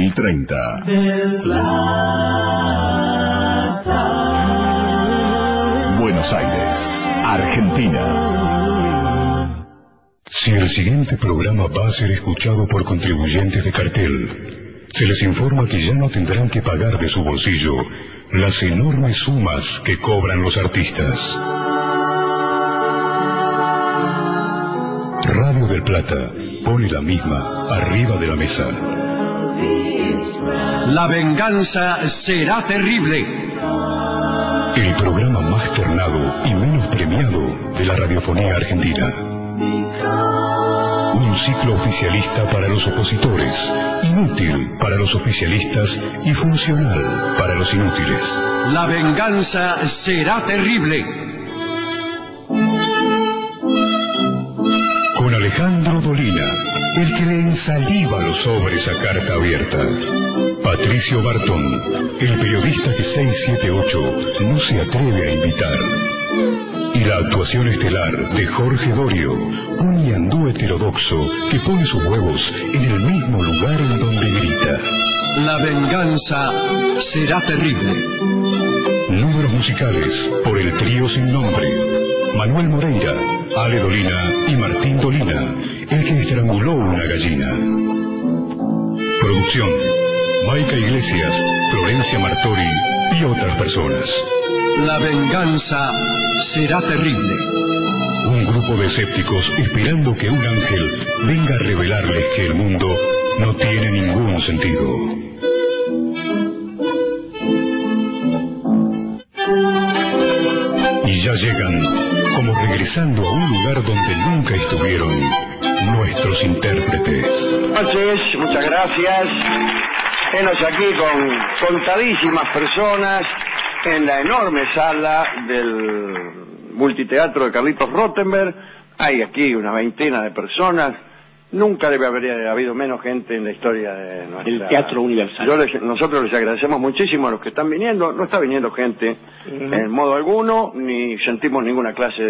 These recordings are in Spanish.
2030. Buenos Aires, Argentina. Si el siguiente programa va a ser escuchado por contribuyentes de cartel, se les informa que ya no tendrán que pagar de su bolsillo las enormes sumas que cobran los artistas. Radio del Plata pone la misma arriba de la mesa. La venganza será terrible. El programa más ternado y menos premiado de la radiofonía argentina. Un ciclo oficialista para los opositores, inútil para los oficialistas y funcional para los inútiles. La venganza será terrible. Con Alejandro Dolina, el que le ensaliva los sobres a carta abierta. Patricio Barton, el periodista que 678 no se atreve a invitar. Y la actuación estelar de Jorge Dorio, un ñandú heterodoxo que pone sus huevos en el mismo lugar en donde grita. La venganza será terrible. Números musicales por el trío sin nombre. Manuel Moreira, Ale Dolina y Martín Dolina, el que estranguló una gallina. Producción: Maica Iglesias, Florencia Martori y otras personas. La venganza será terrible. Un grupo de escépticos esperando que un ángel venga a revelarles que el mundo no tiene ningún sentido. Y ya llegan, como regresando a un lugar donde nunca estuvieron, nuestros intérpretes. Entonces, muchas gracias. Venos aquí con contadísimas personas en la enorme sala del multiteatro de Carlitos Rottenberg. Hay aquí una veintena de personas. Nunca debe haber habido menos gente en la historia de nuestra... El Teatro Universal. Nosotros les agradecemos muchísimo a los que están viniendo. No está viniendo gente en modo alguno, ni sentimos ninguna clase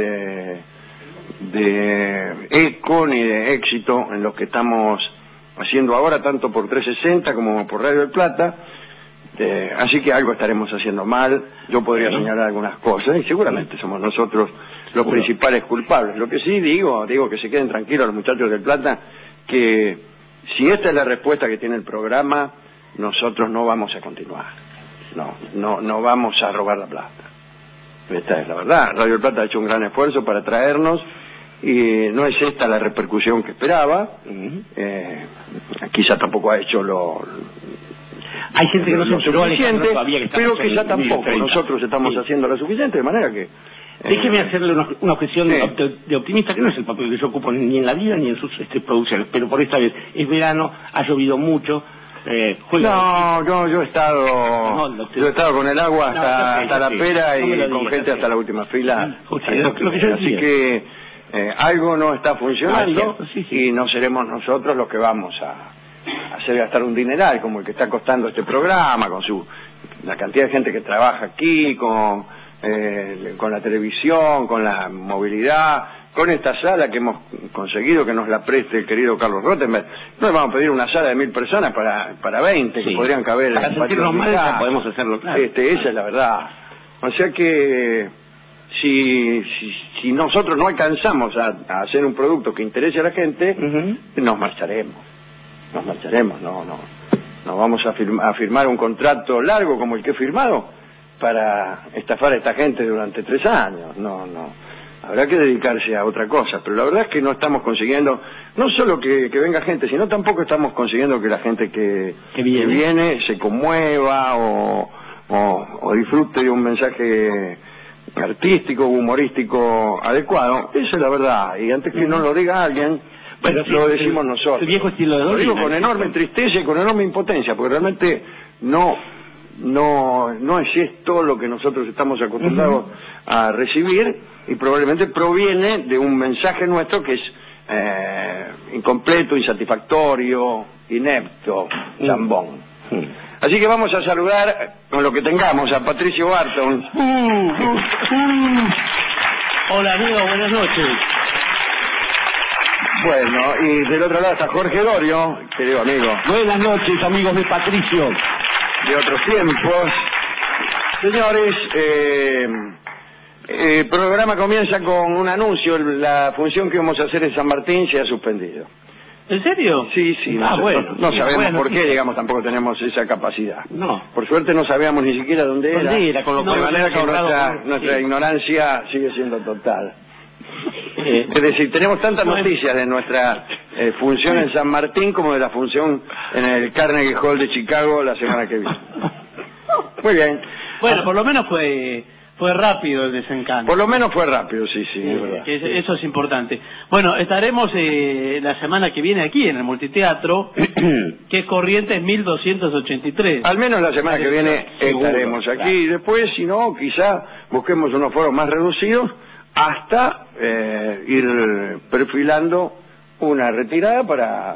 de eco ni de éxito en lo que estamos haciendo ahora, tanto por 360 como por Radio del Plata. Así que algo estaremos haciendo mal. Yo podría señalar algunas cosas y seguramente somos nosotros los principales culpables. Lo que sí digo que se queden tranquilos los muchachos del Plata, que si esta es la respuesta que tiene el programa, nosotros no vamos a continuar. No vamos a robar la plata. Esta es la verdad. Radio del Plata ha hecho un gran esfuerzo para traernos y no es esta la repercusión que esperaba. Quizá tampoco ha hecho hay gente que no se enteró, suficiente, pero quizá tampoco nosotros estamos haciendo lo suficiente, de manera que... Déjeme hacerle una objeción de optimista, que no es el papel que yo ocupo ni en la vida ni en sus producciones, pero por esta vez es verano, ha llovido mucho. Yo he estado con el agua hasta la pera y con gente hasta la última fila. Así que algo no está funcionando y no seremos nosotros los que vamos a hacer gastar un dineral como el que está costando este programa, con la cantidad de gente que trabaja aquí, con la televisión, con la movilidad, con esta sala que hemos conseguido que nos la preste el querido Carlos Rottenberg. No le vamos a pedir una sala de 1000 personas para 20 que podrían caber para sentirnos mal, podemos hacerlo, claro. Esa es la verdad. O sea que si nosotros no alcanzamos a hacer un producto que interese a la gente, nos marcharemos, no vamos a firmar un contrato largo como el que he firmado para estafar a esta gente durante 3 años. No, habrá que dedicarse a otra cosa, pero la verdad es que no estamos consiguiendo no solo que venga gente, sino tampoco estamos consiguiendo que la gente que viene se conmueva o disfrute de un mensaje artístico, humorístico adecuado. Esa es la verdad, y antes que no lo diga alguien, lo decimos nosotros. El viejo estilo de Dolina. Lo digo con enorme tristeza y con enorme impotencia, porque realmente no es esto lo que nosotros estamos acostumbrados a recibir, y probablemente proviene de un mensaje nuestro que es incompleto, insatisfactorio, inepto, zambón. Así que vamos a saludar con lo que tengamos a Patricio Barton. Hola amigo, buenas noches. Bueno, y del otro lado está Jorge Dorio, querido amigo. Buenas noches, amigos de Patricio. De otros tiempos. Señores, el programa comienza con un anuncio. La función que vamos a hacer en San Martín se ha suspendido. ¿En serio? Sí, bueno. No sabemos bueno, por qué, digamos, tampoco tenemos esa capacidad. No. Por suerte no sabíamos ni siquiera dónde era. Con lo cual de manera que ahorrado, nuestra ignorancia sigue siendo total. Es decir, tenemos tantas noticias de nuestra función en San Martín como de la función en el Carnegie Hall de Chicago la semana que viene. Muy bien. Bueno, por lo menos fue rápido el desencanto. Por lo menos fue rápido, sí, es verdad. Eso es importante. Bueno, estaremos la semana que viene aquí en el Multiteatro, que es Corrientes 1283. Al menos la semana que viene estaremos aquí. Después, si no, quizá busquemos unos foros más reducidos hasta ir perfilando una retirada para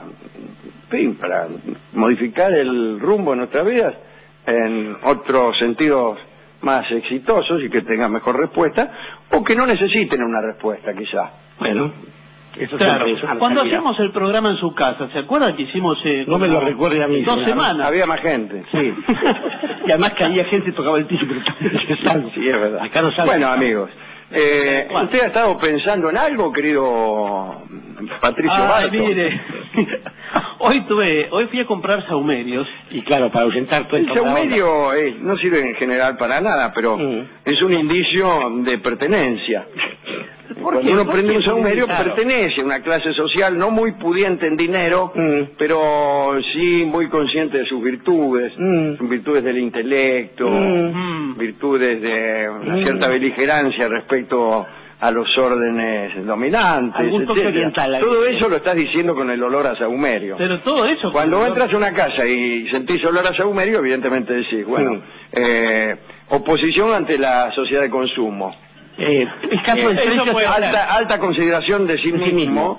modificar el rumbo de nuestras vidas en otros sentidos más exitosos y que tengan mejor respuesta, o que no necesiten una respuesta, quizá. Bueno, eso claro. es una Cuando salida. hacíamos el programa en su casa, ¿se acuerdan que hicimos No me lo recuerde a mí. 2 semanas? Había más gente. Sí. Y además caía gente y tocaba el timbre. Sí, es verdad. Acá no sale. Bueno, amigos, ¿usted ha estado pensando en algo, querido Patricio Barto? Mire, hoy fui a comprar saumerios. Y claro, para ahuyentar todo El esto. saumerio no sirve en general para nada, pero es un indicio de pertenencia. Cuando uno prende un saumerio, pertenece a una clase social no muy pudiente en dinero, pero sí muy consciente de sus virtudes, virtudes del intelecto, virtudes de una cierta beligerancia respecto a los órdenes dominantes, Algún toque etcétera. oriental. Todo eso lo estás diciendo con el olor a saumerio. Pero todo eso... Cuando entras a una casa y sentís olor a saumerio, evidentemente decís, bueno, oposición ante la sociedad de consumo. El caso del precio Alta consideración de sí mismo.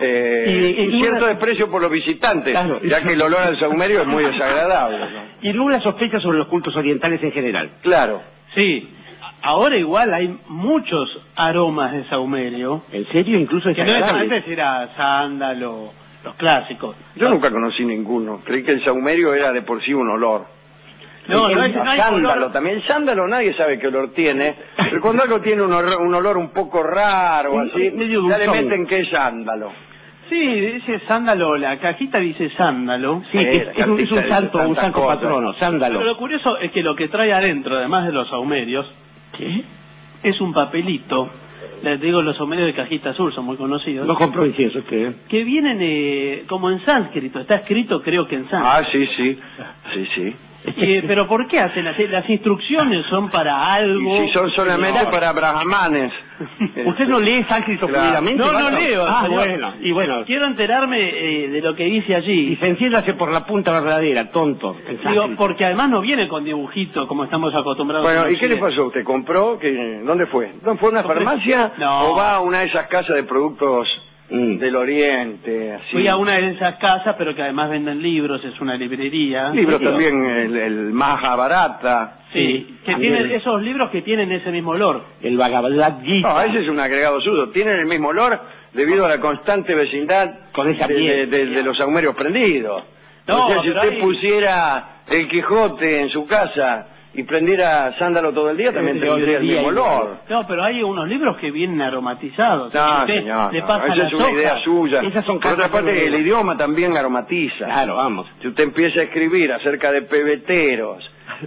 Y cierto desprecio por los visitantes, claro, ya que el olor al saumerio es muy desagradable, ¿no? Y nula sospecha sobre los cultos orientales en general. Claro. Sí. Ahora igual hay muchos aromas de saumerio. ¿En serio? Incluso Que no necesariamente decir a sándalo, los clásicos. Yo nunca conocí ninguno. Creí que el saumerio era de por sí un olor. No hay sándalo olor. también. El sándalo nadie sabe qué olor tiene, pero cuando algo tiene un olor un poco raro, así, medio ya le dulzón. meten que es sándalo. Sí, dice sándalo, la cajita dice sándalo. Sí, es un santo patrono, sándalo. Pero lo curioso es que lo que trae adentro, además de los saumerios, ¿Qué? es un papelito. Les digo, los saumerios de cajita azul son muy conocidos. No compró incienso usted. Que vienen como en sánscrito. Está escrito, creo que en sánscrito. Sí. Pero ¿por qué hacen así? Las instrucciones son para algo. Y si son solamente para brahmanes. ¿Usted no lee sánscrito Claro. fluidamente? No leo. Bueno. Y bueno. Quiero enterarme de lo que dice allí. Y se enciéndase por la punta verdadera, tonto. Digo, porque además no viene con dibujito como estamos acostumbrados. Bueno, en ¿y qué le Occidente. pasó? ¿Usted compró? ¿Dónde fue? ¿No fue a una farmacia? No. ¿O va a una de esas casas de productos del Oriente? Así? Fui a una de esas casas, pero que además venden libros, es una librería. Libros también, el Mahabharata. Sí, que tienen esos libros que tienen ese mismo olor. El Bhagavad Gita. No, ese es un agregado suyo. Tienen el mismo olor debido a la constante vecindad Con esa piel. de los saumerios prendidos. No, o sea, si pero usted ahí- pusiera el Quijote en su casa y prendiera sándalo todo el día, también tendría el mismo olor. No, pero hay unos libros que vienen aromatizados. No, Usted señor, le no, pasa esa las es una idea hojas. suya. Esas son Por otra casas parte, de- el idioma también aromatiza. Claro, vamos. Si usted empieza a escribir acerca de pebeteros,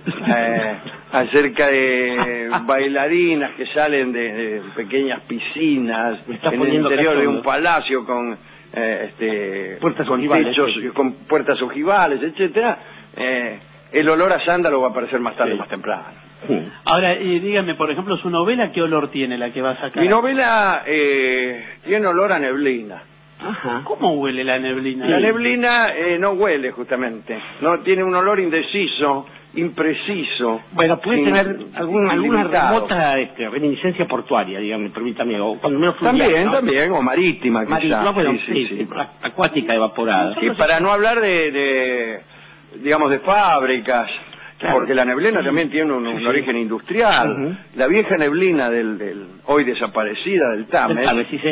acerca de bailarinas que salen de pequeñas piscinas Me está en el poniendo interior de cachondo. un palacio con Puertas con ojivales, techos, sí. con puertas ojivales, etcétera, el olor a sándalo va a aparecer más tarde o Sí. más temprano. Ahora, dígame, por ejemplo, su novela, ¿qué olor tiene la que va a sacar? Mi novela tiene olor a neblina. Ajá. ¿Cómo huele la neblina? La neblina no huele, justamente. No tiene un olor indeciso, impreciso. Bueno, puede sin- tener alguna ilimitado. remota reminiscencia portuaria, dígame, permítame, o cuando menos fluvial, También, ¿no? o marítima, Marítima, quizás. bueno, Sí. sí, acuática evaporada. Sí, para no hablar digamos, de fábricas Claro. Porque la neblina también tiene un origen industrial. La vieja neblina del hoy desaparecida del Tames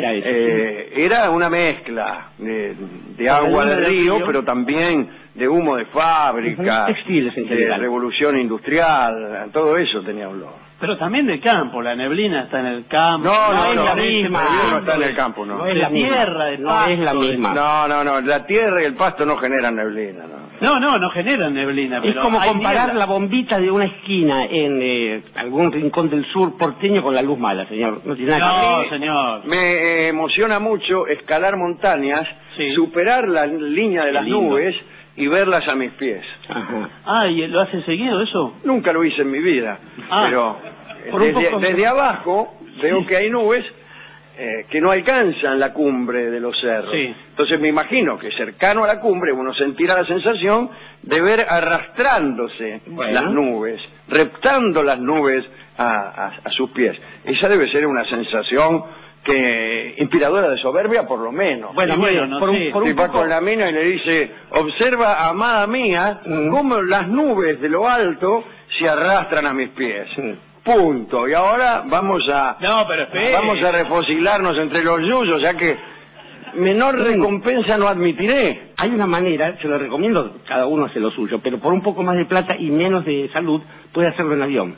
era una mezcla de agua del río, pero también de humo de fábrica, textiles en de general, revolución industrial, todo eso tenía olor. Pero también de campo, la neblina está en el campo. No es la misma. No está en el campo, no. No es la tierra, misma. No es la misma. No, la tierra y el pasto no generan neblina, no. No generan neblina. Es Pero como hay comparar niebla. la bombita de una esquina en algún rincón del sur porteño con la luz mala, señor. No tiene nada que ver. Señor. Me emociona mucho escalar montañas, superar la línea de las nubes y verlas a mis pies. Ajá. ¿Y lo hace seguido eso? Nunca lo hice en mi vida, pero desde abajo veo que hay nubes que no alcanzan la cumbre de los cerros. Sí. Entonces me imagino que cercano a la cumbre uno sentirá la sensación de ver arrastrándose las nubes, reptando las nubes a sus pies. Esa debe ser una sensación inspiradora de soberbia, por lo menos. Bueno, no sé. Y va con la mina y le dice: observa, amada mía, cómo las nubes de lo alto se arrastran a mis pies. Punto. Y ahora vamos a refocilarnos entre los yuyos, ya que menor recompensa no admitiré. Hay una manera, se lo recomiendo, cada uno hace lo suyo, pero por un poco más de plata y menos de salud, puede hacerlo en avión.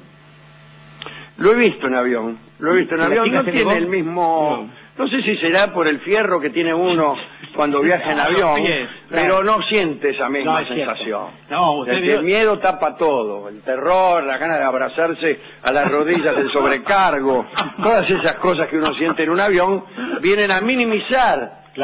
Lo he visto en avión. No tiene el mismo... No sé si será por el fierro que tiene uno cuando viaja en avión, pero no siente esa misma sensación. El miedo tapa todo, el terror, la gana de abrazarse a las rodillas del sobrecargo, todas esas cosas que uno siente en un avión vienen a minimizar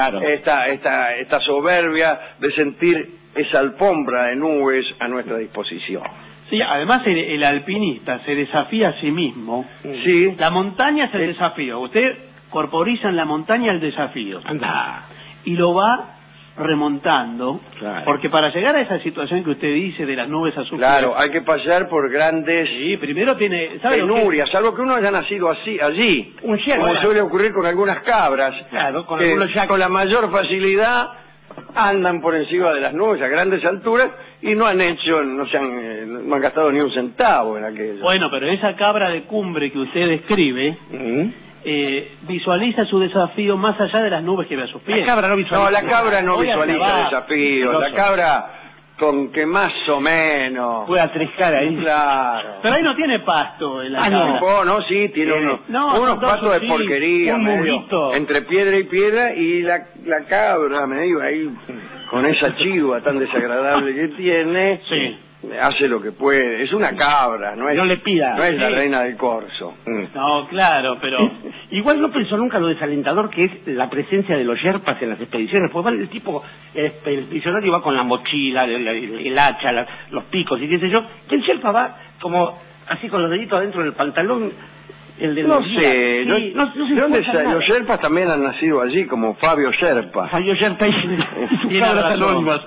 esta soberbia de sentir esa alfombra de nubes a nuestra disposición. Sí, además el alpinista se desafía a sí mismo. Sí. La montaña es el desafío. Usted corporiza en la montaña el desafío. Anda. Y lo va remontando. Claro. Porque para llegar a esa situación que usted dice de las nubes a su Claro, hay que pasar por grandes primero tiene... penurias, salvo que uno haya nacido allí. Como suele ocurrir con algunas cabras. Claro, con la mayor facilidad andan por encima de las nubes a grandes alturas y no han gastado ni un centavo en aquello. Bueno, pero esa cabra de cumbre que usted describe visualiza su desafío más allá de las nubes que ve a sus pies. La cabra no visualiza desafíos. La cabra con que más o menos puede atriscar ahí. Claro. Pero ahí no tiene pasto en la cabra. No, sí, tiene unos pastos de porquería entre piedra y piedra, y la cabra medio ahí con esa chiva tan desagradable que tiene, hace lo que puede. Es una cabra, no es la reina del corso. No, claro, pero igual no pensó nunca lo desalentador que es la presencia de los yerpas en las expediciones. Pues el tipo, el expedicionario va con la mochila, el hacha, los picos y qué sé yo, y el yerpa va como así con los deditos adentro del pantalón. No sé, los Sherpas también han nacido allí, como Fabio Sherpa. Fabio Sherpa y sus cabras anónimas.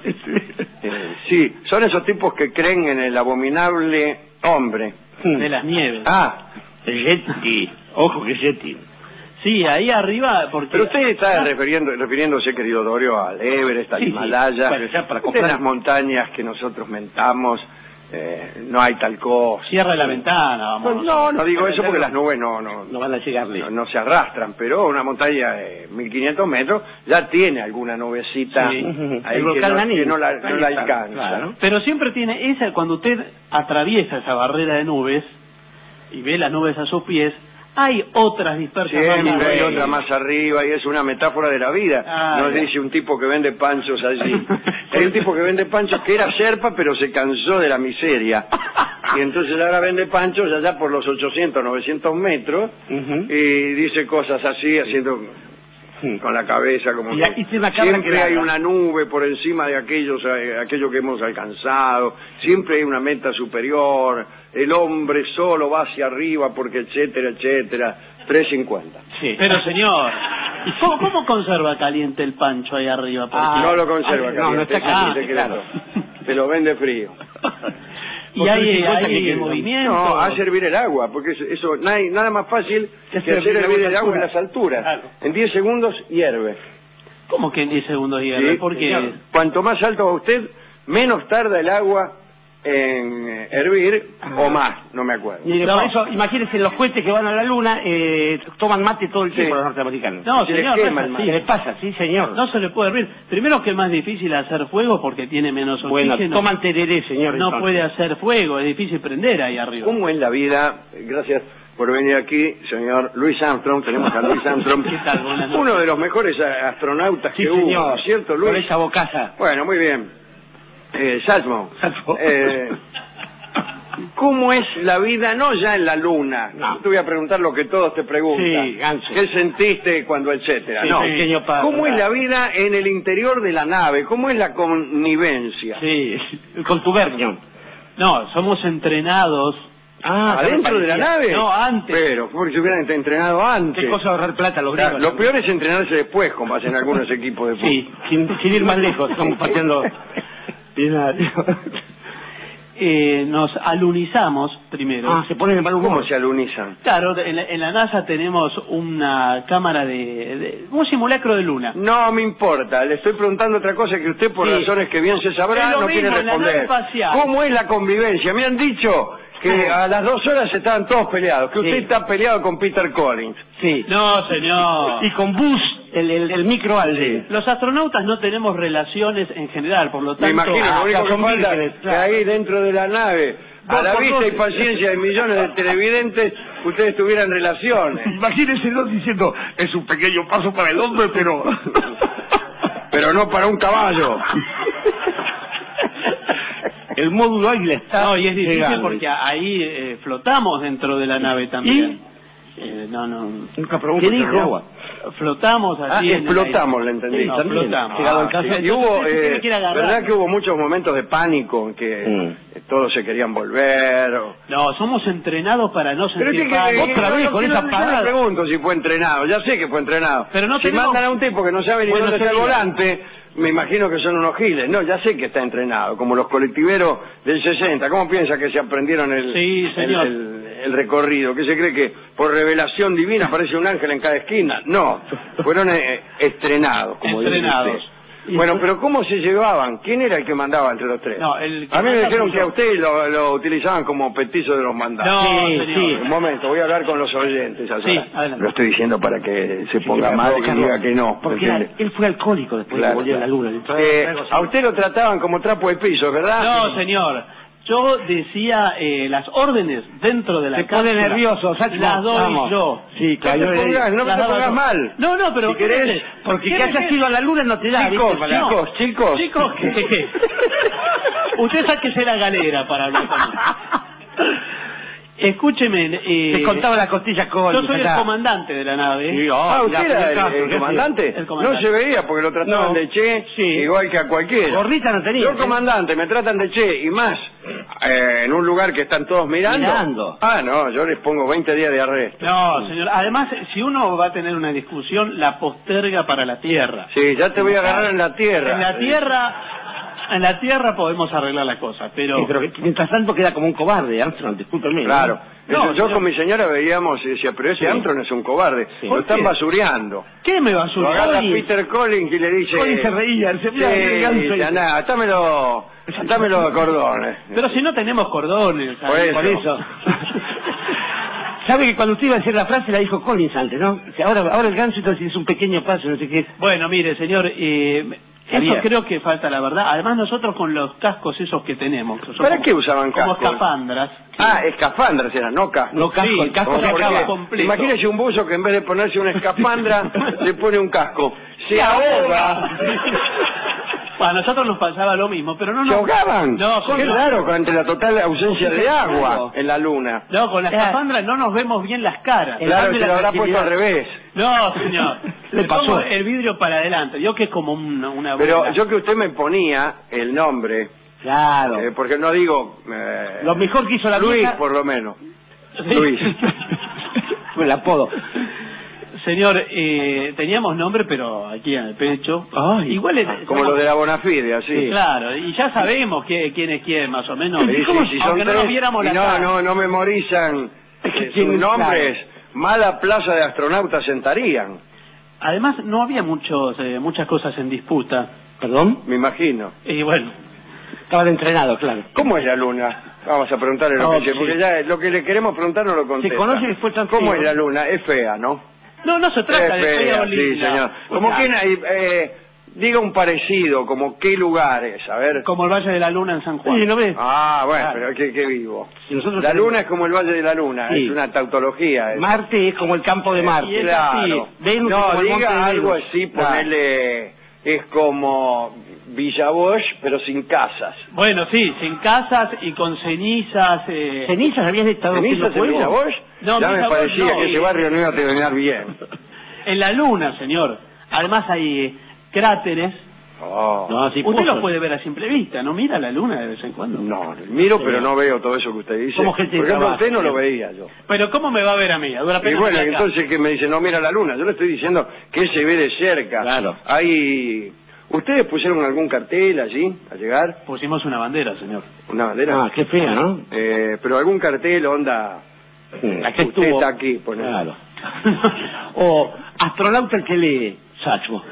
Sí, son esos tipos que creen en el abominable hombre de las nieves. El Yeti. Ojo que Yeti. Sí, ahí arriba, Pero usted está refiriéndose, querido Dorio, al Everest, al Himalaya, de las montañas que nosotros mentamos. No hay tal cosa. Cierra la ventana, vamos. No digo eso porque las nubes no van a llegarle. No se arrastran, pero una montaña de 1500 metros ya tiene alguna nubecita ahí que no la alcanza. Claro. Pero siempre tiene cuando usted atraviesa esa barrera de nubes y ve las nubes a sus pies, hay otras dispersas más hay otra más arriba, y es una metáfora de la vida. Nos dice un tipo que vende panchos allí. Hay un tipo que vende panchos que era Sherpa, pero se cansó de la miseria, y entonces ahora vende panchos allá por los 800, 900 metros, y dice cosas así, haciendo con la cabeza como que siempre hay una nube por encima de aquello que hemos alcanzado, siempre hay una meta superior, el hombre solo va hacia arriba porque etcétera, 350. Sí. Pero señor, ¿cómo conserva caliente el pancho ahí arriba? No lo conserva caliente, no está caliente, claro. Se lo vende frío. Y hay movimiento. No, a servir el agua, porque eso nada más fácil que hacer hervir el agua en las alturas. Claro. En 10 segundos hierve. ¿Cómo que en 10 segundos hierve? ¿Sí? Porque cuanto más alto va usted, menos tarda el agua en hervir o más, no me acuerdo. Y por eso, imagínense los cohetes que van a la luna, toman mate todo el tiempo Sí. los norteamericanos. No, Se les señor, quema no es el así. Sí, les pasa, sí, señor. No se le puede hervir. Primero que es más difícil hacer fuego porque tiene menos Bueno, oxígeno. toman tereré, señor. No entonces. puede hacer fuego, es difícil prender ahí arriba. ¿Cómo es la vida? Gracias por venir aquí, señor Luis Armstrong. Tenemos a Luis Armstrong, ¿Qué tal? Buenas noches. uno de los mejores astronautas Sí, que señor. hubo, ¿cierto, Luis? Con esa bocaza. Bueno, muy bien. Salmo, Salmo. ¿cómo es la vida, no ya en la luna? No. Te voy a preguntar lo que todos te preguntan. Sí, ganso. ¿Qué sentiste cuando, etcétera? Sí, No. pequeño padre. ¿Cómo es la vida en el interior de la nave? ¿Cómo es la connivencia? Sí, el contubernio. No, somos entrenados. ¿Adentro de la nave? No, antes. Pero, porque se hubieran entrenado antes. Qué cosa ahorrar plata los Claro, griegos. lo peor es entrenarse después, como hacen algunos equipos de fútbol. Sí, sin ir más lejos, estamos pateando. Nos alunizamos primero. Se ponen de mal humor. ¿Cómo se alunizan? Claro, en la NASA tenemos una cámara un simulacro de luna. No me importa, le estoy preguntando otra cosa que usted, por Sí. razones que bien se sabrá, Es lo no quiere mismo, en la responder. nave espacial. ¿Cómo es la convivencia? Me han dicho que a las 2 horas estaban todos peleados, que usted Sí. está peleado con Peter Collins. Sí. No, señor. Y con Buzz, el microalde. Los astronautas no tenemos relaciones en general, por lo tanto... Me imagino, lo único que son falta vírgenes, que claro. ahí dentro de la nave, a Dos la por vista dos. y paciencia de millones de televidentes, ustedes tuvieran relaciones. Imagínense dos diciendo, es un pequeño paso para el hombre, pero... Pero no para un caballo. El módulo águila está... No, y es difícil llegando. porque ahí flotamos dentro de la nave también. No. Nunca pregunto ¿Qué dijo? de agua. Flotamos así. en el explotamos, aire. le entendí. No, También. flotamos. Llegado al caso. Y hubo, Entonces, usted quiere agarrar. ¿verdad que hubo muchos momentos de pánico en que todos se querían volver? No, somos entrenados para no Pero sentir es que, pánico. otra vez con esa yo parada. le pregunto si fue entrenado, ya sé que fue entrenado. Pero no si tenemos- mandan a un tipo que no sabe ni Bueno, dónde está el sería. volante, me imagino que son unos giles. No, ya sé que está entrenado, como los colectiveros del 60. ¿Cómo piensa que se aprendieron Sí, señor. el recorrido? ¿Qué se cree que por revelación divina aparece un ángel en cada esquina? No, fueron estrenados, como dice Entrenados. usted. Bueno, pero ¿cómo se llevaban? ¿Quién era el que mandaba entre los tres? No, el que a mí me manda dijeron soy que a yo. usted lo utilizaban como petizo de los mandados. No, Sí, señor. sí. Un momento, voy a hablar con los oyentes. allá. Sí, adelante. Lo estoy diciendo para que se ponga mal y que diga que no. Porque ¿entiende? él fue alcohólico después de Claro, que volvió a la claro. luna. Entonces, A usted lo trataban como trapo de piso, ¿verdad? No, señor. Yo decía las órdenes dentro de la Se pone cápsula. nervioso, Sacho. Las doy Vamos. yo. Sí, No te claro. pongas, no Las te daba pongas yo. mal. No, pero Si querés, fíjate, Porque que ¿quiere hayas ido a la luna no te da, Chicos, ¿viste? chicos. ¿Qué? Usted sáquese la galera para hablar conmigo. Escúcheme, Te contaba la costilla con... yo soy el comandante de la nave. Sí, ¿Usted era el comandante? El comandante. No se veía porque lo trataban No. de che, Sí. igual que a cualquiera. Gorrita no tenía. Yo comandante, me tratan de che, y más, en un lugar que están todos mirando. Mirando. No, yo les pongo 20 días de arresto. No, señor. Además, si uno va a tener una discusión, la posterga para la Tierra. Sí, ya te voy a agarrar en la tierra. En la Tierra podemos arreglar la cosa, pero... Sí, pero que mientras tanto queda como un cobarde, Armstrong, discúlpeme. Claro. No, yo señor. con mi señora veíamos y decía, pero ese Sí. Armstrong es un cobarde. Sí. Lo ¿Por están qué? basureando. ¿Qué me va a Lo subir? agarra Oye, Peter Collins y le dice... Collins se reía, se veía Sí, ganso y- nada, atámelo de cordones. Pero si no tenemos cordones. Por ¿sabes? eso. Por eso. ¿Sabe que cuando usted iba a decir la frase la dijo Collins antes, no? O sea, ahora el ganso entonces es un pequeño paso, no sé qué. Bueno, mire, señor, eso Sabía. creo que falta la verdad. Además, nosotros con los cascos esos que tenemos... que son ¿Para como- qué usaban Como cascos? escapandras. Escafandras eran, no cascos. No casco, Sí, el casco Como se porque- acaba. completo. Imagínese un buzo que en vez de ponerse una escafandra le pone un casco. Se Se ahoga. A nosotros nos pasaba lo mismo, pero no ¿Se nos... ahogaban? No, Qué señor. raro ante la total ausencia de agua en la luna. No, con la Claro. escafandra no nos vemos bien las caras. El Claro, cambio se de lo la habrá puesto al tranquilidad. revés. No, señor. Le Le pongo pasó. el vidrio para adelante. Yo que es como una Pero bola. yo que usted me ponía el nombre, Claro. porque no digo Lo mejor que hizo la Luis, vieja... por lo menos. Sí. Luis. Fue el apodo. Señor, teníamos nombre, pero aquí en el pecho. Ay. Igual es... Como los de la Bonafide, así. Claro, y ya sabemos quién es quién, más o menos. Sí, sí, son Aunque no tres, nos viéramos y la cara. no memorizan ¿Quién sus es? nombres. Mala plaza de astronautas sentarían, Además, no había muchas cosas en disputa. ¿Perdón? me imagino. Y bueno, Estaba entrenado, claro. ¿Cómo es la luna? Vamos a preguntarle lo que dice, porque ya lo que le queremos preguntar no lo contesta. Se conoce que fue tan ¿Cómo feo? es la luna? Es fea, ¿no? No, no se trata de Es fea o fea, sí, linda. señor. Como que diga un parecido, como qué lugares, a ver. Como el Valle de la Luna en San Juan. Sí, ¿no ves? Ah, bueno, Claro. pero qué vivo. Si nosotros La tenemos- luna es como el Valle de la Luna, Sí. es una tautología. Marte es como el campo de Marte. Y es Claro. así. Venus es No, como el monte diga de algo Venus. así, Claro. ponele, es como Villa Bosch, pero sin casas. Bueno, sí, sin casas y con cenizas. ¿Cenizas habías estado haciendo ¿Cenizas en Villa fuego? Bosch? No, ya Villa me Bosch parecía no, que ese barrio no iba a terminar bien. En la Luna, señor. Además hay cráteres. Oh. No, sí, Usted pozos. lo puede ver a simple vista, ¿no? Mira la Luna de vez en cuando. No, miro, pero no veo todo eso que usted dice. Somos gente de Por ejemplo, trabajo, usted no lo siempre. veía yo. Pero ¿cómo me va a ver a mí? A dura Y pena bueno, me acá. entonces que me dice, no mira la luna. Yo le estoy diciendo que se ve de cerca. Claro. Hay... ¿Ustedes pusieron algún cartel allí al llegar? Pusimos una bandera, señor. Una bandera. Ah, qué fea, ¿no? Pero algún cartel, onda... Aquí usted estuvo. está aquí, ponele. Claro. O astronauta el que lee Sacho.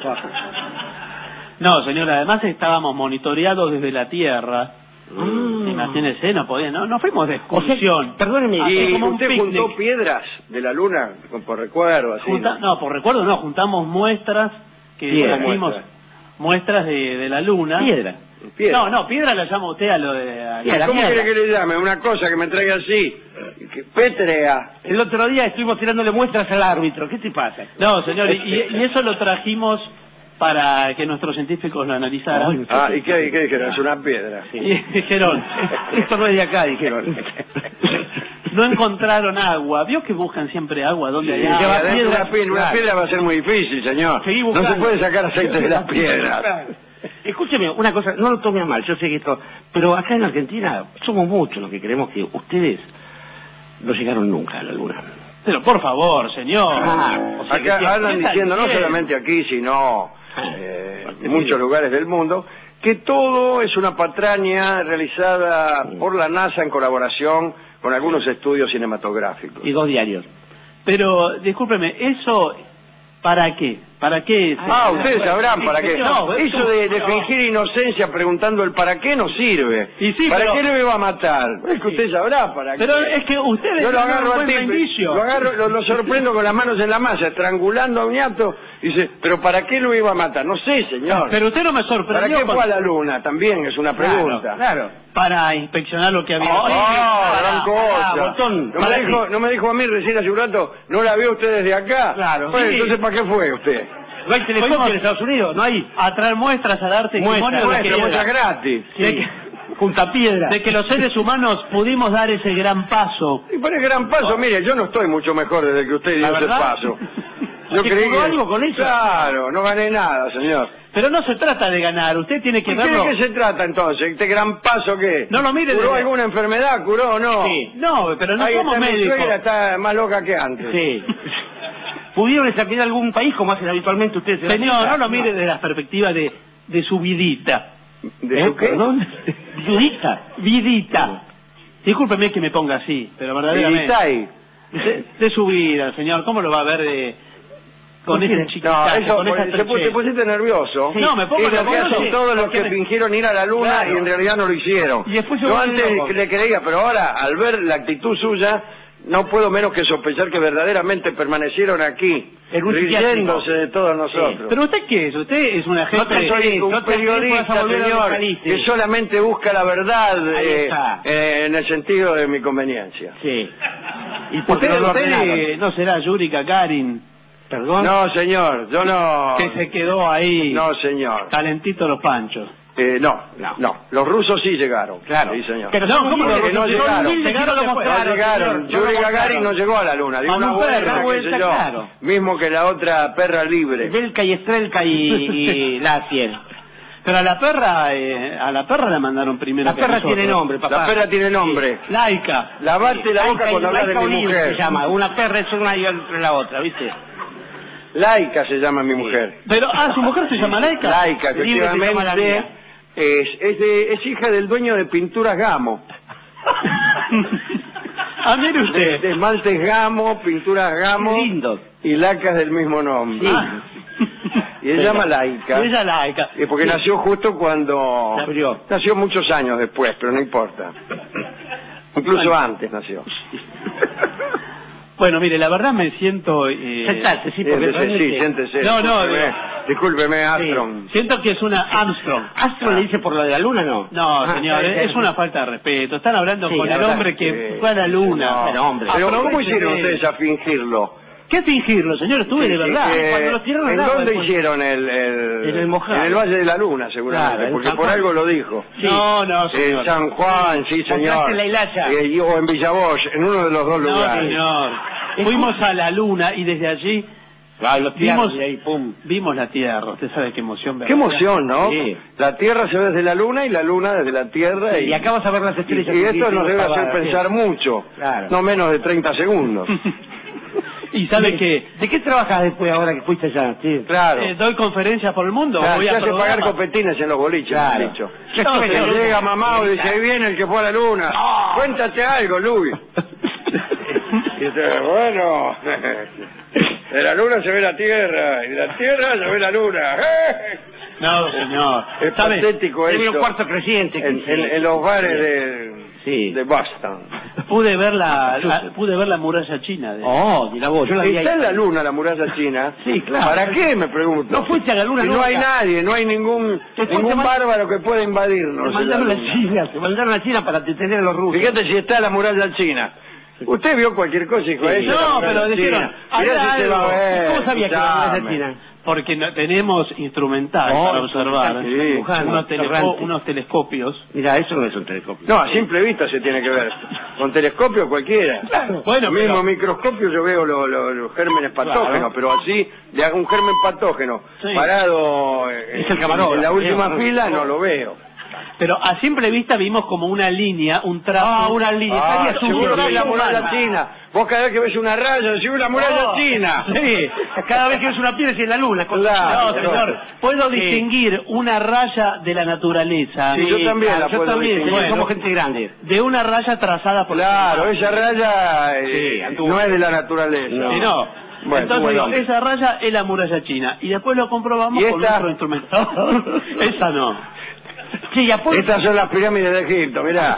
No, señor, además estábamos monitoreados desde la Tierra. Imagínese, no podía, no fuimos de excursión. Perdóneme, Así ¿Y como un usted picnic. juntó piedras de la luna por recuerdo, así? No, por recuerdo no, juntamos muestras que Piedra. trajimos, muestras de la Luna. piedra. Piedra. No, piedra la llama usted a lo de... a- Piedra. ¿Cómo mierda. quiere que le llame? Una cosa que me traiga así. Pétrea. El otro día estuvimos tirándole muestras al árbitro. ¿Qué te pasa? No, señor, y eso lo trajimos para que nuestros científicos lo analizaran. Ah, ¿y qué dijeron? Es una piedra. Y dijeron, Esto no es de acá, dijeron. no encontraron agua. ¿Vio que buscan siempre agua? ¿Dónde hay Y agua? adentro piedra, una claro. piedra va a ser muy difícil, señor. Seguí No buscando. se puede sacar aceite de las piedras. Escúcheme, una cosa, no lo tome a mal, yo sé que esto... Pero acá en Argentina somos muchos los que creemos que ustedes no llegaron nunca a la luna. Pero por favor, señor. O sea, Acá que- hablan ¿qué tal diciendo, no bien? solamente aquí, sino en muchos lugares del mundo, que todo es una patraña realizada por la NASA en colaboración con algunos estudios cinematográficos. Y 2 diarios. Pero, discúlpeme, ¿eso para qué? ¿Para qué? Ah, ustedes sabrán para qué. No, Eso de fingir inocencia preguntando el para qué no sirve. Y sí, ¿Para pero- qué lo iba a matar? Es que usted sabrá para Pero qué. es que ustedes Yo lo tienen agarro un a ti, buen indicio. lo agarro, lo sorprendo con las manos en la masa, estrangulando a un ñato, y dice, ¿pero para qué lo iba a matar? No sé, señor. Pero usted no me ¿Para sorprendió. qué con- fue a la luna? También es una pregunta. Claro. Para inspeccionar lo que había. Gran cosa. botón. No me dijo a mí recién hace un rato, ¿no la vio usted desde acá? Claro. Bueno, Sí. entonces ¿para qué fue usted? No hay telescopio Fuimos en Estados Unidos, no hay... A traer muestras, a dar testimonio Muestra gratis. de que, Junta piedra. de que los seres humanos pudimos dar ese gran paso. Y por el gran paso, mire, yo no estoy mucho mejor desde que usted dio ¿La ese verdad? paso. Yo ¿Se creí jugó que... algo con eso? Claro, no gané nada, señor. Pero no se trata de ganar, usted tiene que ¿Y verlo. de qué se trata entonces? ¿Este gran paso qué? No lo mire ¿Curó desde- alguna enfermedad? ¿Curó o no? Sí. No, pero no Ahí somos está mi médicos. suegra, está más loca que antes. Sí. ¿Pudieron examinar algún país como hacen habitualmente ustedes? en la Señor, vida? no lo mire desde la perspectiva de su vidita. ¿De su qué? ¿Perdón? ¿Vidita? Vidita. Discúlpeme que me ponga así, pero verdaderamente. Viditay. De su vida, señor. ¿Cómo lo va a ver con ¿Por qué? ese No, chiquitaje, eso, con esa te estrechez? pusiste nervioso. Sí. No, me pongo Es lo que nervioso, hacen sí. todos los Porque que fingieron ir a la luna Claro. y en realidad no lo hicieron. Y después se Yo vuelven antes locos. le creía, pero ahora, al ver la actitud suya, no puedo menos que sospechar que verdaderamente permanecieron aquí, En un riéndose de todos nosotros. ¿Pero usted qué es? ¿Usted es un agente? Yo soy un no te periodista, vas a volver a señor, vocalista. que solamente busca la verdad Ahí está. en el sentido de mi conveniencia. Sí. ¿Y por qué ¿Usted, no lo ordenaron? no será Yuri Gagarin, ¿Perdón? No, señor, yo no... que se quedó ahí No, señor. calentito los panchos? No. Los rusos sí llegaron. Claro. Sí, señor. Pero No, son ¿cómo humildes, que no son llegaron? humildes, Llegaron no lo después. mostraron, No llegaron. señor, no Yuri lo Gagarin mostraron. no llegó a la luna. Dio Manu una vuelta, Perra, qué sé vuelta, yo. claro. Mismo que la otra perra libre. Belka y Estrelka y Latier. Pero a la perra la mandaron primero. La que perra nosotros. tiene nombre, papá. La perra tiene nombre. Laica. Lavate la boca Laika cuando hablas de mi Oliva mujer. se llama. Una perra es una y otra la otra, ¿viste? Laica se llama mi mujer. Pero, su mujer se llama Laica. Laica, Libre se llama la efectivamente. mía. Es hija del dueño de Pinturas Gamo. Mire usted. De esmaltes Gamo, Pinturas Gamo Lindo. y lacas del mismo nombre. Sí. Ah. Y se llama Laica. Y ella laica. Y porque nació justo cuando... Se abrió. Nació muchos años después, pero no importa. Incluso antes nació. Bueno, mire, la verdad me siento... Sentarse, sí, porque Siéntese, siéntese. No, Discúlpeme, Armstrong. Siento que es una Armstrong. ¿Astro le dice por lo de la luna, no? No, señor, es una falta de respeto. Están hablando Sí, con la el verdad, hombre que fue a la luna. Pero, hombre. Pero ¿cómo Aproveche hicieron de- ustedes a fingirlo? ¿Qué fingirlo, señor? Estuve de verdad. Cuando los tiraron al ¿En agua dónde después- hicieron En el Mojave. En el Valle de la Luna, seguramente, Claro, en porque San por Juan. algo lo dijo. Sí. No, señor. En San Juan, sí, señor. Mostraste la hilacha. O en Villavoz, en uno de los dos No, lugares. señor. Fuimos a la luna y desde allí Claro, lo vimos, tiraron y ahí, pum. vimos la Tierra. Usted sabe qué emoción. Qué ¿verdad? emoción, ¿no? Sí. La Tierra se ve desde la Luna y la Luna desde la Tierra. Y acá vas a ver las estrellas. y esto nos debe hacer Estaba- pensar mucho. Claro. No menos de 30 segundos. Y sabe que ¿De qué trabajas después ahora que fuiste allá? Sí. Claro. doy conferencias por el mundo. Claro, voy se a hace pagar programas. copetines en los boliches, Claro. me han dicho. ¿Qué No, suena? señor. Llega mamá y dice, ahí viene el que fue a la Luna. Cuéntate algo, Luis. Y dice, bueno, de la Luna se ve la Tierra, y de la Tierra se ve la Luna. No, señor. Es ¿Sabe? patético Tiene eso. un cuarto creciente. En los bares Sí. de Boston. Pude ver la muralla china. Oh, mira vos, yo la vi ¿Está ahí. en la Luna la muralla china? Sí, claro. ¿Para qué, me pregunto? No fuiste a la Luna Si no nunca. hay nadie, no hay ningún bárbaro que pueda invadirnos. Te en la mandaron a Luna. China, te mandaron a China para detener a los rusos. Fíjate si está la muralla china. Usted vio cualquier cosa, hijo. Sí. Esa es la No, muralla pero dijeron, china. habla Mirá si se algo. va a ver. ¿Cómo sabía que era la muralla Escuchame. china? Porque tenemos instrumental Oh, para observar. instrumental, sí. Unos telescopios. Mira, eso no es un telescopio. No, a simple vista se tiene que ver. Con telescopio cualquiera. Claro. Bueno, Mismo pero- microscopio yo veo los gérmenes patógenos, Claro. pero así, de un germen patógeno Sí. parado Es el camarógrafo. en la última Bien. fila, no lo veo. Pero a simple vista vimos como una línea, un trazo. una línea. Ah, Estaría seguro subido que es la bien. muralla china. Vos cada vez que ves una raya, decís, la muralla No. china. Sí, cada vez que ves una piedra es la luna. Claro. No, señor. Puedo distinguir una raya de la naturaleza. Sí, yo también la yo puedo también, distinguir. señor, somos gente grande. De una raya trazada por Claro, esa raya Sí, no es de la naturaleza. Sí, no. Bueno, Entonces bueno. digo, esa raya es la muralla china. Y después lo comprobamos ¿Y con esta? nuestro instrumento. Esa no. Sí, y Apolo... Estas son las pirámides de Egipto, mirá.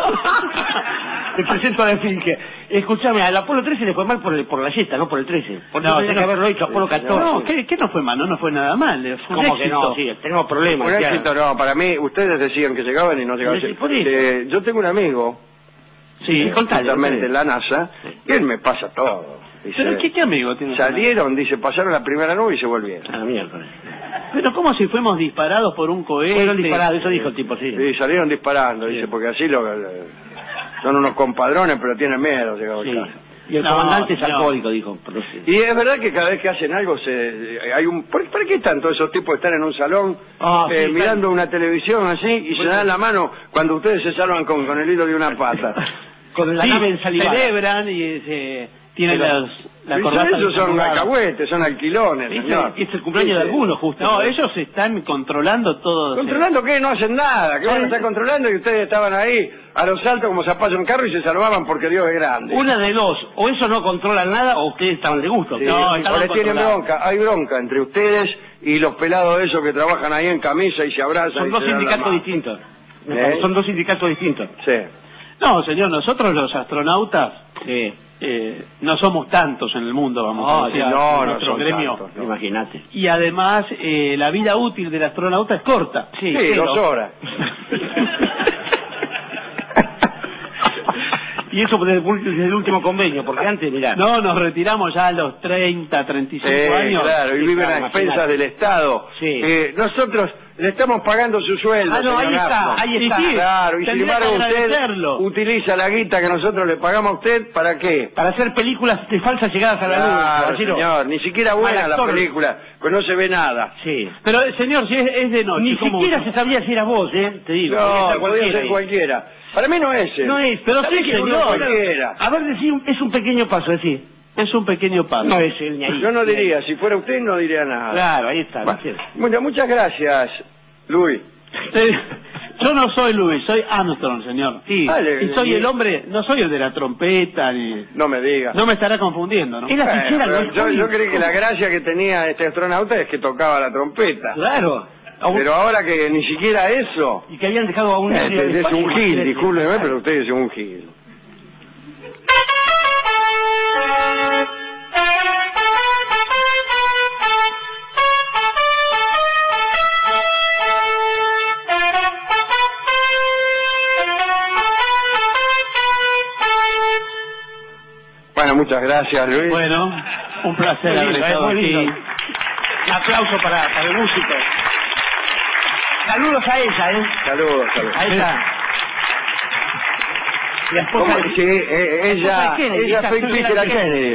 Te presento a la Esfinge. Escúchame, al Apolo 13 le fue mal por la yeta, no por el 13. Porque No, no, tenía que haberlo hecho Apolo Sí, 14. No, ¿qué no fue mal? No fue nada mal. Fue un ¿Cómo que éxito. no? Sí, tenemos problemas. Un ya. éxito no, para mí, ustedes decían que llegaban y no llegaban. Sí, por eso. Yo tengo un amigo, Sí, contale, justamente contale. en la NASA, y él me pasa todo. Dice, Pero ¿qué amigo tiene? salieron, dice, pasaron la primera nube y se volvieron. Ah, miércoles. Pero como si fuimos disparados por un cohete. Fueron disparados, eso dijo el tipo, sí. Sí, salieron disparando, dice, porque así son unos compadrones, pero tienen miedo. Llegado Sí. el caso. Y el No, comandante es no. alcohólico, dijo. Pero sí. Y es verdad que cada vez que hacen algo hay un... ¿Por qué están todos esos tipos que están en un salón Sí, mirando una televisión así y se dan la mano cuando ustedes se salvan con el hilo de una pata? Con la Sí, nave ensalivada. celebran y tienen Pero- la Y corbata. esos son desenfundada. alcahuetes, son alquilones, ¿Viste? señor. Es el cumpleaños de algunos, justo. No, ellos están controlando todo. ¿Controlando qué? No hacen nada. ¿Qué van a estar controlando? Y ustedes estaban ahí a los saltos como zapatos en carro y se salvaban porque Dios es grande. Una de dos, o eso no controlan nada o ustedes estaban de gusto. Sí, No, o estaban le tienen controlados. bronca. Hay bronca entre ustedes y los pelados esos que trabajan ahí en camisa y se abrazan. Son y dos se dan la sindicatos mano. distintos. ¿Eh? Son dos sindicatos distintos. Sí. No, señor, nosotros los astronautas Sí. no somos tantos en el mundo, vamos a decir. no nuestro son gremio. tantos, no. Imagínate. Y además, la vida útil del astronauta es corta. Sí, pero- 2 horas. Y eso desde el último convenio, porque antes, mirá. No, nos retiramos ya a los 30, 35 años. Claro, y Sí, viven claro, a expensas imagínate. del Estado. Sí. Nosotros le estamos pagando su sueldo. Ah, no, ahí señor está, Armstrong. ahí está. Sí, Claro, y sin tendría embargo que usted agradecerlo. utiliza la guita que nosotros le pagamos a usted, ¿para qué? Para hacer películas de falsas llegadas a la luna. Claro, así no. señor, ni siquiera buena Mal la actor. película, pues no se ve nada. Sí. Pero, señor, si es de noche. Ni ¿cómo siquiera usa? se sabía si era vos, te digo. No, Podía podría ser ahí. cualquiera. Para mí no es él. No es, pero ¿Sabe sí, que uno señor. cualquiera? A ver, decir, es un pequeño paso, decir. Es un pequeño paso. No es él ni ahí. Yo no diría, si fuera usted no diría nada. Claro, ahí está. Bueno, muchas gracias, Luis. Yo no soy Luis, soy Armstrong, señor. Sí. Y soy el hombre, no soy el de la trompeta, ni... No me digas. No me estará confundiendo, ¿no? Es la fichera, ¿no? Yo creí que la gracia que tenía este astronauta es que tocaba la trompeta. Claro. Pero ahora que ni siquiera eso... Y que habían dejado a un... es un gil, discúlpeme, pero usted es un gil. Bueno, muchas gracias, Luis. Bueno, un placer haber estado aquí. Un aplauso para el músico. Saludos a ella, Saludos. A ella. La esposa de... Sí, ella fue Fisher Kennedy.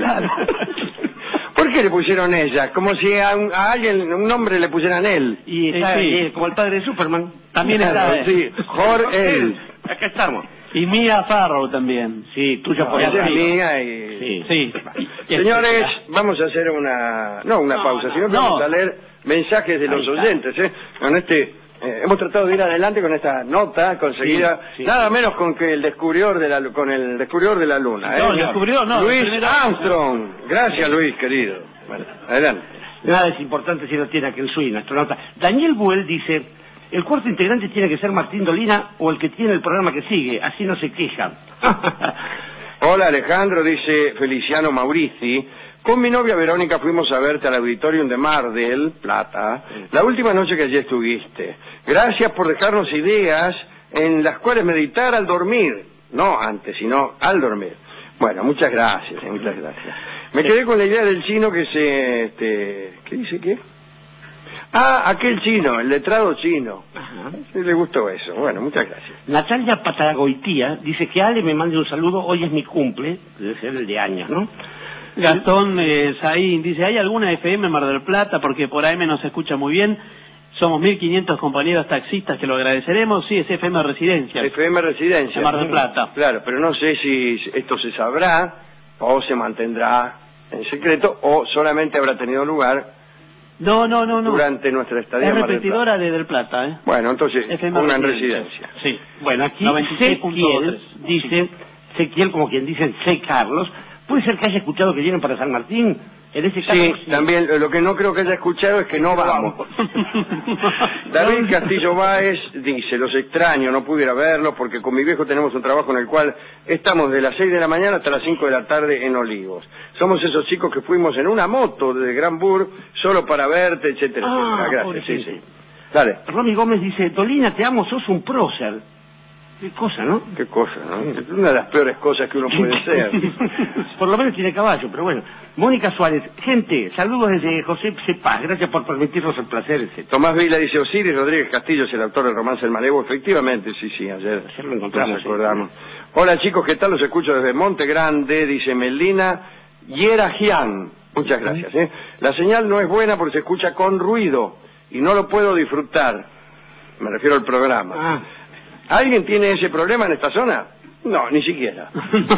¿Por qué le pusieron ella? Como si a alguien, un nombre le pusieran él. Y está como el padre de Superman. También está. Sí, Jor-El. Acá estamos. Y Mia Farrow también. Sí, tuya por Ella allá. es mía y... Sí. Señores, vamos a hacer una pausa, sino que vamos a leer mensajes de los oyentes, Con hemos tratado de ir adelante con esta nota conseguida, nada menos con que el descubridor de la luna, No, el descubridor no. Luis Armstrong. Gracias, Luis, querido. Bueno, adelante. Nada es importante si no tiene aquel swing, astronauta. Daniel Buell dice: el cuarto integrante tiene que ser Martín Dolina o el que tiene el programa que sigue, así no se queja. Hola, Alejandro, dice Feliciano Maurici. Con mi novia Verónica fuimos a verte al Auditorium de Mar del Plata la última noche que allí estuviste. Gracias por dejarnos ideas en las cuales meditar al dormir. No antes, sino al dormir. Bueno, muchas gracias. Me quedé con la idea del chino que ¿qué dice qué? Aquel chino, el letrado chino. Ajá. Sí, le gustó eso. Bueno, muchas gracias. Natalia Patagoitía dice que Ale me mande un saludo, hoy es mi cumple, debe ser el de años, ¿no? Gastón Saín dice: ¿hay alguna FM en Mar del Plata? Porque por AM no se escucha muy bien. Somos 1.500 compañeros taxistas que lo agradeceremos. Sí, es FM Residencia. FM Residencia. En Mar del Plata. Claro, pero no sé si esto se sabrá o se mantendrá en secreto o solamente habrá tenido lugar No. durante nuestra estadía Es en Mar del repetidora Plata. de Del Plata, ¿eh? Bueno, entonces FM pongan Residencia. Residencia. Sí. Bueno, aquí 96.3. dice, Sequiel, como quien dicen, C. Carlos, puede ser que haya escuchado que vienen para San Martín. En ese caso, Sí, también lo que no creo que haya escuchado es que no vamos. David Castillo Báez dice: los extraño, no pudiera verlos porque con mi viejo tenemos un trabajo en el cual estamos de las 6 de la mañana hasta las 5 de la tarde en Olivos. Somos esos chicos que fuimos en una moto desde Granburg solo para verte, etcétera, etcétera. Gracias, sí. Dale. Romy Gómez dice: Dolina, te amo, sos un prócer. Qué cosa, ¿no? Qué cosa, ¿no? Es una de las peores cosas que uno puede ser. Por lo menos tiene caballo, pero bueno. Mónica Suárez: gente, saludos desde José Cepaz, gracias por permitirnos el placer, etc. Tomás Vila dice: Osiris Rodríguez Castillo es el autor del romance El Malevo. Efectivamente, sí, ayer lo encontramos. nos acordamos. Hola chicos, ¿qué tal? Los escucho desde Monte Grande, dice Melina Yerajian. Muchas gracias. La señal no es buena porque se escucha con ruido y no lo puedo disfrutar. Me refiero al programa. ¿Alguien tiene ese problema en esta zona? No, ni siquiera.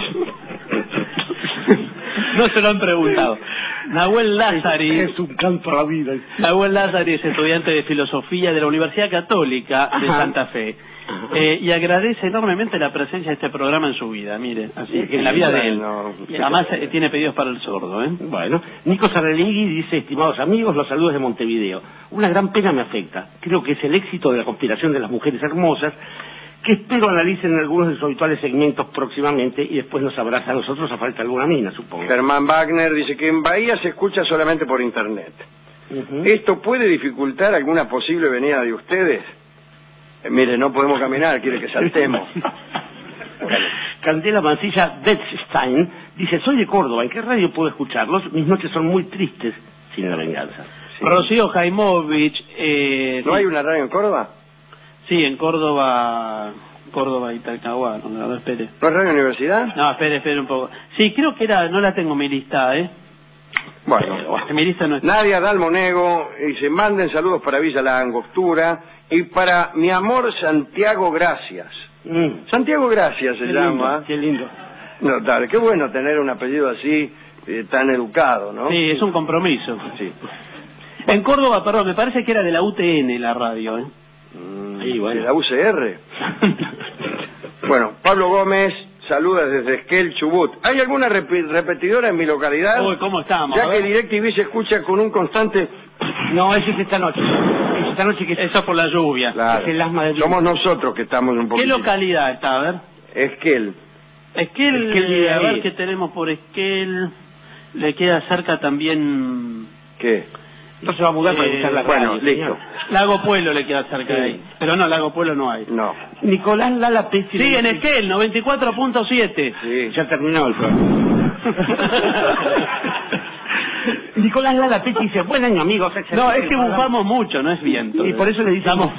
No se lo han preguntado. Nahuel Lázari es un canto a la vida. Nahuel Lázari es estudiante de filosofía de la Universidad Católica de Santa Fe. Y agradece enormemente la presencia de este programa en su vida, mire, así en la vida de él. Y además tiene pedidos para el sordo, ¿eh? Bueno, Nico Sarreligui dice: estimados amigos, los saludos de Montevideo. Una gran pena me afecta. Creo que es el éxito de la conspiración de las mujeres hermosas, que espero analicen en algunos de sus habituales segmentos próximamente y después nos abraza a nosotros a falta de alguna mina, supongo. Germán Wagner dice que en Bahía se escucha solamente por internet. ¿Esto puede dificultar alguna posible venida de ustedes? Mire, no podemos caminar, quiere que saltemos. Candela Mancilla Detstein dice: soy de Córdoba, ¿en qué radio puedo escucharlos? Mis noches son muy tristes sin la venganza. Sí. Rocío Jaimovich. ¿No hay una radio en Córdoba? Sí, en Córdoba y Talcahuano. A ver, espere. ¿No es radio universidad? No, espere un poco. Sí, creo que no la tengo en mi lista, ¿eh? Bueno, mi lista no está. Nadia Dalmonego dice: manden saludos para Villa La Angostura y para mi amor Santiago Gracias. Santiago Gracias se llama. Qué lindo. No, dale, qué bueno tener un apellido así, tan educado, ¿no? Sí, es un compromiso. Sí. En Córdoba, perdón, me parece que era de la UTN la radio, ¿eh? ¿De la UCR? Bueno, Pablo Gómez saluda desde Esquel, Chubut. ¿Hay alguna repetidora en mi localidad? Uy, ¿cómo estamos? Ya que DirecTV se escucha con un constante... No, ese es esta noche. Esta noche que... Eso por la lluvia. Claro. Es el asma de... Somos nosotros que estamos un poquito... ¿Qué localidad está? A ver. Esquel. Esquel, a ver qué tenemos por Esquel. Le queda cerca también... ¿Qué? No se va a mudar para escuchar la radio. Bueno, listo. Lago Puelo le queda cerca de ahí. Pero no, Lago Puelo no hay. No. Nicolás Lala Pecci... Sí, en Esquel, 94.7. Sí. Ya terminó el programa. Nicolás Lala Pecci dice, buen año, amigos. No, es que bufamos mucho, no es viento. Y por eso le dicemos...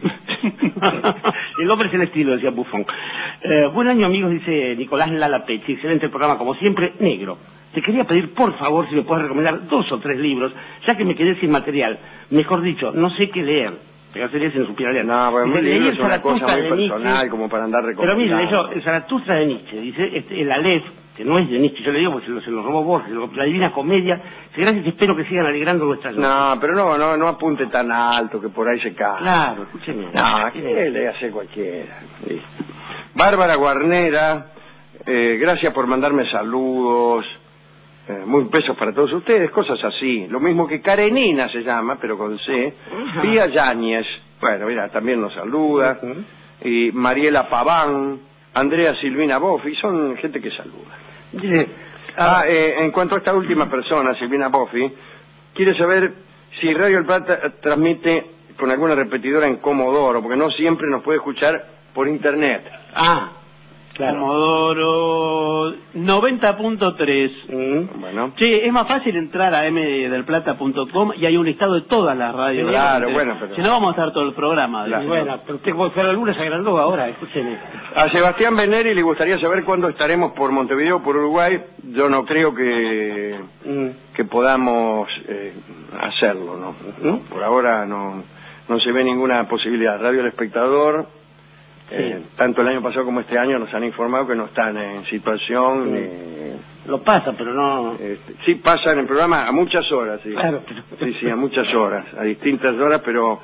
El hombre es el estilo, decía Buffon. Buen año, amigos, dice Nicolás Lala Pecci. Excelente el programa, como siempre, negro. Te quería pedir, por favor, si me puedes recomendar 2 o 3 libros, ya que me quedé sin material. Mejor dicho, no sé qué leer. Pero sería si no supiera leer. No, bueno, dice, leí es una cosa muy de personal, Nietzsche, como para andar pero recomendando. mire, eso, el Zaratustra de Nietzsche, dice, el Aleph, que no es de Nietzsche, yo le digo porque se lo robó Borges, la Divina Comedia. Gracias, espero que sigan alegrando nuestras noches. No, pero no apunte tan alto que por ahí se cae. Claro, escúcheme. No, que le hace cualquiera. Sí. Bárbara Guarnera, gracias por mandarme saludos. Muy besos para todos ustedes, cosas así. Lo mismo que Karenina se llama, pero con C. Pía Yáñez, bueno, mira, también nos saluda. Y Mariela Paván, Andrea Silvina Boffi, son gente que saluda. En cuanto a esta última persona, Silvina Boffi, quiere saber si Radio El Plata transmite con alguna repetidora en Comodoro, porque no siempre nos puede escuchar por internet. Claro. Comodoro 90.3. Bueno. Sí, es más fácil entrar a mdelplata.com y hay un listado de todas las radios. Claro, bueno, pero... Si no, vamos a estar todo el programa. Claro. Bueno, pero usted como fuera alguna se agrandó ahora, escúcheme. A Sebastián Beneri le gustaría saber cuándo estaremos por Montevideo, por Uruguay. Yo no creo que podamos hacerlo, ¿no? Por ahora no se ve ninguna posibilidad. Radio El Espectador, tanto el año pasado como este año, nos han informado que no están en situación. Lo pasa, pero no... sí, pasa en el programa a muchas horas, sí. Claro, Sí, a muchas horas, a distintas horas, pero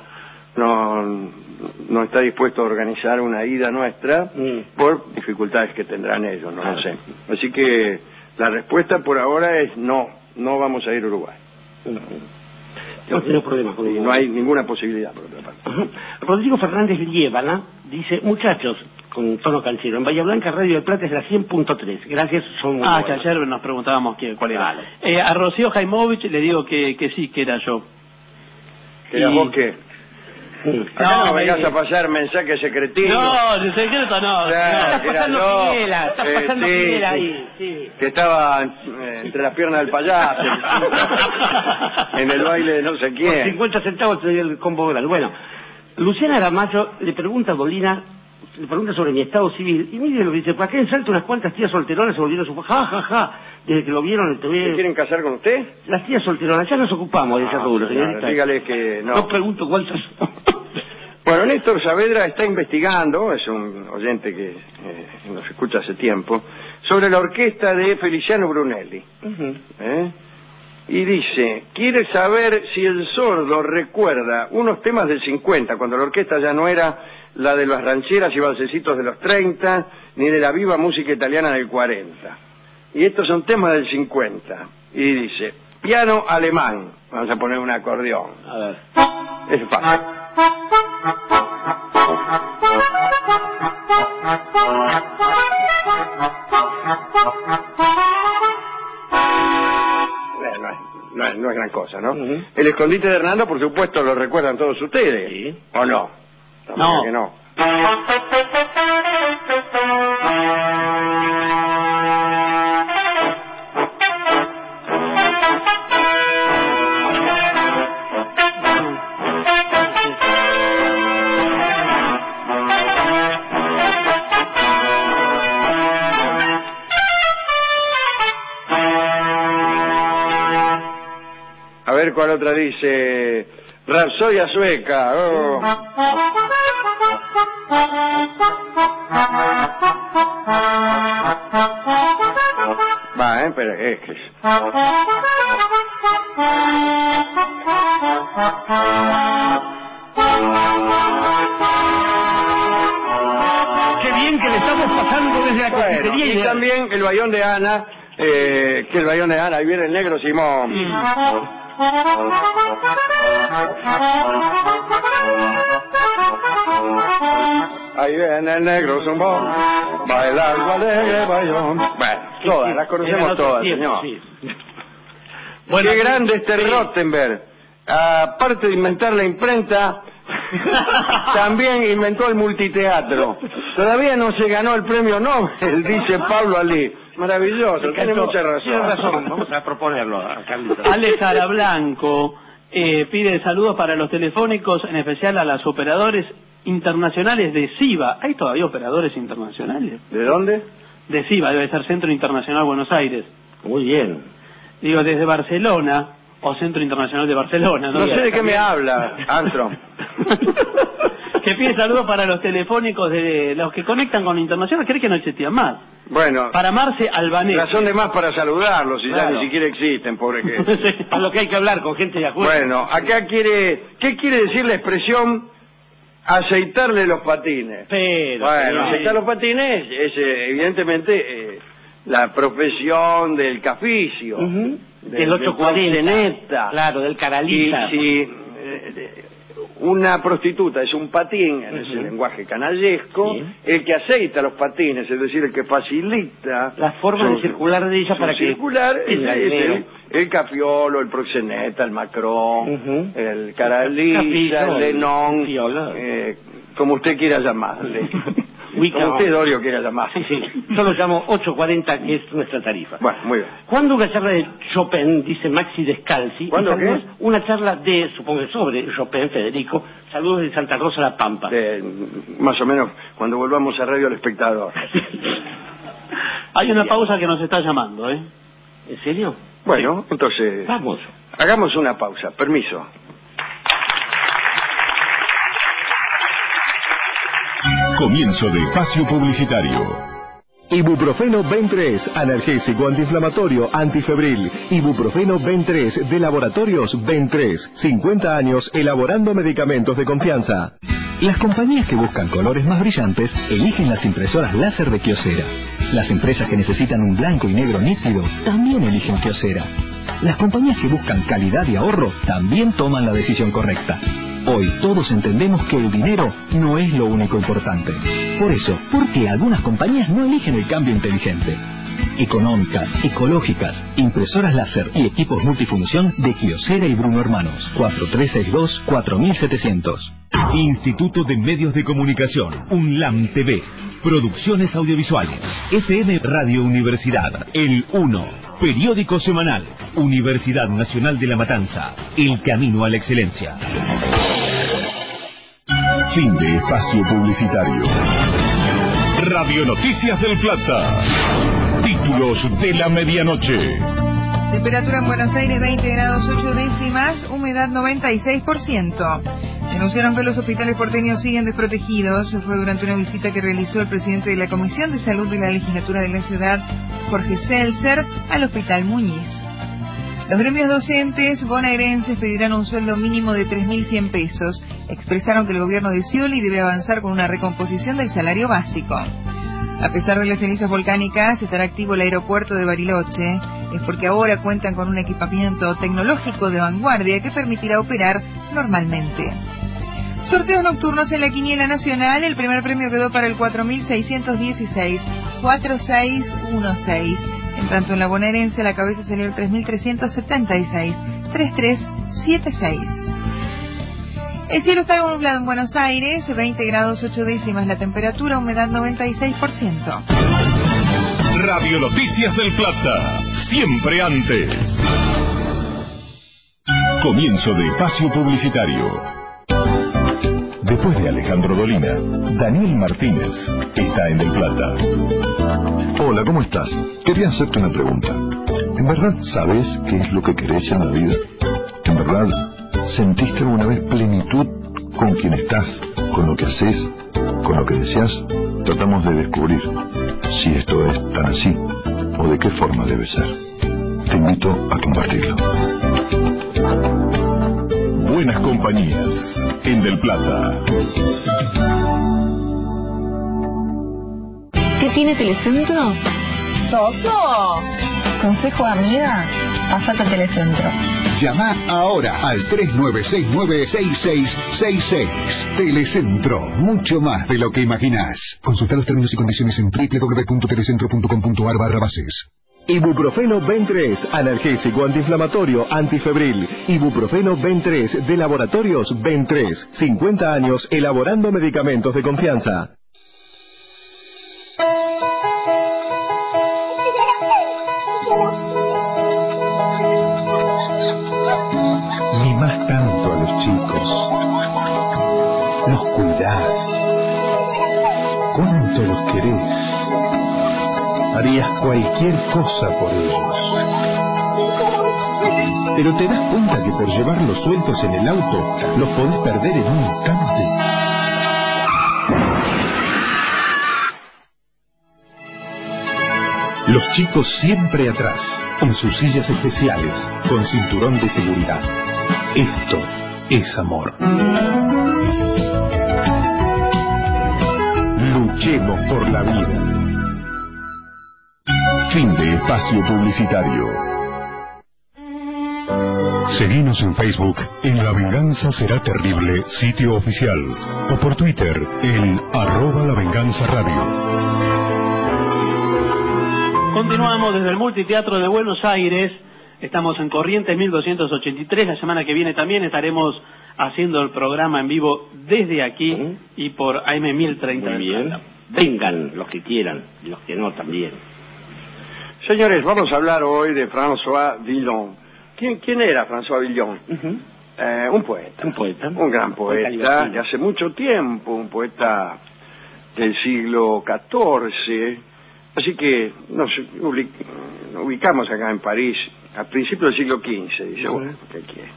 no está dispuesto a organizar una ida nuestra por dificultades que tendrán ellos, no lo sé. Así que la respuesta por ahora es no vamos a ir a Uruguay. No tenemos problemas con Uruguay. No hay ninguna posibilidad, por otra parte. Rodrigo Fernández Liébana dice, muchachos, con tono canchero, en Bahía Blanca Radio del Plata es la 100.3. Gracias, son muy buenos. Que ayer nos preguntábamos cuál era. A Rocío Jaimovich le digo que sí, que era yo. ¿Que era vos qué? Acá no vengas a pasar mensajes secretinos. No, de secreto no. Está pasando Pinela ahí. Sí. Que estaba entre las piernas del payaso, en el baile de no sé quién. Por 50 centavos te doy el combo dólar. Bueno, Luciana Aramayo le pregunta a Dolina, le pregunta sobre mi estado civil, y mire lo que dice, ¿para qué en Salta unas cuantas tías solteronas se volvieron desde que lo vieron en el TV? ¿Se quieren casar con usted? Las tías solteronas, ya nos ocupamos de ese rubro, señorita. Dígale que no. No pregunto cuántas son. Bueno, Néstor Saavedra está investigando, es un oyente que nos escucha hace tiempo, sobre la orquesta de Feliciano Brunelli. Y dice, quiere saber si el sordo recuerda unos temas del 50, cuando la orquesta ya no era la de las rancheras y balsecitos de los 30, ni de la viva música italiana del 40. Y estos son temas del 50. Y dice, piano alemán. Vamos a poner un acordeón. A ver. Es fácil. No es gran cosa, ¿no? El escondite de Hernando, por supuesto, lo recuerdan todos ustedes. ¿Sí? ¿O no? No. Que no. A ver cuál otra dice. Rapsodia sueca. Oh. Va, pero es que... sería y también el Bayón de Ana, ahí viene el negro Simón. Ahí viene el negro Simón, bailando alegre bayón. Bueno, todas, las conocemos todas, señor. Sí. Bueno, qué grande este Rottenberg. Aparte de inventar la imprenta, también inventó el multiteatro. Todavía no se ganó el premio Nobel, dice Pablo Alí. Maravilloso, tiene mucha razón. Tiene razón, vamos a proponerlo a Carlitos. Ale Jarablanco pide saludos para los telefónicos, en especial a los operadores internacionales de SIVA. ¿Hay todavía operadores internacionales? ¿De dónde? De SIVA, debe ser Centro Internacional Buenos Aires. Muy bien. Digo, desde Barcelona, o Centro Internacional de Barcelona. No sé de qué me habla, Antron. Que pide saludos para los telefónicos de los que conectan con internacional. ¿Cree que no existían más? Bueno, para Marce Albanese. Razón de más para saludarlos, si claro. ya ni siquiera existen, pobre que. Sí, a lo que hay que hablar con gente de afuera. Bueno, acá ¿qué quiere decir la expresión aceitarle los patines? Pero, bueno, aceitar los patines es evidentemente la profesión del caficio, del 840, claro, del caralita. Y si una prostituta es un patín, en ese lenguaje canallesco, el que aceita los patines, es decir, el que facilita la forma de circular de ella para que circular es el cafiolo, el proxeneta, el macrón, el caralita, el lenón, como usted quiera llamarle. Como usted, Dorio, quiera llamar. Sí. Yo lo llamo 840, que es nuestra tarifa. Bueno, muy bien. ¿Cuándo una charla de Chopin, dice Maxi Descalzi? ¿Cuándo qué? Una charla supongo que sobre Chopin, Federico. Saludos de Santa Rosa La Pampa. Más o menos cuando volvamos a Radio El Espectador. Hay una pausa que nos está llamando, ¿eh? ¿En serio? Bueno, entonces... Vamos. Hagamos una pausa. Permiso. Comienzo de espacio publicitario. Ibuprofeno Ben3, analgésico, antiinflamatorio, antifebril. Ibuprofeno Ben3 de Laboratorios Ben3. 50 años elaborando medicamentos de confianza. Las compañías que buscan colores más brillantes eligen las impresoras láser de Kyocera. Las empresas que necesitan un blanco y negro nítido también eligen Kyocera. Las compañías que buscan calidad y ahorro también toman la decisión correcta. Hoy todos entendemos que el dinero no es lo único importante. Por eso, ¿por qué algunas compañías no eligen el cambio inteligente? Económicas, ecológicas, impresoras láser y equipos multifunción de Kyocera y Bruno Hermanos. 4362-4700. Instituto de Medios de Comunicación, UNLAM TV. Producciones audiovisuales. FM Radio Universidad, El 1. Periódico semanal. Universidad Nacional de La Matanza. El camino a la excelencia. Fin de espacio publicitario. Radio Noticias del Plata. Títulos de la medianoche. Temperatura en Buenos Aires 20 grados 8 décimas, humedad 96%. Denunciaron que los hospitales porteños siguen desprotegidos. Fue durante una visita que realizó el presidente de la Comisión de Salud de la Legislatura de la Ciudad, Jorge Seltzer, al Hospital Muñiz. Los gremios docentes bonaerenses pedirán un sueldo mínimo de 3.100 pesos. Expresaron que el gobierno de Scioli debe avanzar con una recomposición del salario básico. A pesar de las cenizas volcánicas, estará activo el aeropuerto de Bariloche. Es porque ahora cuentan con un equipamiento tecnológico de vanguardia que permitirá operar normalmente. Sorteos nocturnos en la Quiniela Nacional. El primer premio quedó para el 4.616, 4616. En tanto en la bonaerense la cabeza salió el 3.376, 3376. El cielo está nublado en Buenos Aires, 20 grados 8 décimas la temperatura, humedad 96%. Radio Noticias del Plata, siempre antes. Comienzo de espacio publicitario. Después de Alejandro Dolina, Daniel Martínez está en Del Plata. Hola, ¿cómo estás? Quería hacerte una pregunta. ¿En verdad sabes qué es lo que querés en la vida? ¿En verdad sentiste alguna vez plenitud con quien estás, con lo que haces, con lo que deseas? Tratamos de descubrir si esto es tan así o de qué forma debe ser. Te invito a compartirlo. Buenas compañías en Del Plata. ¿Te ¿Tiene Telecentro? ¡Toto! Consejo de amiga, pasate a Telecentro. Llama ahora al 3969-6666. Telecentro, mucho más de lo que imaginás. Consulta los términos y condiciones en www.telecentro.com.ar/bases. Ibuprofeno Ben3, analgésico antiinflamatorio, antifebril. Ibuprofeno Ben3 de Laboratorios Ben3. 50 años elaborando medicamentos de confianza. Mimás tanto a los chicos, los cuidás, cuánto los querés. Harías cualquier cosa por ellos. Pero te das cuenta que por llevarlos sueltos en el auto, los podés perder en un instante. Los chicos siempre atrás, en sus sillas especiales, con cinturón de seguridad. Esto es amor. Luchemos por la vida. Fin de espacio publicitario. Seguinos en Facebook en La Venganza Será Terrible, sitio oficial, o por Twitter en @lavenganzaradio. Continuamos desde el Multiteatro de Buenos Aires. Estamos en Corrientes 1283. La semana que viene también estaremos haciendo el programa en vivo desde aquí y por AM 1030. Muy bien. Vengan los que quieran y los que no también. Señores, vamos a hablar hoy de François Villon. ¿Quién era François Villon? Un poeta. Un gran poeta de hace mucho tiempo, un poeta del siglo XIV. Así que nos ubicamos acá en París, al principio del siglo XV, dice, bueno, ¿qué quiere?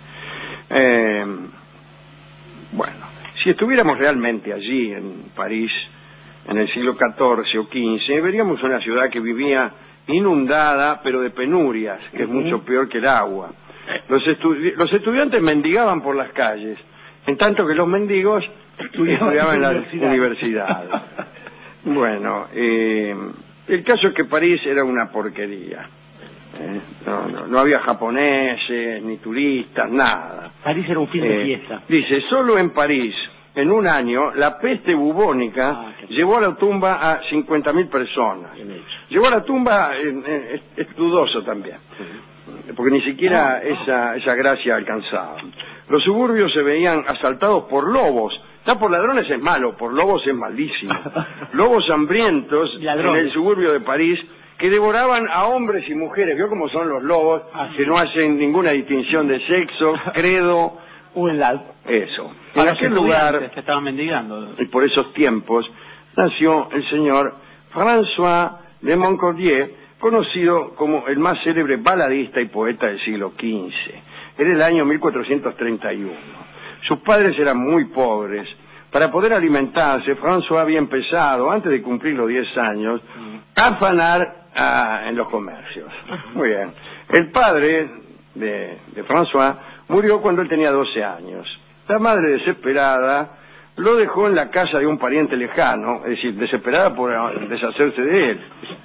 Bueno, si estuviéramos realmente allí en París, en el siglo XIV o XV, veríamos una ciudad que vivía inundada, pero de penurias, que es mucho peor que el agua. Los estudiantes mendigaban por las calles, en tanto que los mendigos estudiaban en la universidad. Bueno, el caso es que París era una porquería. No había japoneses, ni turistas, nada. París era un fin de fiesta. Dice, solo en París, en un año, la peste bubónica llevó a la tumba a 50.000 personas. Llevó a la tumba, es dudoso también, porque ni siquiera esa gracia alcanzaba. Los suburbios se veían asaltados por lobos. Ya por ladrones es malo, por lobos es malísimo. Lobos hambrientos en el suburbio de París que devoraban a hombres y mujeres. ¿Vio cómo son los lobos? Que no hacen ninguna distinción de sexo, credo o edad. Eso. En aquel lugar, que estaban mendigando, y por esos tiempos, nació el señor François de Moncordier, conocido como el más célebre baladista y poeta del siglo XV. Era el año 1431. Sus padres eran muy pobres. Para poder alimentarse, François había empezado, antes de cumplir los 10 años, a afanar en los comercios. Muy bien. El padre de François murió cuando él tenía 12 años. La madre, desesperada, lo dejó en la casa de un pariente lejano, es decir, desesperada por deshacerse de él.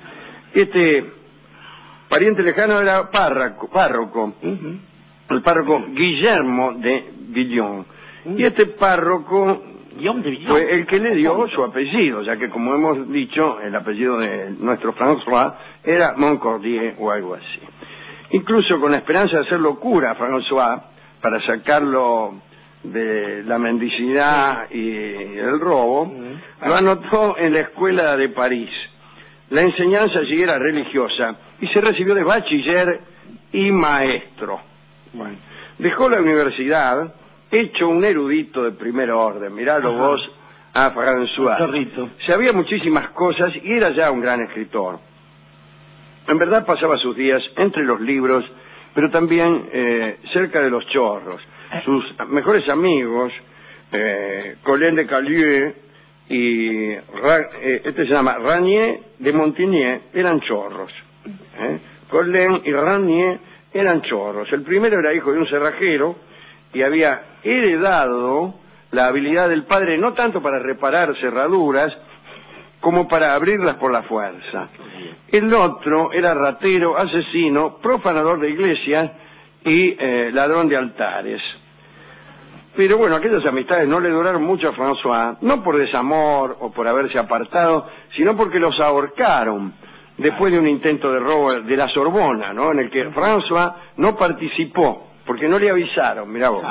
Este pariente lejano era párroco. El párroco Guillermo de Villon. Y este párroco fue el que le dio su apellido, ya que, como hemos dicho, el apellido de nuestro François era Moncordier o algo así. Incluso con la esperanza de hacerlo cura François, para sacarlo de la mendicidad y el robo, lo anotó en la escuela de París. La enseñanza allí era religiosa y se recibió de bachiller y maestro. Bueno, dejó la universidad hecho un erudito de primer orden. Miralo vos a François. Sabía muchísimas cosas y era ya un gran escritor. En verdad pasaba sus días entre los libros, pero también cerca de los chorros. Sus mejores amigos, Colin de Calieu y este se llama Ranier de Montigny, eran chorros. Colin y Ranier eran chorros. El primero era hijo de un cerrajero y había heredado la habilidad del padre, no tanto para reparar cerraduras, como para abrirlas por la fuerza. El otro era ratero, asesino, profanador de iglesias y ladrón de altares. Pero bueno, aquellas amistades no le duraron mucho a François, no por desamor o por haberse apartado, sino porque los ahorcaron después de un intento de robo de la Sorbona, ¿no? En el que François no participó, porque no le avisaron, mirá vos.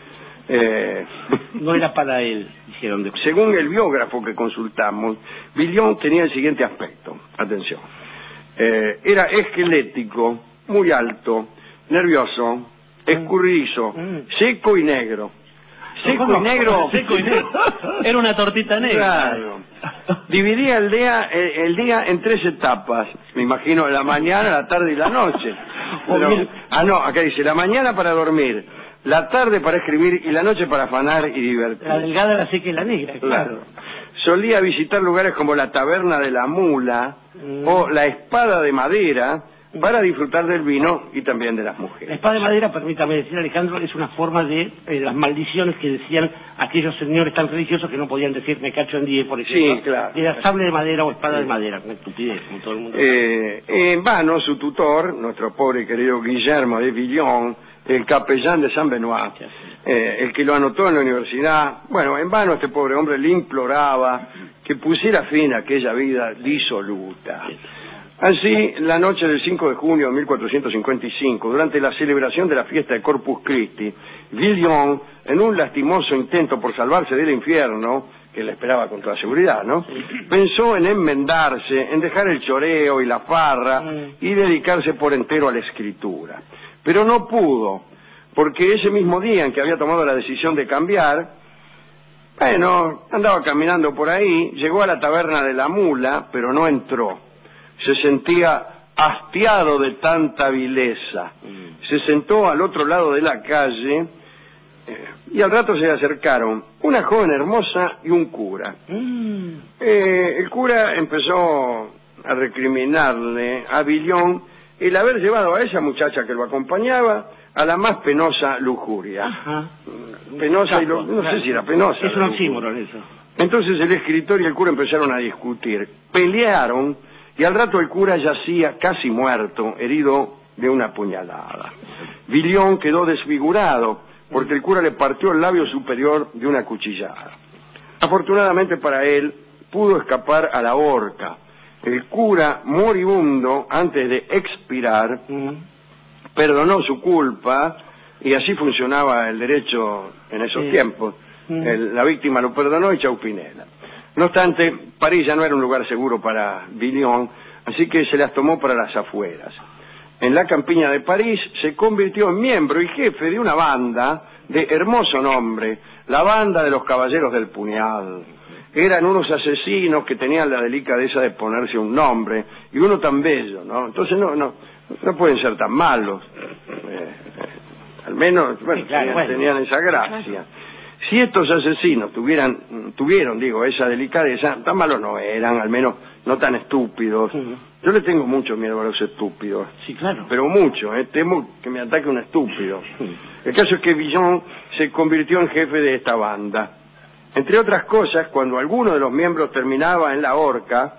No era para él, dijeron. Según el biógrafo que consultamos, Villon tenía el siguiente aspecto, atención. Era esquelético, muy alto, nervioso, escurridizo, seco y negro. Seco y negro. Era una tortita negra. Claro. Dividía el día en 3 etapas. Me imagino la mañana, la tarde y la noche. Pero, no, acá dice, la mañana para dormir, la tarde para escribir y la noche para afanar y divertir. La delgada, la seca y la negra, claro. Solía visitar lugares como la Taberna de la Mula o la Espada de Madera para disfrutar del vino y también de las mujeres. La espada de madera, permítame decir, Alejandro, es una forma de las maldiciones que decían aquellos señores tan religiosos que no podían decir me cacho en 10, por ejemplo. Sí, claro. Era sable de madera o espada de madera, una estupidez, como todo el mundo en vano, su tutor, nuestro pobre querido Guillermo de Villon, el capellán de San Benoit, el que lo anotó en la universidad, bueno, en vano este pobre hombre le imploraba que pusiera fin a aquella vida disoluta. Así, la noche del 5 de junio de 1455, durante la celebración de la fiesta de Corpus Christi, Villon, en un lastimoso intento por salvarse del infierno, que le esperaba con toda seguridad, ¿no?, pensó en enmendarse, en dejar el choreo y la farra y dedicarse por entero a la escritura. Pero no pudo, porque ese mismo día en que había tomado la decisión de cambiar, bueno, andaba caminando por ahí, llegó a la Taberna de la Mula, pero no entró. Se sentía hastiado de tanta vileza. Se sentó al otro lado de la calle y al rato se le acercaron una joven hermosa y un cura. El cura empezó a recriminarle a Villon el haber llevado a esa muchacha que lo acompañaba a la más penosa lujuria. Penosa y no sé si era penosa. Es un oxímoron eso. Entonces el escritor y el cura empezaron a discutir. Pelearon. Y al rato el cura yacía casi muerto, herido de una puñalada. Villon quedó desfigurado porque el cura le partió el labio superior de una cuchillada. Afortunadamente para él, pudo escapar a la horca. El cura, moribundo, antes de expirar, perdonó su culpa, y así funcionaba el derecho en esos tiempos. La víctima lo perdonó y chau Pinela. No obstante, París ya no era un lugar seguro para Villon, así que se las tomó para las afueras. En la campiña de París se convirtió en miembro y jefe de una banda de hermoso nombre, la Banda de los Caballeros del Puñal. Eran unos asesinos que tenían la delicadeza de ponerse un nombre, y uno tan bello, ¿no? Entonces no pueden ser tan malos. Al menos, bueno, tenían esa gracia. Si estos asesinos tuvieron, esa delicadeza, tan malos no eran, al menos no tan estúpidos. Yo le tengo mucho miedo a los estúpidos. Sí, claro. Pero mucho, temo que me ataque un estúpido. El caso es que Villon se convirtió en jefe de esta banda. Entre otras cosas, cuando alguno de los miembros terminaba en la horca,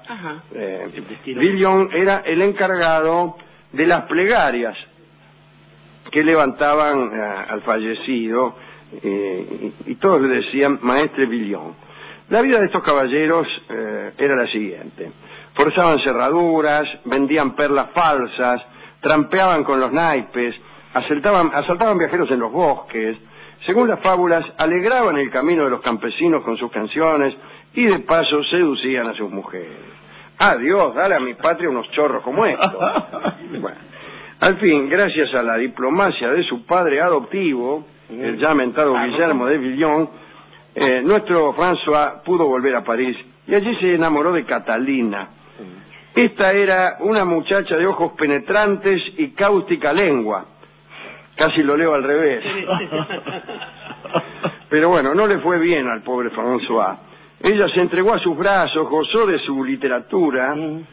Villon era el encargado de las plegarias que levantaban al fallecido, y todos le decían Maestre Villon. La vida de estos caballeros era la siguiente: forzaban cerraduras, vendían perlas falsas, trampeaban con los naipes, asaltaban viajeros en los bosques. Según las fábulas, alegraban el camino de los campesinos con sus canciones y de paso seducían a sus mujeres. Dios, dale a mi patria unos chorros como estos. Bueno, al fin, gracias a la diplomacia de su padre adoptivo, el ya mentado Guillermo de Villon, nuestro François pudo volver a París y allí se enamoró de Catalina. Esta era una muchacha de ojos penetrantes y cáustica lengua. Casi lo leo al revés. Pero bueno, no le fue bien al pobre François. Ella se entregó a sus brazos, gozó de su literatura,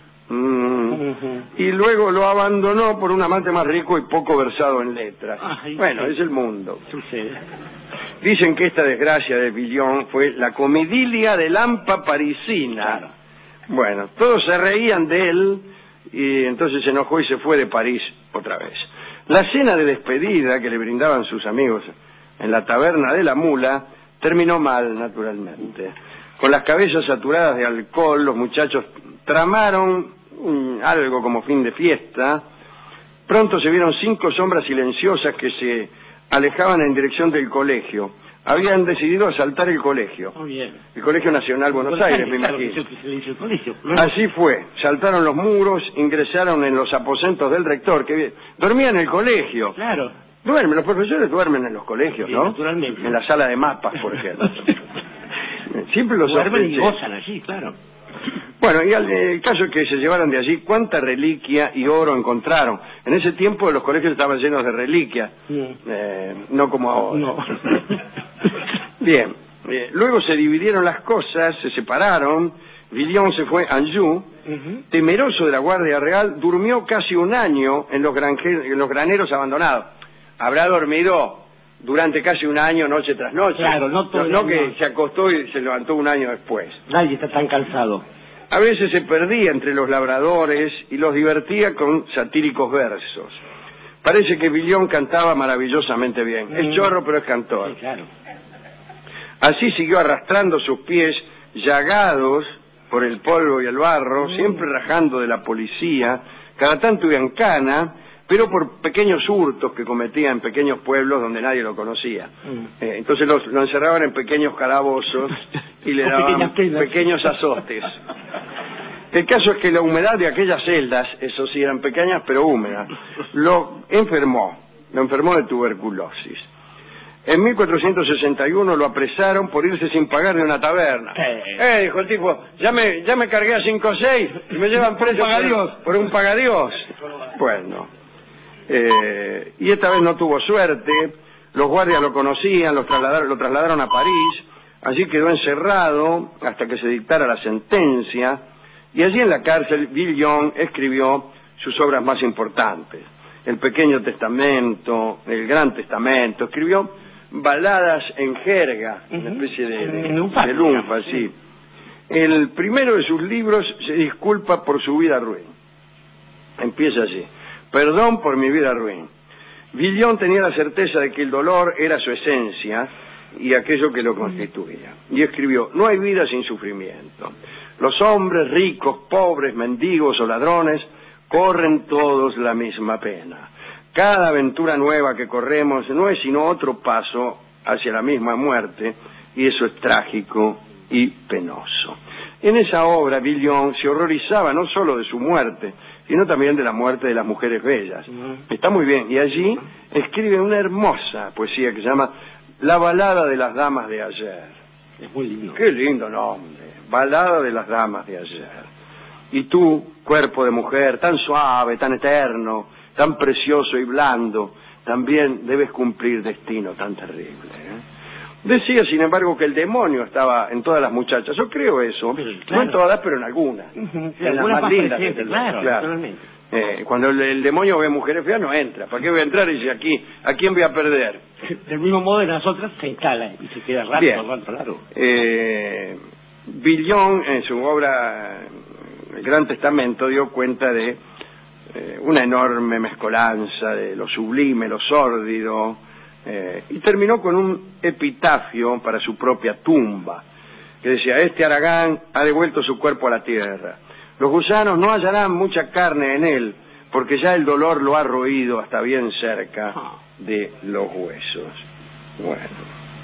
y luego lo abandonó por un amante más rico y poco versado en letras. Bueno, es el mundo. Dicen que esta desgracia de Villon fue la comidilia de Lampa parisina, Bueno, todos se reían de él y entonces se enojó y se fue de París otra vez. La cena de despedida que le brindaban sus amigos en la taberna de la Mula terminó mal, naturalmente. Con las cabezas saturadas de alcohol, los muchachos tramaron algo como fin de fiesta. Pronto se vieron 5 sombras silenciosas que se alejaban en dirección del colegio. Habían decidido asaltar el colegio. Muy bien. El Colegio Nacional Buenos Aires, me claro, imagino. Que se le hizo el colegio. Así fue. Saltaron los muros, ingresaron en los aposentos del rector, que dormía en el colegio. Claro. Duermen, los profesores duermen en los colegios, Sí, ¿no? naturalmente. En la sala de mapas, por ejemplo. Siempre los duermen y sospeché. gozan allí, claro. Bueno, y el caso es que se llevaron de allí cuánta reliquia y oro encontraron. En ese tiempo los colegios estaban llenos de reliquias, no como ahora. No. Bien, luego se dividieron las cosas, se separaron. Villon se fue a Anjou. Temeroso de la Guardia Real, durmió casi un año en los graneros abandonados. Habrá dormido durante casi un año, noche tras noche. Claro, no todo no que se acostó y se levantó un año después. Nadie está tan cansado. A veces se perdía entre los labradores y los divertía con satíricos versos. Parece que Villon cantaba maravillosamente bien. Es chorro, pero es cantor. Sí, claro. Así siguió arrastrando sus pies llagados por el polvo y el barro, siempre rajando de la policía, cada tanto iba en cana, pero por pequeños hurtos que cometía en pequeños pueblos donde nadie lo conocía. Entonces lo encerraban en pequeños calabozos y le daban pequeños azotes. El caso es que la humedad de aquellas celdas, eso sí eran pequeñas pero húmedas, lo enfermó de tuberculosis. En 1461 lo apresaron por irse sin pagar de una taberna. Dijo el tipo, ya me cargué a 5 o 6 y me llevan preso por un pagadiós. Bueno, y esta vez no tuvo suerte, los guardias lo conocían, lo trasladaron a París, allí quedó encerrado hasta que se dictara la sentencia, y allí en la cárcel Villon escribió sus obras más importantes, el Pequeño Testamento, el Gran Testamento, escribió baladas en jerga, una especie de lunfa, sí. El primero de sus libros se disculpa por su vida ruin. Empieza así: perdón por mi vida ruin. Villon tenía la certeza de que el dolor era su esencia y aquello que lo constituía. Y escribió: no hay vida sin sufrimiento. Los hombres, ricos, pobres, mendigos o ladrones, corren todos la misma pena. Cada aventura nueva que corremos no es sino otro paso hacia la misma muerte, y eso es trágico y penoso. En esa obra Villon se horrorizaba no solo de su muerte, sino también de la muerte de las mujeres bellas. Está muy bien, y allí escribe una hermosa poesía que se llama La balada de las damas de ayer. Es muy lindo. Qué lindo nombre, Balada de las damas de ayer. Y tú, cuerpo de mujer, tan suave, tan eterno, tan precioso y blando, también debes cumplir destino tan terrible. Decía, sin embargo, que el demonio estaba en todas las muchachas. Yo creo eso, claro. No en todas, pero en algunas. En las más lindas. Claro. Cuando el demonio ve mujeres feas, no entra. ¿Para qué voy a entrar? Y dice, aquí, ¿a quién voy a perder? Del mismo modo, en las otras se instala y se queda rato, claro. Villon, en su obra El Gran Testamento, dio cuenta de una enorme mezcolanza de lo sublime, lo sórdido, y terminó con un epitafio para su propia tumba, que decía: este Aragán ha devuelto su cuerpo a la tierra. Los gusanos no hallarán mucha carne en él, porque ya el dolor lo ha roído hasta bien cerca de los huesos. Bueno.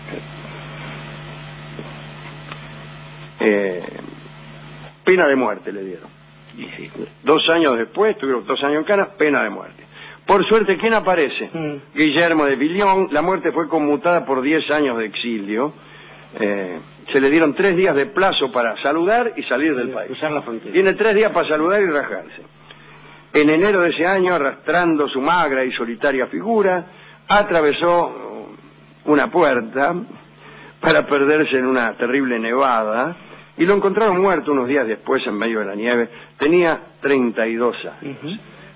Pena de muerte le dieron. 2 años después, tuvieron 2 años en cana, pena de muerte. Por suerte, ¿quién aparece? Guillermo de Villon. La muerte fue conmutada por 10 años de exilio. Se le dieron 3 días de plazo para saludar y salir del país. Cruzar la frontera. Tiene 3 días para saludar y rajarse. En enero de ese año, arrastrando su magra y solitaria figura, atravesó una puerta para perderse en una terrible nevada, y lo encontraron muerto unos días después en medio de la nieve. Tenía 32 años.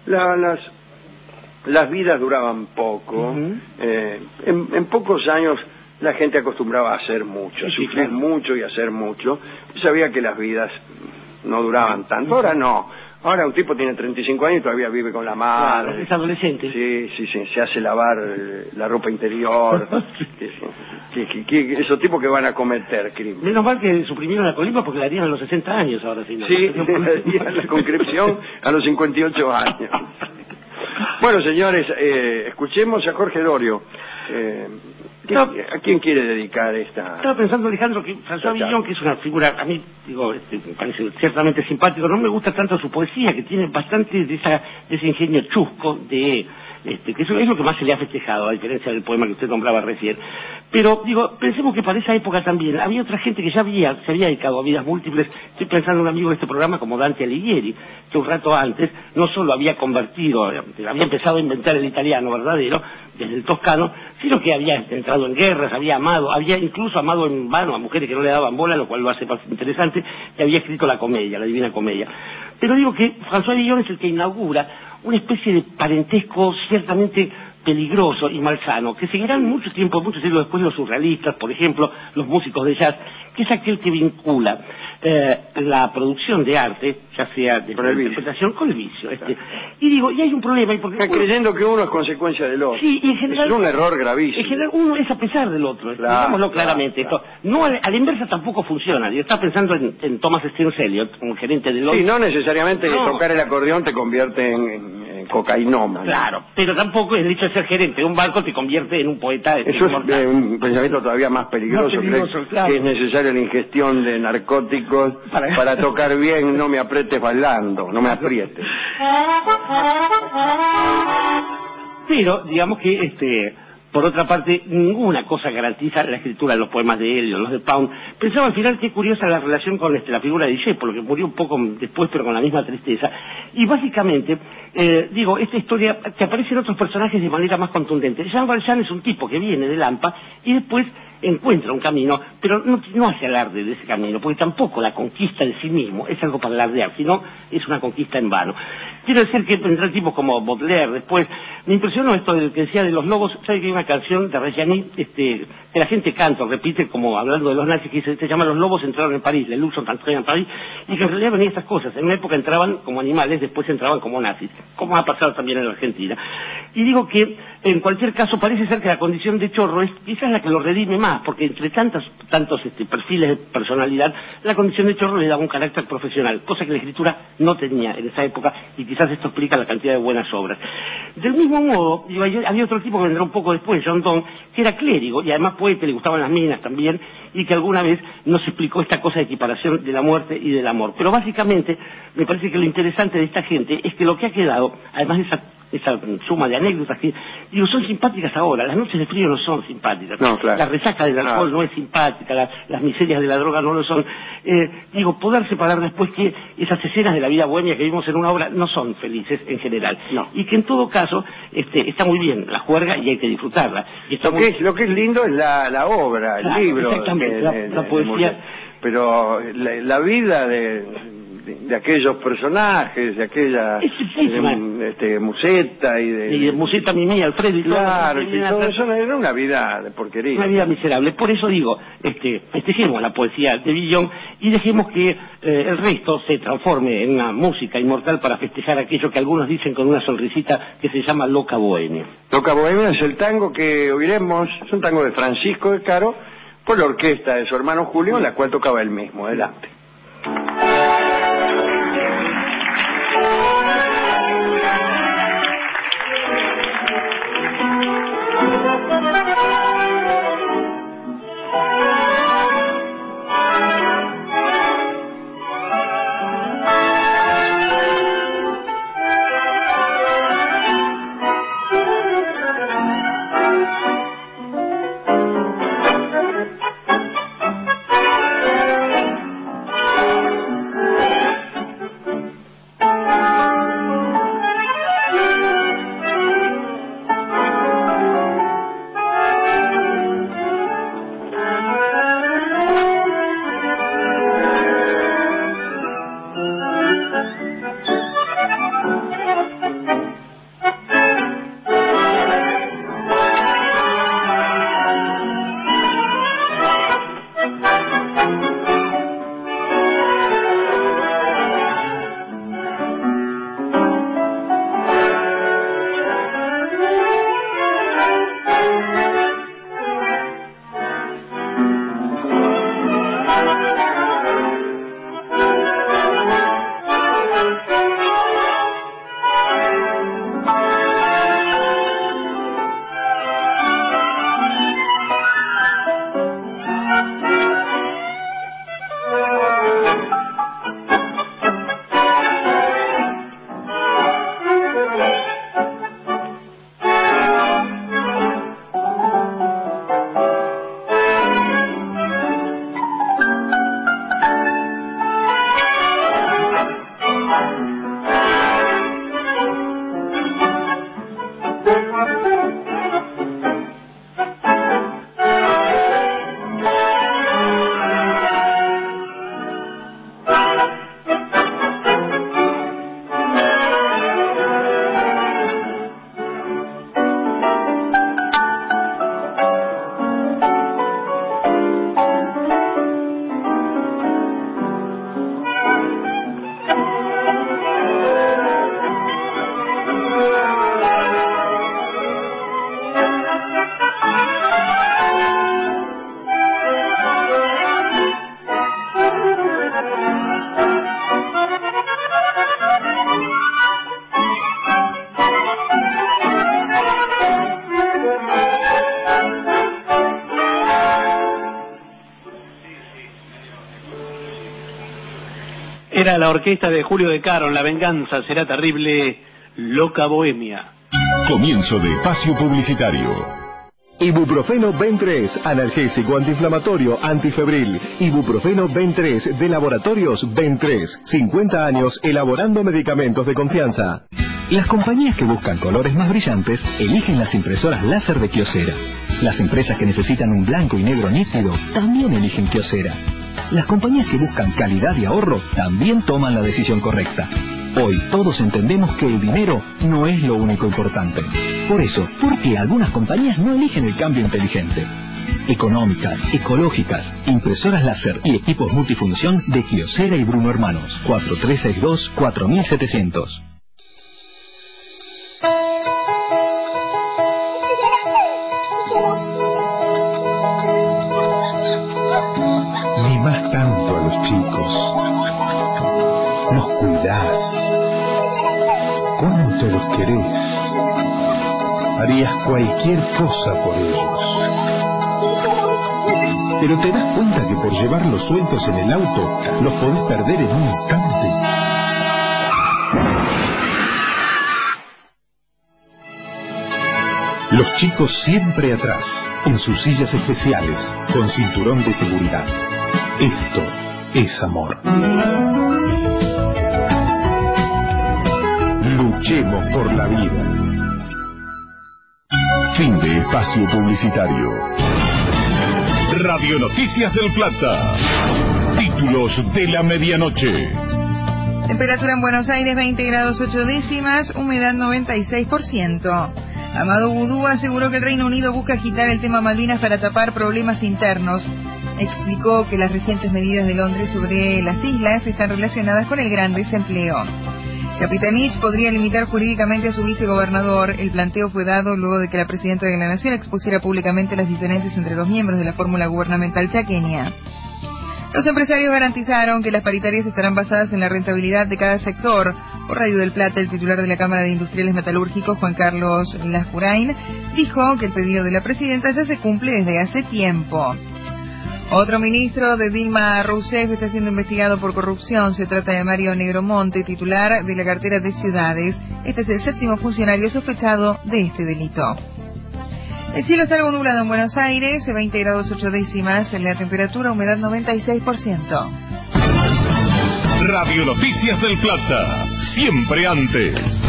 Las vidas duraban poco. En pocos años la gente acostumbraba a hacer mucho, a sufrir mucho y a hacer mucho. Sabía que las vidas no duraban tanto. Ahora no. Ahora un tipo tiene 35 años y todavía vive con la madre. Claro, es adolescente. Sí, se hace lavar la ropa interior. Esos tipos que van a cometer crimen. Menos mal que suprimieron la colimba porque la harían a los 60 años ahora. Sí, la conscripción a los 58 años. Bueno, señores, escuchemos a Jorge Dorio. ¿A quién quiere dedicar esta...? Estaba pensando, Alejandro, que François Villon, que es una figura, a mí, me parece ciertamente simpático, no me gusta tanto su poesía, que tiene bastante de ese ingenio chusco, que eso es lo que más se le ha festejado, a diferencia del poema que usted nombraba recién. Pero, pensemos que para esa época también había otra gente que se había dedicado a vidas múltiples. Estoy pensando en un amigo de este programa como Dante Alighieri, que un rato antes no solo había empezado a inventar el italiano verdadero, desde el toscano, sino que había entrado en guerras, había incluso amado en vano a mujeres que no le daban bola, lo cual lo hace más interesante, y había escrito la Divina Comedia. Pero digo que François Villon es el que inaugura una especie de parentesco ciertamente peligroso y malsano, que seguirán mucho tiempo, muchos siglos después, los surrealistas, por ejemplo, los músicos de jazz, que es aquel que vincula la producción de arte, ya sea de interpretación, con el vicio. Y hay un problema. Creyendo que uno es consecuencia del otro. Sí, y en general, es un error gravísimo. En general uno es a pesar del otro, digámoslo claramente. Claro. Esto no a la inversa tampoco funciona. Yo estaba pensando en Thomas Stearns Eliot, un gerente de Lloyd. Sí, no necesariamente tocar el acordeón te convierte en cocainómano. Claro, pero tampoco el hecho de ser gerente de un banco te convierte en un poeta. Eso es un pensamiento todavía más peligroso. Claro. Que es necesaria la ingestión de narcóticos para tocar bien. No me aprietes bailando, no me aprietes. Pero digamos que por otra parte, ninguna cosa garantiza la escritura de los poemas de Eliot, los de Pound. Pensaba al final qué curiosa la relación con la figura de Discépolo, que murió un poco después, pero con la misma tristeza. Y básicamente, esta historia que aparecen otros personajes de manera más contundente. Jean Valjean es un tipo que viene de Lampa y después encuentra un camino, pero no hace alarde de ese camino, porque tampoco la conquista de sí mismo es algo para alardear, sino es una conquista en vano. Quiero decir que vendrán tipos como Baudelaire. Después me impresionó esto del que decía de los lobos. ¿Sabe que hay una canción de Reggiani que la gente canta, repite, como hablando de los nazis, que se llama Los lobos entraron en París, Le Loups sont entrés en París, y que en realidad venían estas cosas. En una época entraban como animales, después entraban como nazis, como ha pasado también en la Argentina. Y digo que en cualquier caso parece ser que la condición de chorro es quizás la que lo redime más, porque entre tantos perfiles de personalidad, la condición de chorro le daba un carácter profesional, cosa que la escritura no tenía en esa época, y quizás esto explica la cantidad de buenas obras. Del mismo modo, había otro tipo que vendrá un poco después, John Donne, que era clérigo y además poeta, le gustaban las minas también, y que alguna vez nos explicó esta cosa de equiparación de la muerte y del amor. Pero básicamente me parece que lo interesante de esta gente es que lo que ha quedado, además de esa suma de anécdotas que son simpáticas ahora, las noches de frío no son simpáticas, no, claro, la resaca del alcohol no es simpática, las miserias de la droga no lo son, poder separar después que esas escenas de la vida bohemia que vimos en una obra no son felices en general, y que en todo caso está muy bien la juerga y hay que disfrutarla. Y lo que es lindo es la obra, el libro, exactamente, la poesía, pero la vida de aquellos personajes, de aquella Musetta y de Musetta, Mimi, Alfredo y claro, todo eso era una vida de porquería, una vida miserable. Por eso digo, festejemos la poesía de Villon y dejemos que el resto se transforme en una música inmortal para festejar aquello que algunos dicen con una sonrisita que se llama Loca Bohemia. Loca Bohemia es el tango que oiremos, es un tango de Francisco de Caro por la orquesta de su hermano Julio, en la cual tocaba él mismo. Adelante. Era la orquesta de Julio De Caro en La Venganza Será Terrible, Loca Bohemia. Comienzo de espacio publicitario. Ibuprofeno Ben3, analgésico antiinflamatorio antifebril. Ibuprofeno Ben3 de Laboratorios Ben3, 50 años elaborando medicamentos de confianza. Las compañías que buscan colores más brillantes eligen las impresoras láser de Kyocera. Las empresas que necesitan un blanco y negro nítido también eligen Kyocera. Las compañías que buscan calidad y ahorro también toman la decisión correcta. Hoy todos entendemos que el dinero no es lo único importante. Por eso, ¿por qué algunas compañías no eligen el cambio inteligente? Económicas, ecológicas, impresoras láser y equipos multifunción de Kyocera y Bruno Hermanos. 4362-4700. Mimás tanto a los chicos. Los cuidás. ¿Cuánto los querés? Harías cualquier cosa por ellos. Pero te das cuenta que por llevarlos sueltos en el auto los podés perder en un instante. Los chicos siempre atrás, en sus sillas especiales, con cinturón de seguridad. Esto es amor. Luchemos por la vida. Fin de espacio publicitario. Radio Noticias del Plata. Títulos de la medianoche. Temperatura en Buenos Aires 20 grados 8 décimas, humedad 96%. Amado Boudou aseguró que el Reino Unido busca agitar el tema Malvinas para tapar problemas internos. Explicó que las recientes medidas de Londres sobre las islas están relacionadas con el gran desempleo. Capitanich podría limitar jurídicamente a su vicegobernador. El planteo fue dado luego de que la presidenta de la Nación expusiera públicamente las diferencias entre los miembros de la fórmula gubernamental chaqueña. Los empresarios garantizaron que las paritarias estarán basadas en la rentabilidad de cada sector. Por Radio del Plata, el titular de la Cámara de Industriales Metalúrgicos, Juan Carlos Lascurain, dijo que el pedido de la presidenta ya se cumple desde hace tiempo. Otro ministro de Dilma Rousseff está siendo investigado por corrupción. Se trata de Mario Negromonte, titular de la cartera de Ciudades. Este es el 7º funcionario sospechado de este delito. El cielo está algo nublado en Buenos Aires, 20 grados 8 décimas, la temperatura, humedad 96%. Radio Noticias del Plata, siempre antes.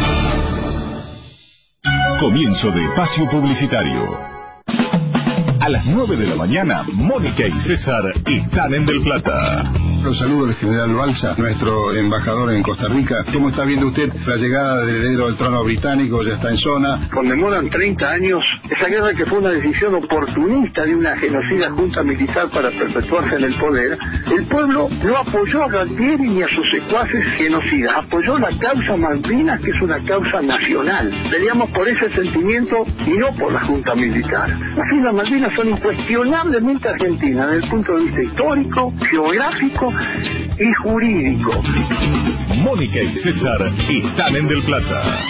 Comienzo de espacio publicitario. A las 9 de la mañana, Mónica y César están en Del Plata. Los saludo al general Balsa, nuestro embajador en Costa Rica. ¿Cómo está viendo usted la llegada del heredero del trono británico? Ya está en zona. Conmemoran 30 años esa guerra que fue una decisión oportunista de una genocida junta militar para perpetuarse en el poder. El pueblo no apoyó a Galtieri ni a sus secuaces genocidas. Apoyó la causa Malvinas, que es una causa nacional. Peleamos por ese sentimiento y no por la junta militar. Las Islas Malvinas son incuestionablemente argentinas desde el punto de vista histórico, geográfico y jurídico. Mónica y César están en Del Plata.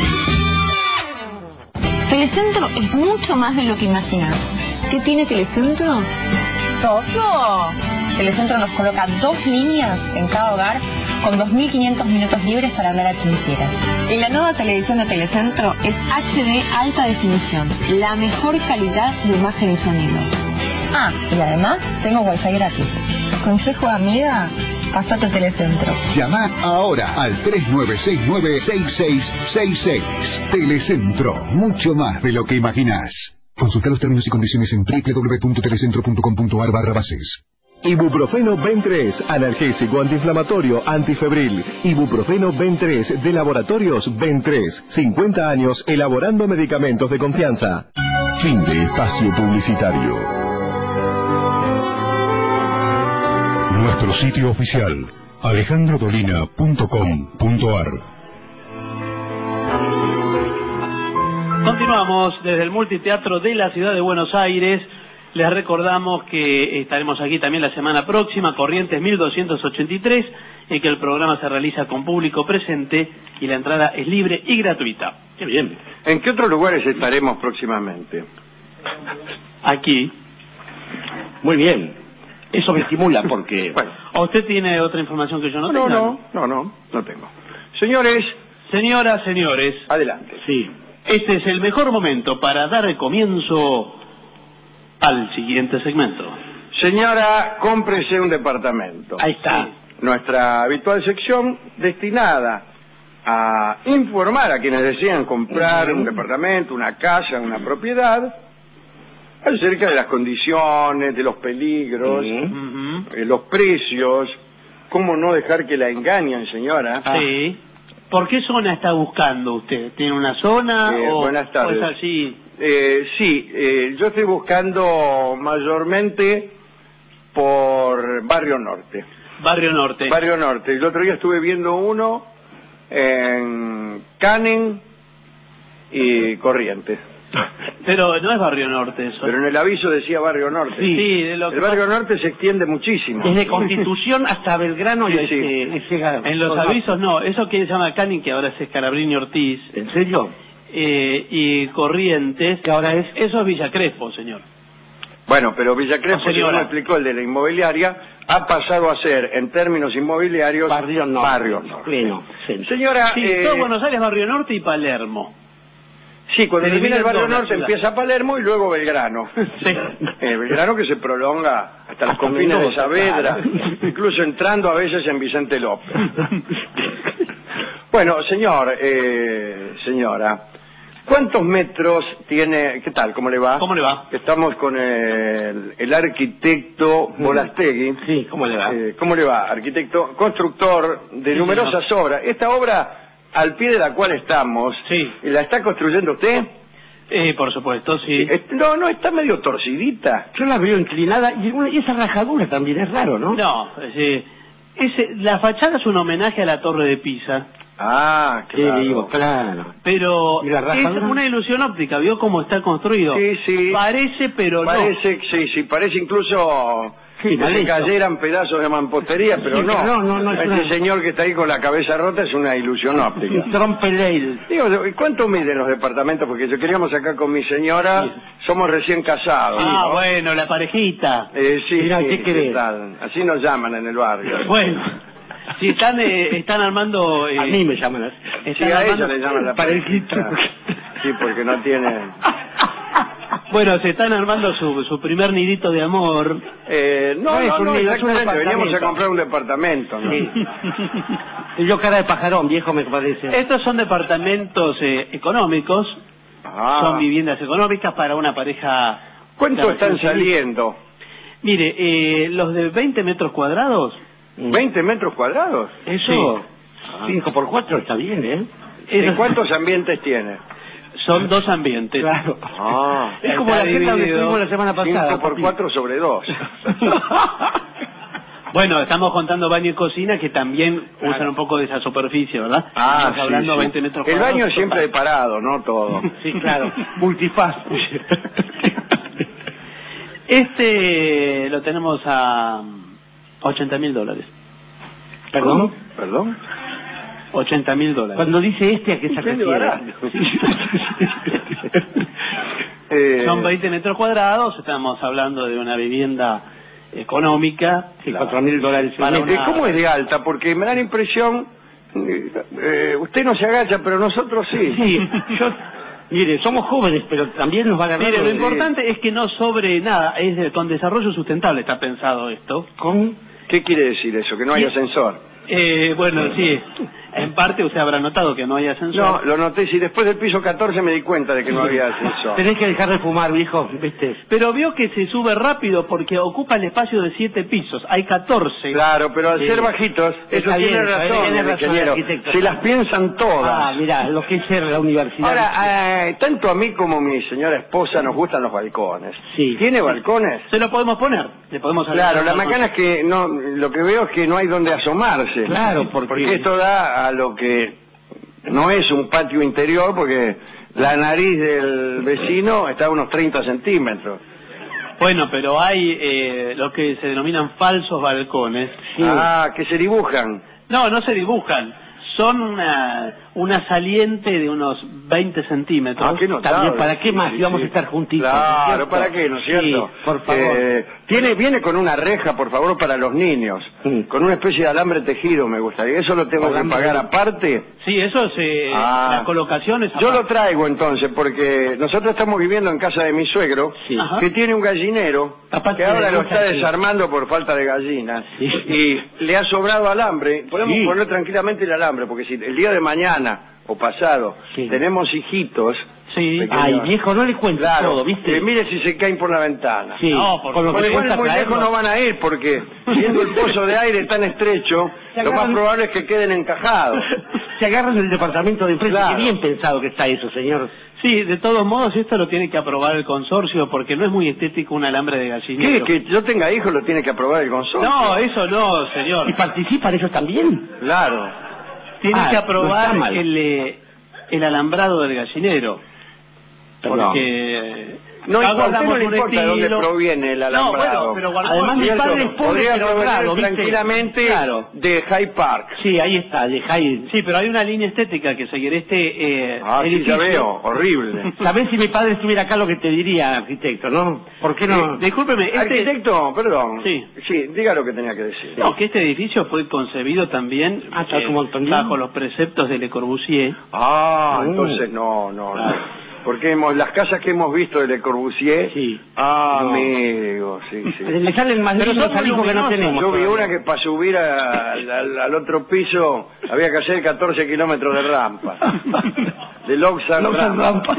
Telecentro es mucho más de lo que imaginas. ¿Qué tiene Telecentro? ¡Todo! Telecentro nos coloca 2 líneas en cada hogar con 2.500 minutos libres para hablar a quien quieras. Y la nueva televisión de Telecentro es HD alta definición, la mejor calidad de imagen y sonido. Ah, y además tengo wifi gratis. Consejo de amiga, pasate a Telecentro. Llama ahora al 3969-6666. Telecentro, mucho más de lo que imaginás. Consulta los términos y condiciones en www.telecentro.com.ar/bases. Ibuprofeno Ben3, analgésico antiinflamatorio antifebril. Ibuprofeno Ben3 de Laboratorios Ben3, 50 años elaborando medicamentos de confianza. Fin de espacio publicitario. Nuestro sitio oficial, alejandrodolina.com.ar. Continuamos desde el Multiteatro de la Ciudad de Buenos Aires. Les recordamos que estaremos aquí también la semana próxima, Corrientes 1283, en que el programa se realiza con público presente y la entrada es libre y gratuita. Qué bien. ¿En qué otros lugares estaremos próximamente? Aquí. Muy bien. Eso me estimula porque... Bueno, ¿usted tiene otra información que yo no tenga? No tengo. Señores... Señoras, señores... Adelante. Sí. Este es el mejor momento para dar comienzo al siguiente segmento. Señora, cómprese un departamento. Ahí está. Sí. Nuestra habitual sección destinada a informar a quienes desean comprar un departamento, una casa, una propiedad, acerca de las condiciones, de los peligros, los precios, cómo no dejar que la engañen, señora. Sí. ¿Por qué zona está buscando usted? ¿Tiene una zona buenas tardes. o es así? Yo estoy buscando mayormente por Barrio Norte. Barrio Norte. Barrio Norte. El otro día estuve viendo uno en Canen y Corrientes. Pero no es Barrio Norte eso. Pero en el aviso decía Barrio Norte. Sí, el Barrio Norte se extiende muchísimo. Desde Constitución hasta Belgrano sí, en los avisos no, eso que se llama Canin, que ahora es Escalabrini Ortiz. ¿En serio? Y Corrientes, que ahora es... Eso es Villa Crespo, señor. Bueno, pero Villa Crespo, según me explicó el de la inmobiliaria, ha pasado a ser, en términos inmobiliarios, Barrio Norte. Barrio Norte. Pleno. Señora... Sí, todo Buenos Aires, Barrio Norte y Palermo. Sí, cuando termina el Barrio Norte ciudad. empieza Palermo y luego Belgrano. Sí. Belgrano que se prolonga hasta los confines de Saavedra, incluso entrando a veces en Vicente López. Bueno, señora, ¿cuántos metros tiene? ¿Qué tal? ¿Cómo le va? ¿Cómo le va? Estamos con el arquitecto Bolastegui. Sí, ¿cómo le va? ¿Cómo le va? Arquitecto, constructor de numerosas obras. Esta obra al pie de la cual estamos, ¿la está construyendo usted? Por supuesto, sí. No, está medio torcidita. Yo la veo inclinada y esa rajadura también es raro, ¿no? No, la fachada es un homenaje a la Torre de Pisa. Ah, claro. Digo, claro. Pero es una ilusión óptica, ¿vio cómo está construido? Sí. Parece, pero parece, no. Sí, parece incluso... que se cayeran pedazos de mampostería, pero no. Ese señor que está ahí con la cabeza rota es una ilusión óptica. Digo, ¿cuánto miden los departamentos? Porque yo queríamos acá con mi señora, somos recién casados. ¿no? Bueno, la parejita. Mirá, ¿qué querés? Así nos llaman en el barrio. Bueno, si están armando... a mí me llaman así. Sí, a ella le llaman la parejita. Sí, porque no tienen... Bueno, se están armando su primer nidito de amor. No, exactamente. Veníamos a comprar un departamento, ¿no? Sí. Y yo cara de pajarón, viejo, me parece. Estos son departamentos económicos. Son viviendas económicas para una pareja... ¿Cuánto están saliendo? Mire, los de 20 metros cuadrados... ¿20 metros cuadrados? Eso, 5 por 4 está bien, ¿eh? ¿Y cuántos ambientes tiene? Son 2 ambientes. Claro. Es como la gente donde estuvimos la semana pasada. 5 por 4 sobre 2. Bueno, estamos contando baño y cocina que también usan un poco de esa superficie, ¿verdad? Estamos hablando 20 metros cuadrados. El baño siempre de parado, no todo. Sí, claro. Multifaz. Lo tenemos a $80.000. ¿Perdón? $80.000. Cuando dice ¿a qué se refiere? Son 20 metros cuadrados, estamos hablando de una vivienda económica. Sí, $4.000. ¿Cómo es de alta? Porque me da la impresión, usted no se agacha, pero nosotros sí. Sí, mire, somos jóvenes, pero también nos va a ganar. Mire, lo importante es que no sobre nada, con desarrollo sustentable está pensado esto. ¿Con? ¿Qué quiere decir eso? ¿Que no hay ascensor? Bueno, sí. En parte usted habrá notado que no hay ascensor. No, lo noté. Si después del piso 14 me di cuenta de que no había ascensor. Tenés que dejar de fumar, viejo, ¿viste? Pero vio que se sube rápido porque ocupa el espacio de 7 pisos. Hay 14. Claro, pero al ser bajitos, eso tiene razón, ingeniero. Se las piensan todas. Mirá, lo que es ser la universidad. Ahora, tanto a mí como a mi señora esposa nos gustan los balcones. Sí. ¿Tiene balcones? Se lo podemos poner. Le podemos claro, la macana es que lo que veo es que no hay donde asomarse. Claro, porque esto da a lo que no es un patio interior, porque la nariz del vecino está a unos 30 centímetros. Bueno, pero hay lo que se denominan falsos balcones. Sí. Que se dibujan. No se dibujan. Son una saliente de unos 20 centímetros. Qué notable. También, ¿para qué más íbamos a estar juntitos? Claro, ¿para qué, no es cierto? Sí, por favor. Viene con una reja, por favor, para los niños. Con una especie de alambre tejido, me gustaría. ¿Eso lo tengo que pagar aparte? Sí, eso es... la colocación es aparte. Yo lo traigo entonces, porque nosotros estamos viviendo en casa de mi suegro, que tiene un gallinero, que ahora lo está desarmando por falta de gallinas, y le ha sobrado alambre. Podemos poner tranquilamente el alambre, porque si el día de mañana o pasado tenemos hijitos... Ay, viejo, no les cuento todo, ¿viste? Mire si se caen por la ventana. No, con lo que cuesta muy lejos no van a ir, porque siendo el pozo de aire tan estrecho, lo más probable es que queden encajados. Se agarran del departamento de empresa. Qué bien pensado que está eso, señor. Sí, de todos modos esto lo tiene que aprobar el consorcio, porque no es muy estético un alambre de gallinero. ¿Qué? ¿Que yo tenga hijos lo tiene que aprobar el consorcio? No, eso no, señor. ¿Y participan ellos también? Claro. Tiene que aprobar el alambrado del gallinero. Porque no importa de dónde proviene el alambrado. Pero además mi padre es pobre, podría provenir tranquilamente de Hyde Park. Sí, ahí está, de Hyde. Sí, pero hay una línea estética que seguir sí, ya veo, horrible. ¿Sabés si mi padre estuviera acá lo que te diría, arquitecto, no? ¿Por qué no? Discúlpeme, arquitecto, perdón. Sí, diga lo que tenía que decir. No, que este edificio fue concebido también bajo los preceptos de Le Corbusier. Entonces no. Porque las casas que hemos visto de Le Corbusier, amigo, le salen más lindos al hijo que no tenemos. Yo vi una que para subir al otro piso había que hacer 14 kilómetros de rampa. De Loxan rampa.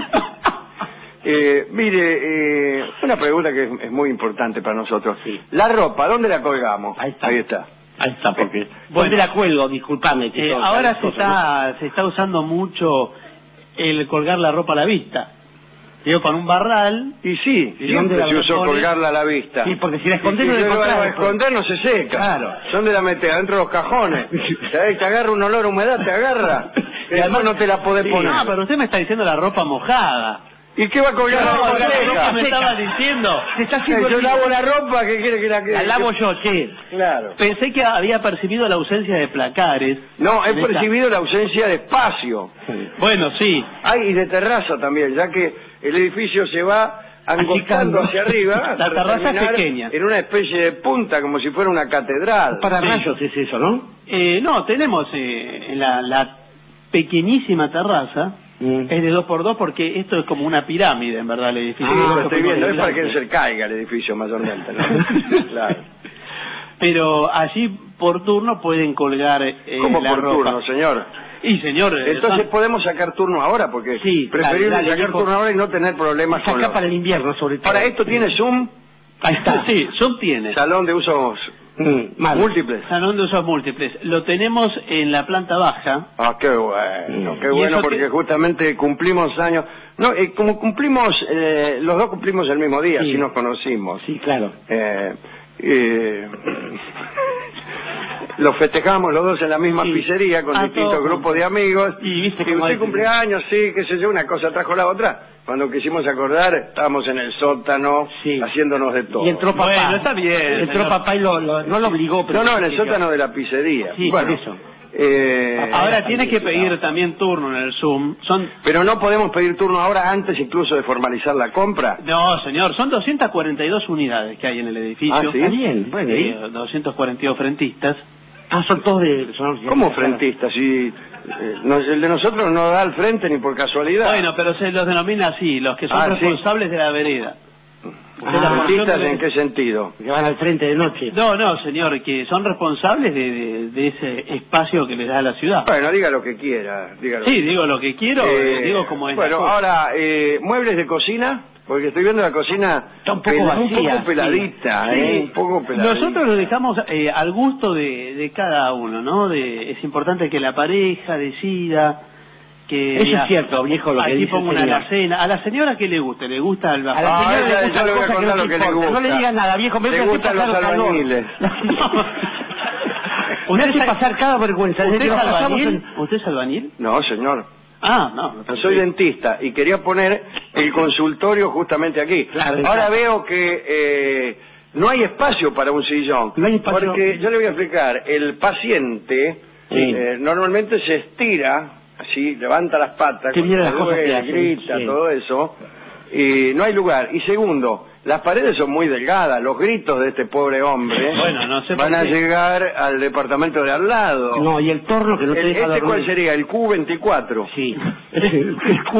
Mire, una pregunta que es muy importante para nosotros. La ropa, ¿dónde la colgamos? Ahí está. Ahí está, porque... ¿Dónde la cuelgo? Disculpame. Ahora se está usando mucho el colgar la ropa a la vista. Digo, con un barral. Y siempre se usó colgarla a la vista. Sí, porque si la escondés no la esconder no se seca. Claro. ¿Dónde la metés? Adentro de los cajones. Te agarra un olor a humedad, te agarra. Y además no te la podés poner. Pero usted me está diciendo la ropa mojada. ¿Y qué va a colgar la ropa seca? Me estaba diciendo. Yo lavo la ropa, ¿qué quiere que la lavo yo, Claro. Pensé que había percibido la ausencia de placares. No, he percibido la ausencia de espacio. Bueno, sí. Y de terraza también, ya que el edificio se va angostando hacia arriba. La terraza es pequeña. En una especie de punta, como si fuera una catedral. Para rayos es eso, ¿no? No, tenemos la pequeñísima terraza. Es de 2x2 porque esto es como una pirámide, en verdad, el edificio. Lo estoy viendo, es para que no se caiga el edificio mayormente, ¿no? Claro. Pero allí por turno pueden colgar ¿Cómo la por ropa? turno, señor? Y señor... Entonces podemos sacar turno ahora, porque preferible sacar turno ahora y no tener problemas con acá para el invierno, sobre todo. Para esto tiene Zoom. Ahí está. Sí, Zoom tiene. Salón de usos múltiples. Salón de usos múltiples. Lo tenemos en la planta baja. Qué bueno, porque justamente cumplimos años. No, como cumplimos, los dos cumplimos el mismo día, así nos conocimos. Sí, claro. Los festejamos los dos en la misma pizzería con distintos grupos de amigos. Y viste que usted cumpleaños, qué sé yo, una cosa trajo la otra. Cuando quisimos acordar, estábamos en el sótano haciéndonos de todo. Y entró papá. Bueno, está bien. Entró papá y no lo obligó. Pero en el sótano de la pizzería. Sí, bueno, eso. Ahora tiene que pedir también turno en el Zoom. Pero no podemos pedir turno ahora antes incluso de formalizar la compra. No, señor, son 242 unidades que hay en el edificio. ¿Sí? Está bien, bueno. 242 frentistas. Son todos ¿Cómo frentistas? Si el de nosotros no da al frente ni por casualidad. Bueno, pero se los denomina así, los que son responsables de la vereda. ¿Frentistas en qué sentido? Que van al frente de noche. No, señor, que son responsables de ese espacio que les da la ciudad. Bueno, diga lo que quiera. Digo lo que quiero, digo como es. Bueno, ahora, muebles de cocina, porque estoy viendo la cocina está un poco vacía, un poco peladita, un poco peladita. Nosotros lo dejamos al gusto de cada uno, ¿no? Es importante que la pareja decida. Eso es cierto, viejo, lo que dice pongo una alacena. A la señora que le gusta al bajón. A la señora le gusta le voy a contar lo que le gusta. No le digan nada, viejo, le gustan los albañiles. Usted hace pasar cada vergüenza. ¿Usted es albañil? No, señor. No soy dentista y quería poner el consultorio justamente aquí. Claro, ahora veo que no hay espacio para un sillón. No hay espacio. Porque yo le voy a explicar, el paciente normalmente se estira sí, levanta las patas, que viene las cosas que duele, hacen, grita, sí. todo eso, y no hay lugar. Y segundo, las paredes son muy delgadas, los gritos de este pobre hombre Bueno, no sé van por a qué. llegar al departamento de al lado. No, y el torno que no te deja ¿Este cuál dormir. sería? ¿El Q24? Sí. El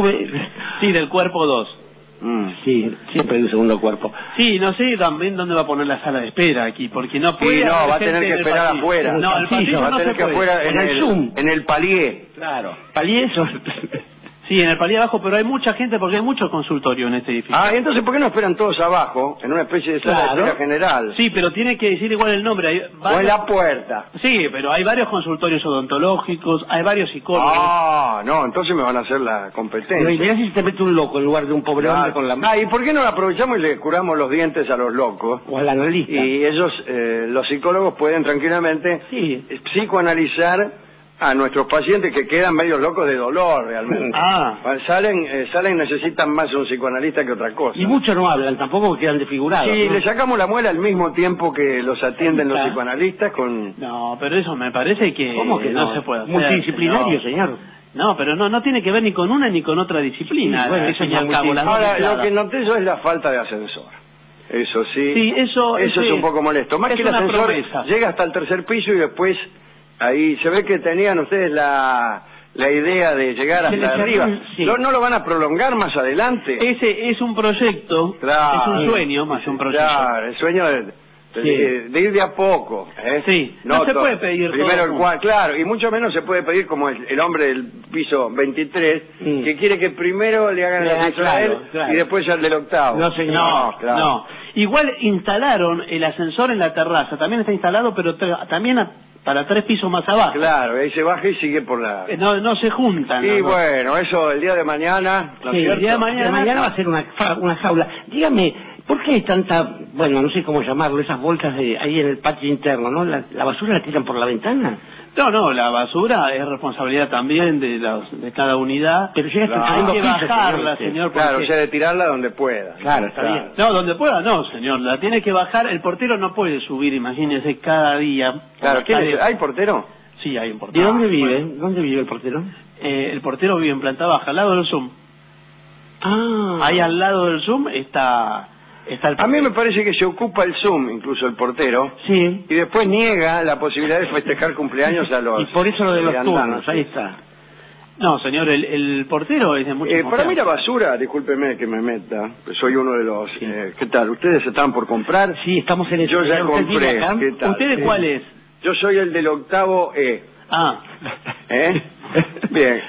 Sí, del cuerpo 2. Sí, siempre hay un segundo cuerpo. Sí, no sé también dónde va a poner la sala de espera aquí, porque no puede. Sí, no, haber va a tener gente que en el esperar pasillo. afuera. No, el pasillo va a no tener se que puede. afuera en el palier. Claro. Palieso. Sí, en el palier abajo, pero hay mucha gente porque hay mucho consultorio en este edificio. Ah, y entonces, ¿por qué no esperan todos abajo, en una especie de sala de espera general? Sí, pero tiene que decir igual el nombre. Hay varios... O en la puerta. Sí, pero hay varios consultorios odontológicos, hay varios psicólogos. Ah, no, entonces me van a hacer la competencia. No, y mirá si se te mete un loco en lugar de un pobre hombre con la... Ah, ¿y por qué no aprovechamos y le curamos los dientes a los locos? O al analista. Y ellos, los psicólogos, pueden tranquilamente psicoanalizar a nuestros pacientes que quedan medio locos de dolor realmente. Salen y necesitan más un psicoanalista que otra cosa. Y muchos no hablan tampoco porque quedan desfigurados. Sí, ¿no? le sacamos la muela al mismo tiempo que los atienden los psicoanalistas con... No, pero eso me parece que, ¿Cómo que no? se puede hacer. Multidisciplinario, señor. No, pero no tiene que ver ni con una ni con otra disciplina. Sí, bueno, eso señor es Cabo, las dos Ahora, lo mezcladas. que noté yo es la falta de ascensor. Eso sí, Sí, eso es un poco molesto. Más es que el una ascensor promesa. llega hasta el tercer piso y después ahí se ve que tenían ustedes la idea de llegar hasta arriba. Sí. ¿No lo van a prolongar más adelante? Ese es un proyecto, Claro. es un sueño más que un proyecto. Claro, el sueño de ir de a poco. Sí, no se puede pedir primero todo. el cual, claro, y mucho menos se puede pedir como el hombre del piso 23, que quiere que primero le hagan el ascensor a él y después al del octavo. No, señor. No, claro. no. Igual instalaron el ascensor en la terraza, también está instalado, pero también para 3 pisos más abajo. Claro, ahí se baja y sigue por la... No se juntan. Y los dos. bueno, eso el día de mañana... ¿no es Sí, cierto? el día de mañana va a ser una jaula. Dígame, ¿por qué hay tanta, bueno, no sé cómo llamarlo, esas bolsas ahí en el patio interno, ¿no? ¿La basura la tiran por la ventana? No, la basura es responsabilidad también de cada unidad. Pero llega hasta el Hay segundo que piso, bajarla, señor. Claro, porque- o sea, de tirarla donde pueda. Claro, está bien. No, donde pueda no, señor. La tiene que bajar. El portero no puede subir, imagínese, cada día. Claro, ¿hay portero? Sí, hay un portero. ¿De dónde vive? ¿Dónde vive el portero? El portero vive en planta baja, al lado del Zoom. Ah. Ahí al lado del Zoom está el A mí me parece que se ocupa el Zoom, incluso el portero, sí, y después niega la posibilidad de festejar cumpleaños a los... y por eso lo de los viandantes. turnos, ahí está. No, señor, el portero es de mucho Para mí la basura, discúlpeme que me meta, pues soy uno de los... ¿Qué tal? ¿Ustedes estaban por comprar? Sí, estamos en el... Yo ya ¿Usted vive compré. acá? ¿Qué tal? ¿Usted de cuál es? Yo soy el del octavo E. Ah. Bien.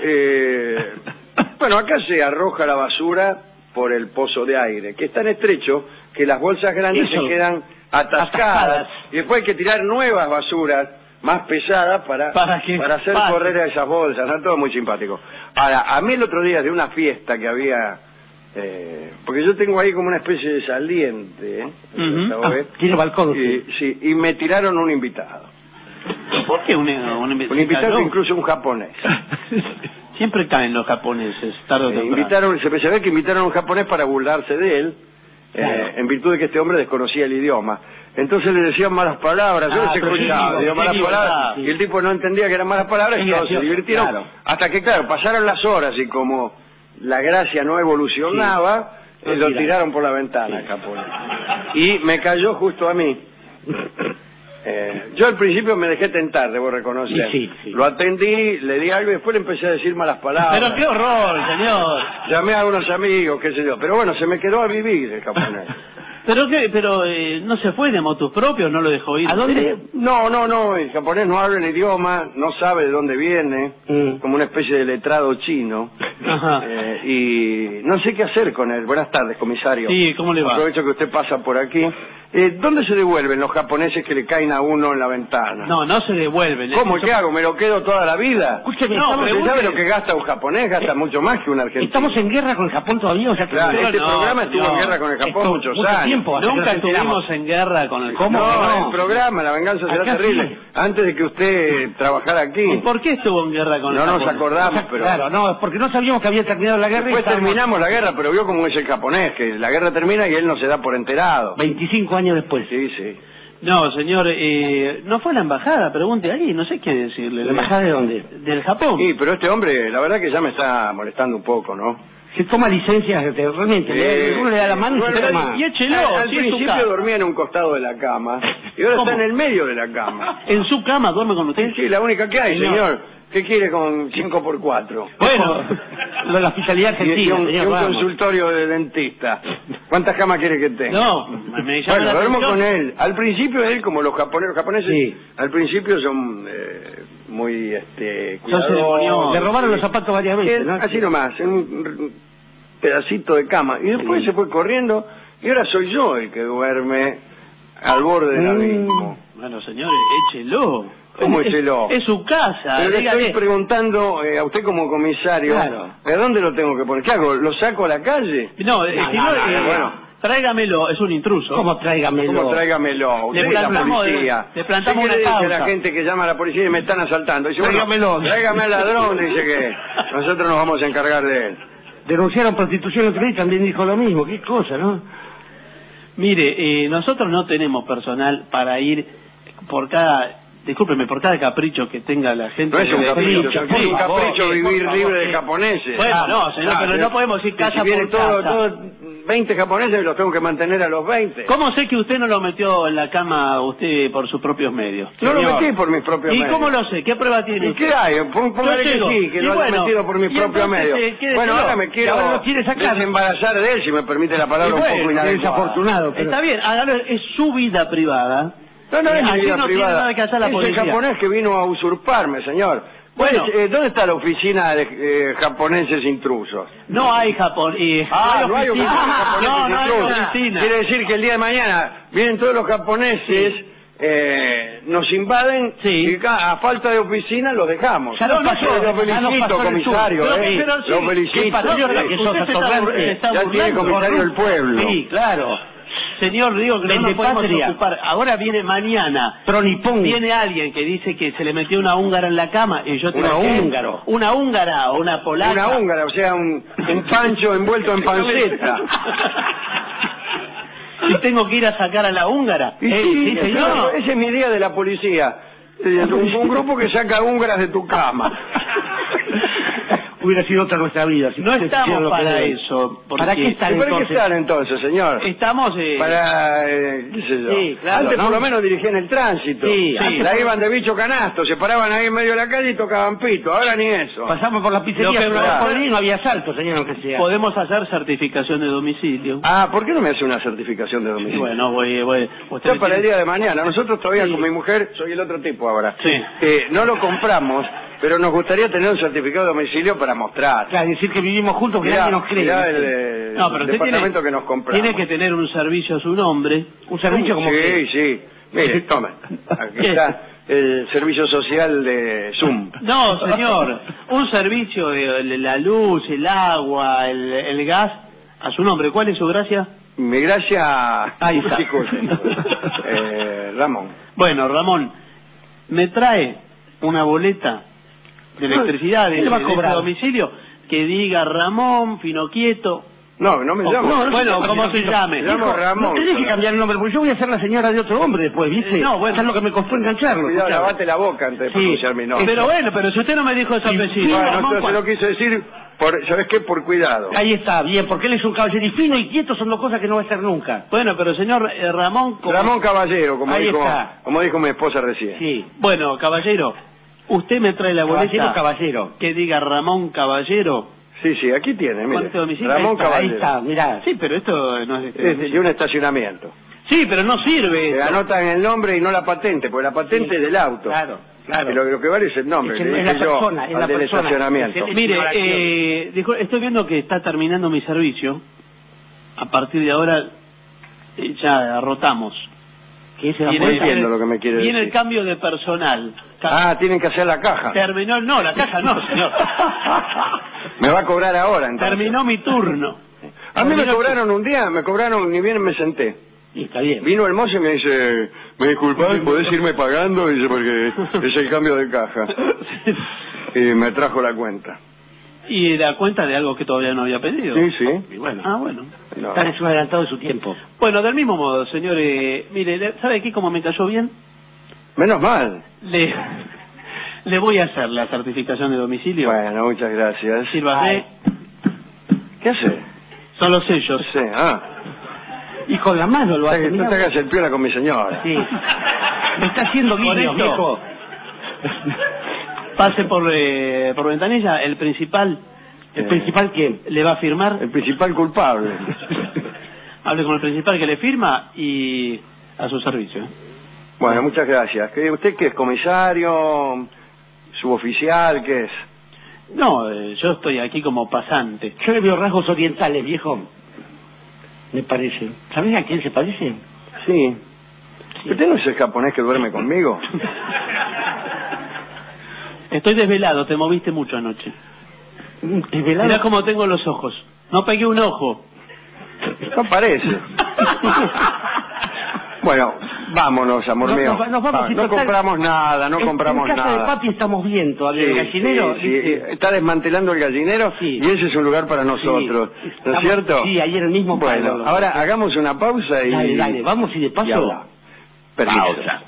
Bueno, acá se arroja la basura por el pozo de aire, que es tan estrecho que las bolsas grandes Eso. se quedan atascadas. Y después hay que tirar nuevas basuras más pesadas para hacer pase. correr a esas bolsas. ¿No? Todo muy simpático. Ahora, a mí el otro día de una fiesta que había... porque yo tengo ahí como una especie de saliente, tiene balcón. Sí, y me tiraron un invitado. ¿Por qué un invitado, cayó? incluso un japonés. Siempre caen los japoneses, tarde o temprano. Se ve que invitaron a un japonés para burlarse de él, en virtud de que este hombre desconocía el idioma. Entonces le decían malas palabras, yo les escuchaba, digo, malas palabras, y el tipo no entendía que eran malas palabras, y todos se divirtieron, hasta que, claro, pasaron las horas, y como la gracia no evolucionaba, lo tiraron por la ventana al japonés. Y me cayó justo a mí. Yo al principio me dejé tentar, debo reconocer. Sí. Lo atendí, le di algo y después le empecé a decir malas palabras. Pero qué horror, señor. Llamé a unos amigos, qué sé yo. Pero bueno, se me quedó a vivir el japonés. Pero no se fue de motus propios, no lo dejó ir. ¿A dónde? No, el japonés no habla el idioma, no sabe de dónde viene, como una especie de letrado chino. Ajá. Y no sé qué hacer con él. Buenas tardes, comisario. Sí, ¿cómo le va? Aprovecho que usted pasa por aquí. ¿Dónde se devuelven los japoneses que le caen a uno en la ventana? No se devuelven. ¿Cómo? ¿Qué hago? ¿Me lo quedo toda la vida? Escúcheme, ¿Usted sabe lo que gasta un japonés? Gasta mucho más que un argentino. ¿Estamos en guerra con el Japón todavía? O sea, Claro, este programa estuvo en guerra con el Japón muchos años. Nunca estuvimos en guerra con el Japón. No, el programa, La Venganza Será Acá Terrible. sí. Antes de que usted trabajara aquí. ¿Y por qué estuvo en guerra con el Japón? No nos acordamos, pero... Claro, no, porque no sabíamos que había terminado la guerra. Después terminamos la guerra, pero vio cómo es el japonés, que la guerra termina y él no se da por enterado. 25 años después. Sí. No, señor, no fue la embajada, pregunte ahí, no sé qué decirle. ¿La embajada de dónde? Del Japón. Sí, pero este hombre, la verdad que ya me está molestando un poco, ¿no? Se toma licencias, realmente, uno le da la mano y se toma. Y échelo, al principio dormía en un costado de la cama, y ahora está en el medio de la cama. ¿En su cama duerme con usted? Sí, la única que hay, señor. ¿Qué quiere con 5x4? Bueno, la hospitalidad argentina, y un consultorio de dentista. ¿Cuántas camas quiere que tenga? No, me llama bueno, duermo con él. Al principio él, como los japoneses, sí. Al principio son muy cuidadosos. Le robaron los zapatos varias veces, ¿no? Así nomás, en un pedacito de cama. Y después se fue corriendo, y ahora soy yo el que duerme al borde del abismo. Bueno, señores, échelo. ¿Cómo échelo? Es su casa. Pero le estoy preguntando a usted como comisario, ¿de dónde lo tengo que poner? ¿Qué hago? ¿Lo saco a la calle? No, bueno, tráigamelo, es un intruso. ¿Cómo tráigamelo? ¿Cómo tráigamelo? Usted es la policía. Le plantamos una causa. causa. Dice a la gente que llama a la policía y me están asaltando. Dice, tráigamelo. Tráigame al ladrón, dice que nosotros nos vamos a encargar de él. Denunciaron prostitución el otro día, también dijo lo mismo. Qué cosa, ¿no? Mire, nosotros no tenemos personal para ir por cada... Discúlpeme, por cada capricho que tenga la gente... No es un capricho, es un capricho vivir libre de japoneses. Bueno, no, señor, pero no podemos ir casa por casa. Todos 20 japoneses los tengo que mantener a los 20. ¿Cómo sé que usted no lo metió en la cama usted por sus propios medios? No lo metí por mis propios medios. ¿Y cómo lo sé? ¿Qué prueba tiene? ¿Y qué hay? Póngale que sí, que lo haya metido por mis propios medios. Bueno, ahora me quiero desembarazar de él, si me permite la palabra, un poco desafortunado. Está bien, es su vida privada. No es mi vida privada. Tiene nada que hacer la policía. Es el japonés que vino a usurparme, señor. Bueno, ¿dónde está la oficina de japoneses intrusos? No hay Japón. No hay oficina de japoneses intrusos. Quiere decir que el día de mañana vienen todos los japoneses, nos invaden y a falta de oficina los dejamos. Lo felicito, comisario. Lo felicito. Ya tiene comisario el pueblo. Sí, claro. Señor, digo que no nos podemos ocupar. Ahora viene mañana. Tronipón. Viene alguien que dice que se le metió una húngara en la cama y yo ¿Una húngara? Una húngara o una polaca. Una húngara, o sea, un pancho envuelto en panceta. ¿Y tengo que ir a sacar a la húngara? Sí, señor. Ese es mi día de la policía. Un grupo que saca húngaras de tu cama. Hubiera sido otra nuestra vida. No estamos para eso. ¿Para qué están entonces? ¿Para qué están entonces, señor? Estamos... Para, qué sé yo. Sí, claro, antes por lo menos dirigían el tránsito. Sí. La iban de bicho canasto, se paraban ahí en medio de la calle y tocaban pito. Ahora ni eso. Pasamos por la pizzería, no había asalto, señor, aunque sea. Podemos hacer certificación de domicilio. ¿Por qué no me hace una certificación de domicilio? Bueno, voy. Usted para el día de mañana. Nosotros todavía con mi mujer, soy el otro tipo ahora. No lo compramos, pero nos gustaría tener un certificado de domicilio para mostrar. Claro, decir que vivimos juntos, que nadie nos cree. El departamento que nos compramos. Tiene que tener un servicio a su nombre. ¿Un servicio como qué? Sí. Mire, tome. Aquí está el servicio social de Zoom. No, señor. Un servicio de la luz, el agua, el gas, a su nombre. ¿Cuál es su gracia? Mi gracia... Ahí está. Ramón. Bueno, Ramón, me trae una boleta de electricidad de domicilio que diga Ramón Finoquieto. No me llamo. Bueno, como se llame. Me llamo Ramón. No tenés que cambiar el nombre, porque yo voy a ser la señora de otro hombre después, ¿viste? No, bueno. Es lo que me costó engancharlo. Cuidado, lavate la boca antes de pronunciar mi nombre. Pero si usted no me dijo ese apellido. Bueno, entonces lo quise decir, ¿sabes qué? Por cuidado. Ahí está, bien, porque él es un caballero y fino y quieto son dos cosas que no va a hacer nunca. Bueno, pero señor Ramón... Ramón Caballero, como dijo mi esposa recién. Sí. Bueno, caballero, usted me trae la boleta... Caballero. Que diga Ramón Caballero... Sí, aquí tiene, mire. Ramón Caballero. Ahí está, mirá. Sí, pero esto no es... Y un estacionamiento. Sí, pero no sirve. Le anotan el nombre y no la patente, porque la patente es del auto. Claro. Y lo que vale es el nombre, es le dije yo al del estacionamiento. Mire, estoy viendo que está terminando mi servicio. A partir de ahora ya rotamos. No entiendo lo que me quiere decir. Viene el cambio de personal. Tienen que hacer la caja. Terminó, no, la caja no, señor. Me va a cobrar ahora, entonces. Terminó mi turno. A mí me cobraron un día, ni bien me senté. Y está bien. Vino el mozo y me dice, me disculpás, ¿podés irme pagando? Dice, porque es el cambio de caja. Y me trajo la cuenta. ¿Y la cuenta de algo que todavía no había pedido? Sí. Y bueno. Está en su adelantado de su tiempo. Bueno, del mismo modo, señor, mire, ¿sabe qué? Como me cayó bien. Menos mal. Le voy a hacer la certificación de domicilio. Bueno, muchas gracias. Sírvase. ¿Qué hace? Son los sellos. Sí, Y con la mano lo hace. No te hagas el piola con mi señora. Sí. Me está haciendo guiños, viejo. Pase por ventanilla, el principal. ¿El principal quién? ¿Le va a firmar? El principal culpable. Hable con el principal que le firma y a su servicio. Bueno, muchas gracias. ¿Usted qué es? ¿Comisario? ¿Suboficial? ¿Qué es? No, yo estoy aquí como pasante. Yo le veo rasgos orientales, viejo. Me parece. ¿Sabés a quién se parece? Sí. ¿Usted no es el japonés que duerme conmigo? Estoy desvelado, te moviste mucho anoche. ¿Desvelado? Mirá cómo tengo los ojos. No pegué un ojo. No parece. Bueno, vámonos, amor mío. Nos vamos no compramos nada, no compramos nada. En casa nada. de papi estamos bien todavía. El gallinero. Sí. Está desmantelando el gallinero y ese es un lugar para nosotros. ¿No es cierto? Sí, ayer el mismo. Bueno, ahora hagamos una pausa y... Dale, vamos y de paso... Permiso. Pausa.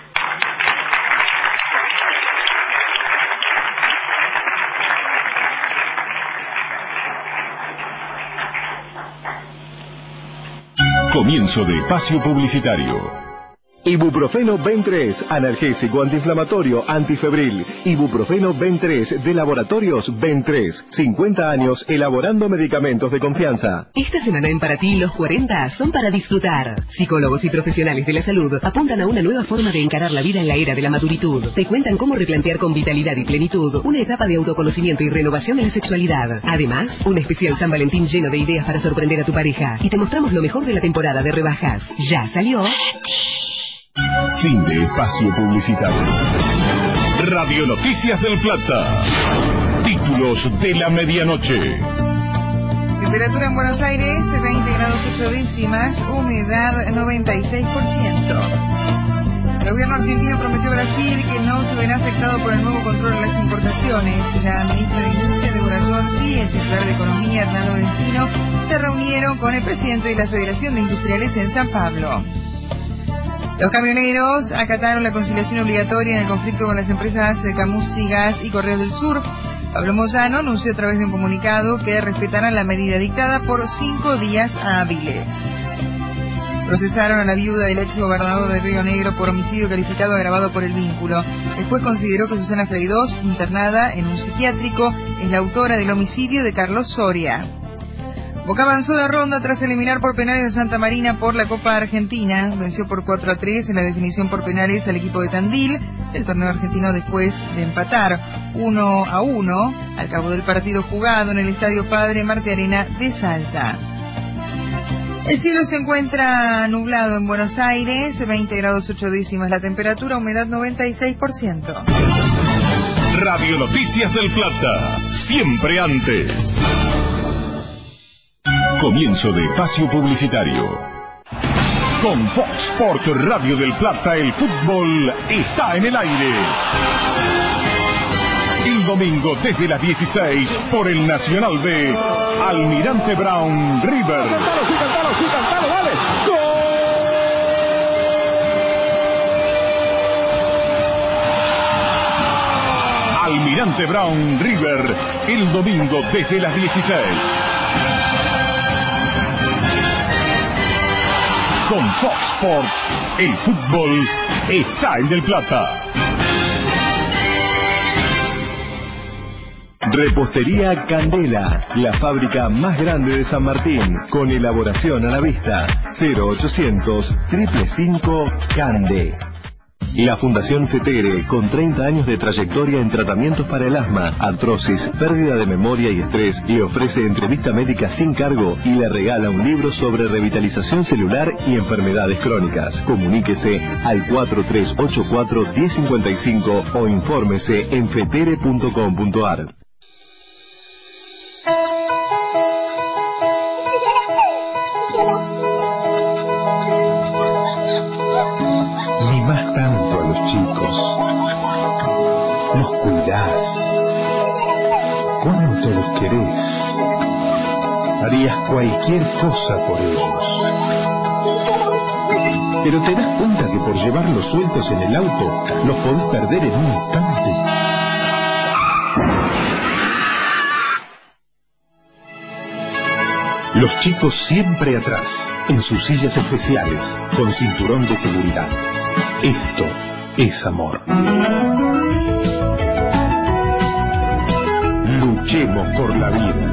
Comienzo de espacio publicitario. Ibuprofeno Ben3, analgésico antiinflamatorio antifebril. Ibuprofeno Ben3 de Laboratorios Ben3. 50 años elaborando medicamentos de confianza. Esta semana en Para Ti los 40 son para disfrutar. Psicólogos y profesionales de la salud apuntan a una nueva forma de encarar la vida en la era de la maduritud. Te cuentan cómo replantear con vitalidad y plenitud una etapa de autoconocimiento y renovación de la sexualidad. Además, un especial San Valentín lleno de ideas para sorprender a tu pareja. Y te mostramos lo mejor de la temporada de rebajas. Ya salió... Fin de espacio publicitario. Radio Noticias del Plata. Títulos de la medianoche. Temperatura en Buenos Aires, 20 grados 8 décimas, humedad 96%. El gobierno argentino prometió a Brasil que no se verá afectado por el nuevo control de las importaciones. La ministra de Industria, Débora Giorgi, y el titular de Economía, Hernando Encino, se reunieron con el presidente de la Federación de Industriales en San Pablo. Los camioneros acataron la conciliación obligatoria en el conflicto con las empresas de Camusi Gas y Correos del Sur. Pablo Moyano anunció a través de un comunicado que respetarán la medida dictada por 5 días hábiles. Procesaron a la viuda del ex gobernador de Río Negro por homicidio calificado agravado por el vínculo. Después consideró que Susana Freidós, internada en un psiquiátrico, es la autora del homicidio de Carlos Soria. Boca avanzó de ronda tras eliminar por penales a Santa Marina por la Copa Argentina. Venció por 4-3 en la definición por penales al equipo de Tandil del torneo argentino después de empatar 1-1 al cabo del partido jugado en el Estadio Padre Marte Arena de Salta. El cielo se encuentra nublado en Buenos Aires, 20 grados 8 décimas la temperatura, humedad 96%. Radio Noticias del Plata, siempre antes. Comienzo de espacio publicitario. Con Fox Sport Radio del Plata, el fútbol está en el aire. El domingo desde las 16 por el Nacional B, Almirante Brown River. Cantalo, dale. ¡Gol! Almirante Brown River, el domingo desde las 16. Con Fox Sports, el fútbol está en Del Plata. Repostería Candela, la fábrica más grande de San Martín, con elaboración a la vista. 0800 555 Cande. La Fundación FETERE, con 30 años de trayectoria en tratamientos para el asma, artrosis, pérdida de memoria y estrés, le ofrece entrevista médica sin cargo y le regala un libro sobre revitalización celular y enfermedades crónicas. Comuníquese al 4384-1055 o infórmese en fetere.com.ar. Mimás tanto a los chicos, los cuidás, cuánto los querés. harías cualquier cosa por ellos. Pero te das cuenta que por llevarlos sueltos en el auto, los podés perder en un instante. Los chicos siempre atrás, en sus sillas especiales, con cinturón de seguridad. Esto es amor. Luchemos por la vida.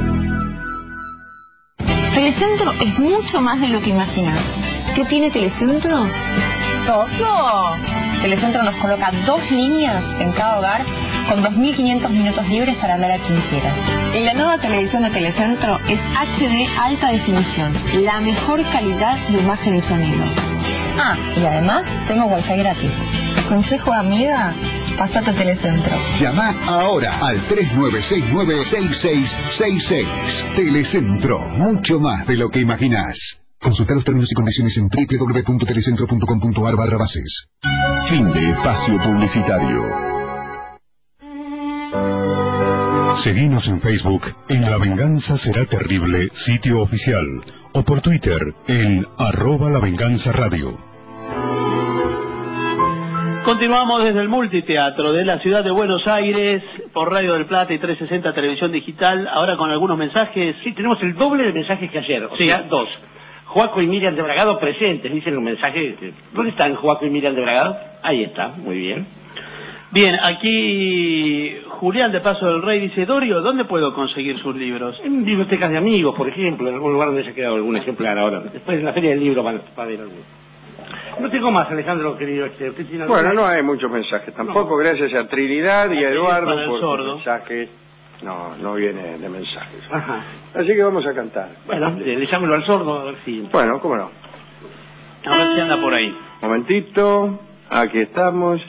Telecentro es mucho más de lo que imaginas. ¿Qué tiene Telecentro? ¡Todo! Telecentro nos coloca 2 líneas en cada hogar con 2.500 minutos libres para hablar a quien quieras. Y la nueva televisión de Telecentro es HD alta definición, la mejor calidad de imagen y sonido. Ah, y además tengo wifi gratis. Consejo de amiga, pasate a Telecentro. Llama ahora al 3969-6666. Telecentro, mucho más de lo que imaginás. Consulta los términos y condiciones en www.telecentro.com.ar/bases. Fin de espacio publicitario. Seguinos en Facebook en La Venganza Será Terrible, sitio oficial, o por Twitter en @lavenganzaradio. Continuamos desde el multiteatro de la ciudad de Buenos Aires, por Radio del Plata y 360 Televisión Digital, ahora con algunos mensajes. Sí, tenemos el doble de mensajes que ayer, o sea, 2. Joaco y Miriam de Bragado presentes, dicen un mensaje. ¿Dónde están Joaco y Miriam de Bragado? Ahí está, muy bien. Bien, aquí Julián de Paso del Rey dice: Dorio, ¿dónde puedo conseguir sus libros? En bibliotecas de amigos, por ejemplo, en algún lugar donde se ha quedado algún ejemplar ahora. Después en la feria del libro va a haber algún. No tengo más, Alejandro, querido. Bueno, no hay muchos mensajes tampoco, no. Gracias a Trinidad y a Eduardo por sus mensajes. No viene de mensajes. Ajá. Así que vamos a cantar. Bueno, dejámoslo al sordo a ver si... Bueno, cómo no. A ver si anda por ahí. Momentito, aquí estamos.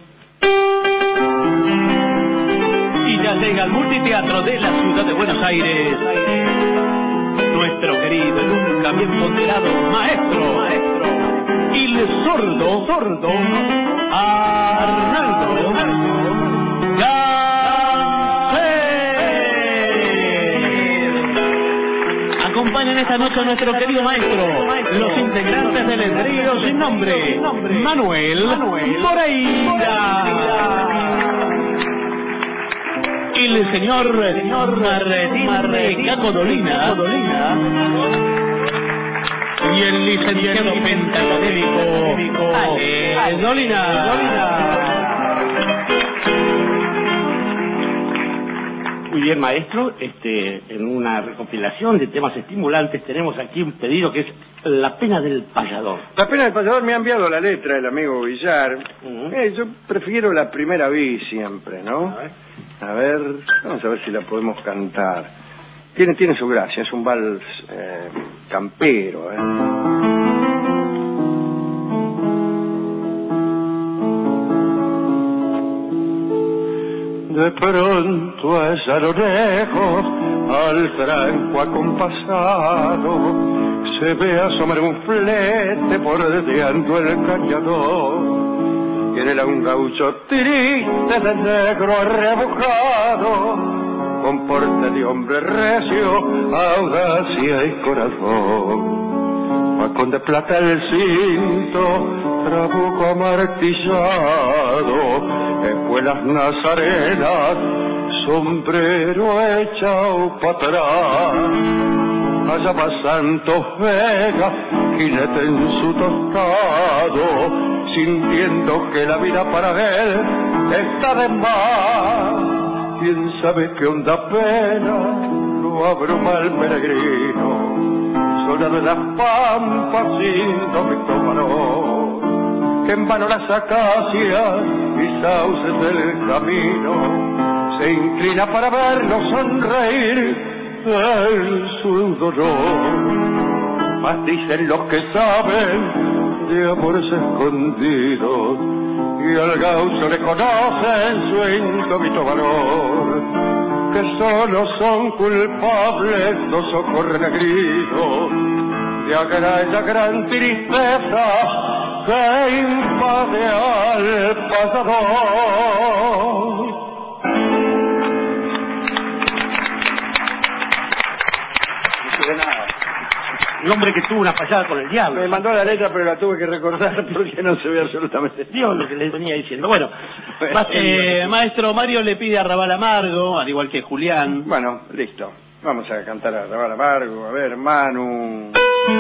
Y ya llega al multiteatro de la ciudad de Buenos Aires nuestro querido y nunca bien ponderado maestro y el sordo Arnaldo Acompañan esta noche a nuestro querido maestro, los integrantes del Trío sin nombre, Manuel Moreira, y el señor Martín Cacodolina, y el licenciado pentacadémico Dolina. Muy bien, maestro. En una recopilación de temas estimulantes tenemos aquí un pedido que es La pena del payador. La pena del payador me ha enviado la letra el amigo Villar. Yo prefiero la primera vez siempre, ¿no? A ver, vamos a ver si la podemos cantar. Tiene su gracia, es un vals campero, De pronto allá a lo lejos, al tranco acompasado, se ve asomar un flete bordeando el cañador. Y en él a un gaucho triste de negro arrebujado, con porte de hombre recio, audacia y corazón. Facón de plata el cinto, trabuco amartillado, espuelas nazarenas, sombrero echado para atrás. Allá va Santos Vega, jinete en su tostado, sintiendo que la vida para él está de más. Quién sabe qué honda pena lo abruma el peregrino, sola de las pampas sin domingo que en vano las acacias y sauces del camino se inclina para verlo sonreír en su dolor. Mas dicen los que saben de amores escondidos, y al gaucho le conocen su indómito valor, que solo son culpables los ojos renegridos de aquella gran tristeza que invade al pasador. No se ve nada. El hombre que tuvo una fallada con el diablo. Me mandó la letra, pero la tuve que recordar porque no se ve absolutamente. Dios, lo que le venía diciendo. Bueno, maestro Mario le pide a Rabal Amargo, al igual que Julián. Bueno, listo. Vamos a cantar a Rabal Amargo. A ver, Manu.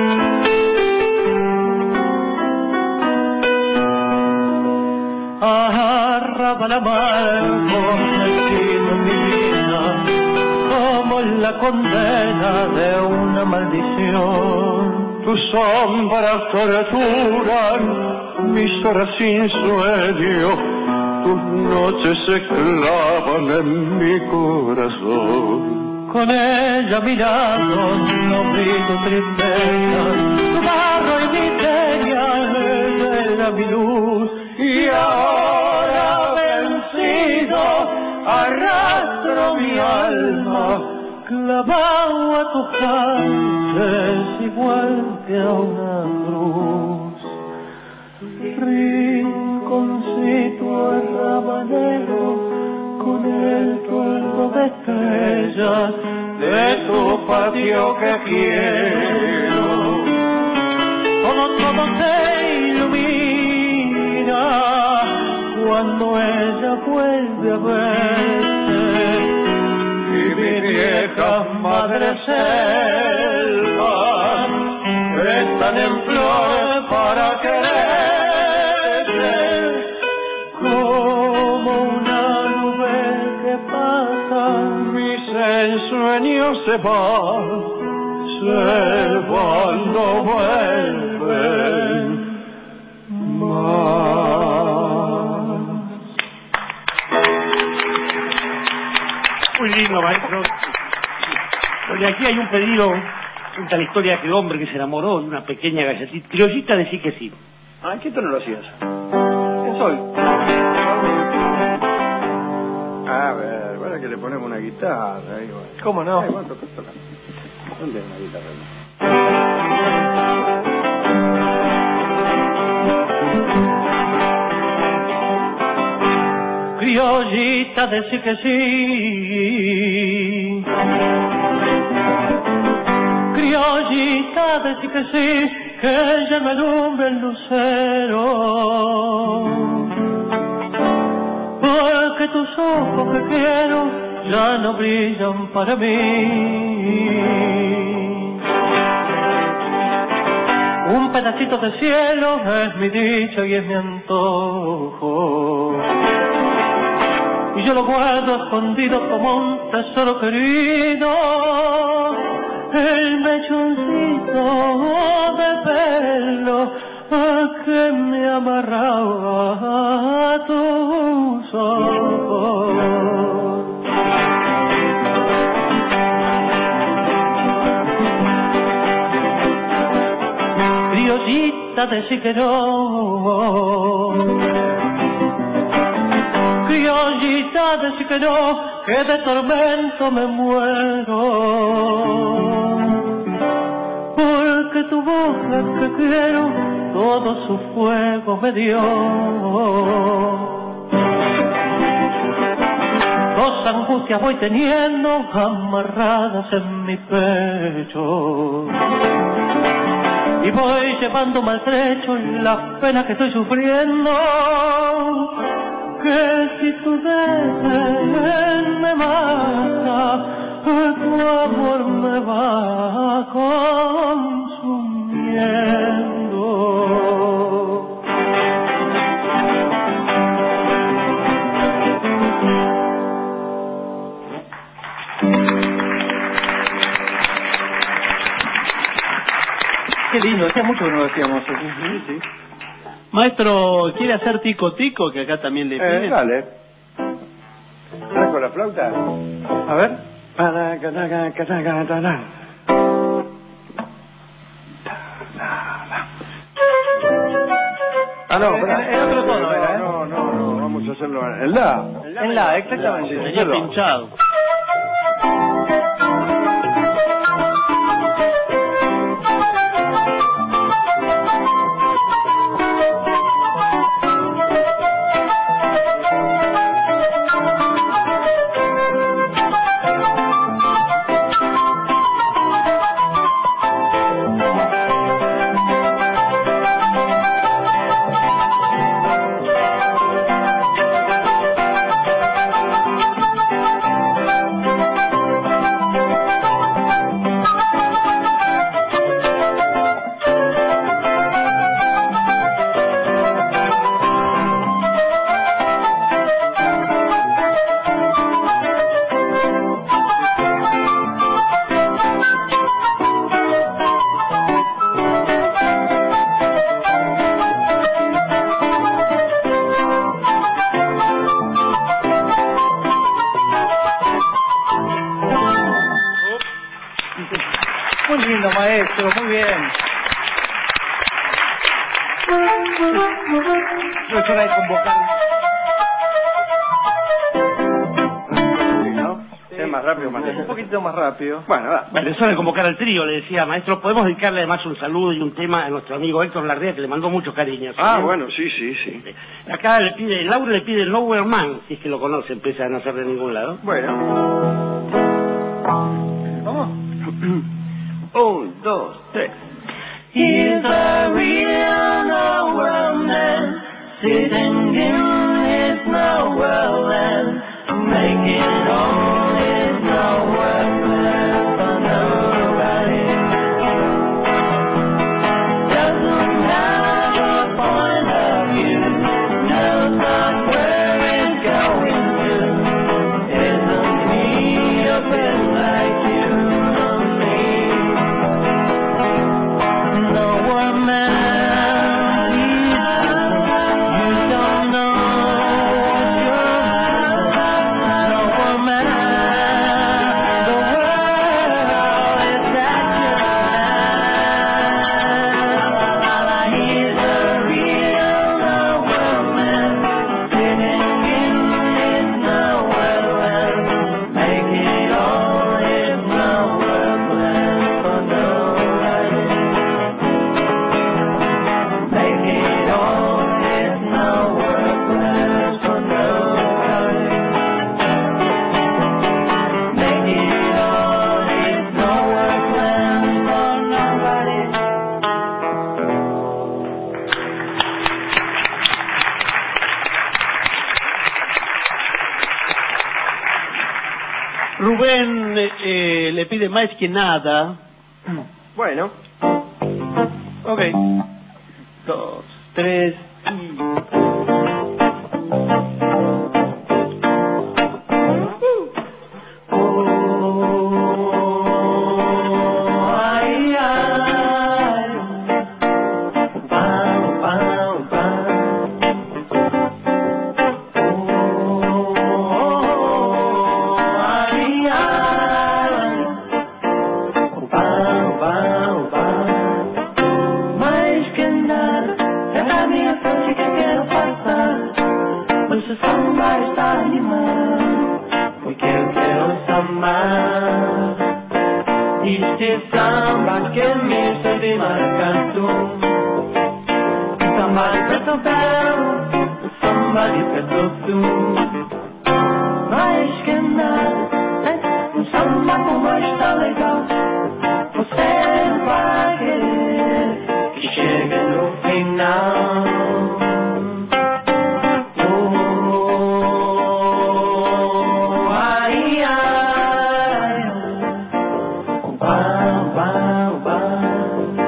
Rabal Amargo, destino en mi vida, como la condena de una maldición. Tus sombras torturan mis horas sin sueño, tus noches se clavan en mi corazón. Con ella mirando no vi tu tristeza, tu barro y mi señal, ella era mi luz. Y ahora vencido arrastro mi alma clavado a tus calles igual que a una cruz. Rinconcito arrabalero con el toldo de estrellas de tu patio que quiero. Todo se ilumina cuando ella vuelve a verse, y mi vieja madre selva están en flor para quererse, como una nube que pasa, mis ensueños se van no vuelven más. Muy lindo, maestro. Porque aquí hay un pedido, cuenta la historia de aquel hombre que se enamoró de una pequeña galletita criollita de sí que sí. Ah, ¿qué tú no lo hacías? ¿Qué soy? A ver, bueno, que le ponemos una guitarra. Ahí, bueno. ¿Cómo no? Ay, ¿cuánto cuesta la... ¿Dónde es una guitarra? Criollita, decí que sí. Criollita, decí que sí, que ya me alumbre el lucero. Porque tus ojos que quiero ya no brillan para mí. Un pedacito de cielo es mi dicha y es mi antojo, y yo lo guardo escondido como un tesoro querido, el mechoncito de pelo que me amarraba a tus ojos. Criollita, decí que no. Criollita, decí que no, que de tormento me muero. Porque tu boca que quiero todo su fuego me dio. Dos angustias voy teniendo amarradas en mi pecho, y voy llevando maltrecho la pena que estoy sufriendo. Que si tu desdén me mata, tu amor me va consumiendo. Qué lindo, hacía mucho que no lo hacíamos. Sí. Maestro, ¿quiere hacer tico tico? Que acá también le piden. Dale. ¿Saco la flauta? A ver. Ah, no, en otro tono era, ¿eh? No, vamos a hacerlo en la. En la, exactamente. Tenía pinchado. lindo, maestro, muy bien. No es hora de convocar. Más rápido, un poquito más rápido. Bueno, es hora de convocar al trío, le decía, maestro. Podemos dedicarle además un saludo y un tema a nuestro amigo Héctor Lardea, que le mandó muchos cariños. Ah, bueno, sí. Acá Laura le pide Nowhere Man, si es que lo conoce, empieza a no ser de ningún lado. Bueno. Vamos. 1, 2, 3. He's a real nowhere man, sitting in his nowhere land, making all his nowhere plans for nobody. Doesn't have a point of view, knows not where it's going to. Isn't he a bit like you and me? Nowhere man, you don't know what you're nowhere man. The world is at your he's a real nowhere man, sitting in his nowhere land, making all his nowhere plans for nobody. Making all his nowhere plans for nobody. Making all his nowhere plans for nobody. Rubén le pide más que nada. Bueno. Ok. 2, 3 y... Ay, ay. Bam, bam, bam. Ay, ay. Bam, bam, bam. Mais que nada, é na minha frente que eu quero passar. Hoje o samba está animado, porque eu quero sambar. Este samba que me hizo de marcanto, samba de preto belo, samba de preto sul. Mais que nada, um samba como está legal, você vai querer que chegue no final. Ai, ai, bam, bam, bam.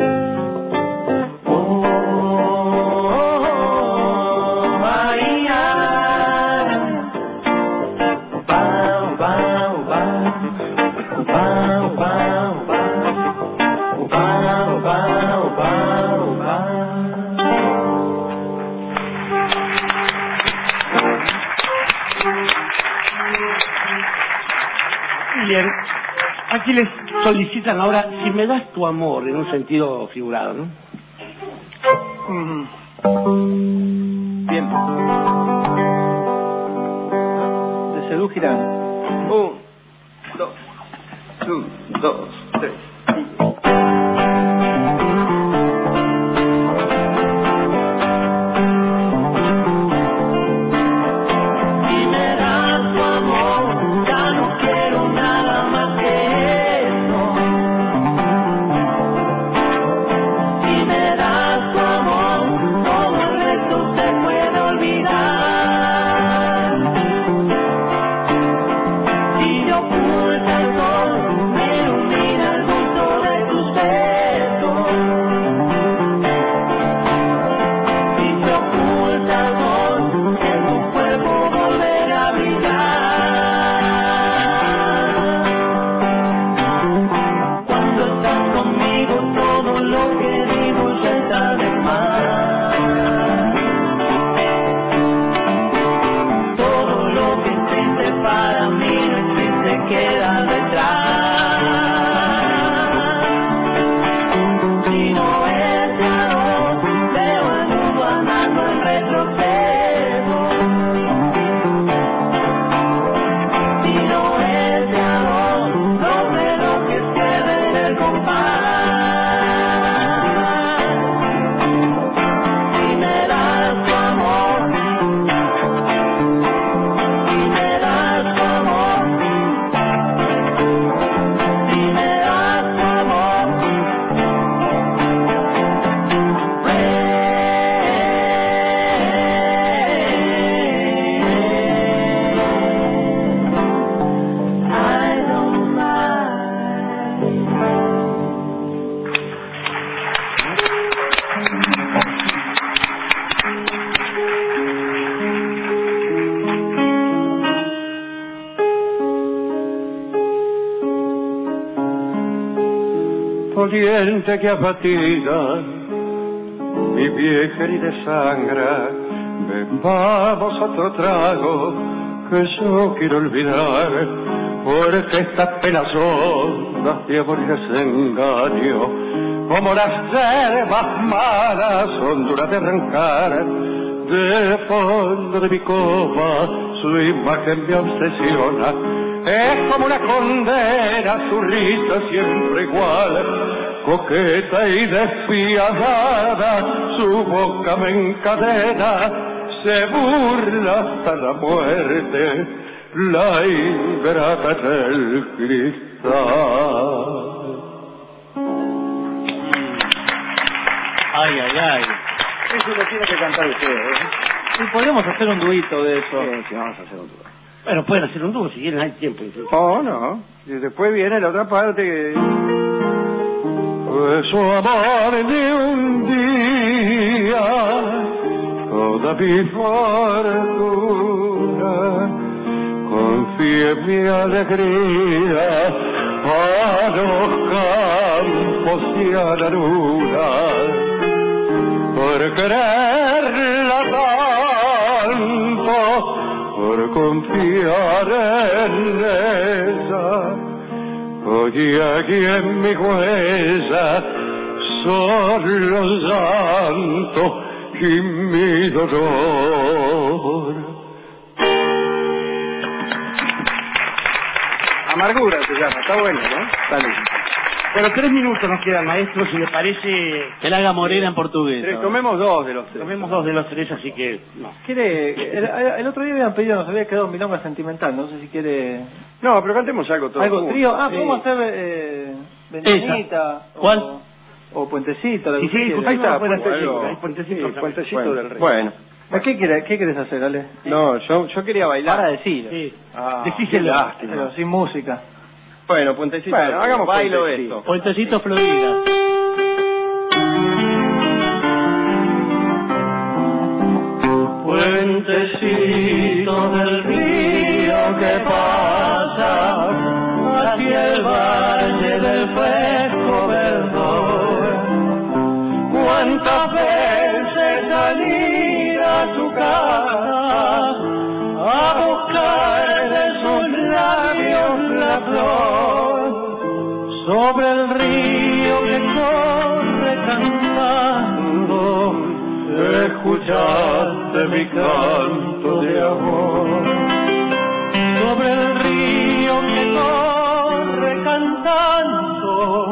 Ai, ai, bam, bam, bam. Bam, bam, bam. Bam, bam, bam, bam. Bien, aquí les solicitan ahora si me das tu amor, en un sentido figurado, ¿no? Bien. De Sedú Girán. 1, 2, 1, 2, 3 y... Si me das tu amor, ya no quiero nada más que eso. Si me das tu amor, todo el resto se puede olvidar. Si te ocultas todo, me ilumina el gusto de tu doliente que abatida, mi vieja herida de sangre, ven, vamos a otro trago, que yo quiero olvidar, porque estas penas hondas de amor y desengaño, como las hierbas malas son duras de arrancar, de fondo de mi copa su imagen me obsesiona, es como una condena, su risa siempre igual, coqueta y despiadada, su boca me encadena, se burla hasta la muerte, la ingrata del cristal. Ay, ay, ay. Eso lo tiene que cantar usted, ¿eh? Sí, podemos hacer un duito de eso. Sí, vamos a hacer un dúo. Bueno, pueden hacer un dúo si quieren, hay tiempo. No. Y después viene la otra parte que... Fue su amor de un día, toda mi fortuna, confié mi alegría a los campos y a la luna, por quererla tanto, por confiar en ella. Hoy aquí en mi huella solo llanto y mi dolor. Amargura se llama, está bueno, ¿no? Está lindo. Bueno, 3 minutos nos quedan, maestro, si le parece... Que la haga morena en portugués. Tomemos 2 de los 3. Tomemos 2 de los 3, así que... No. El otro día habían pedido, nos había quedado un milonga sentimental, no sé si quiere... No, pero cantemos algo todo. ¿Algo trío? Ah, podemos hacer Ventanita. ¿Cuál? O Puentecito. Sí, ahí está, Puentecito del Rey. Bueno. ¿Qué quieres hacer, Ale? No, yo quería bailar. Para decir. Sí. Decíselo. Lástima. Pero sin música. Bueno, Puentecito. Bueno, hagamos bailo esto. Puentecito Florida. Puentecito del río que pasa hacia el valle del fresco verdor, cuántas veces salí a tu casa a buscar de sus labios la flor, sobre el río que corre cantando, escuchaste mi canto de amor. Sobre el río que corre cantando,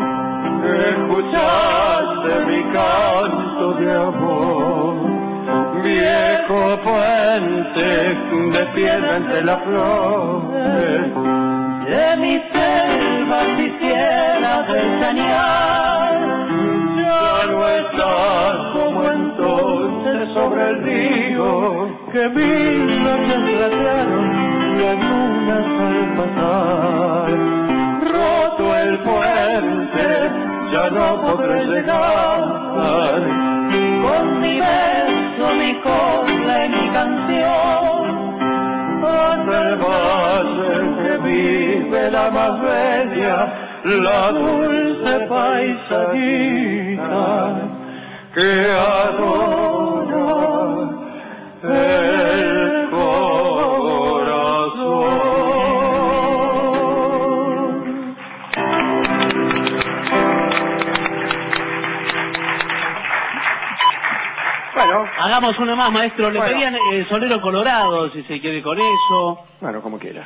escuchaste mi canto de amor. Viejo puente de piedra entre las flores, de mi selva quisiera desdeñar, ya no estás como entonces sobre el río, que mil noches platearon las lunas al pasar. Roto el puente, ya no podré llegar, con mi beso, mi copla y mi canción, hasta el valle que vive la más bella, la dulce paisanita que adora el corazón. Bueno, hagamos una más, maestro. Le pedían Solero Colorado, si se quiere con eso. Bueno, como quiera.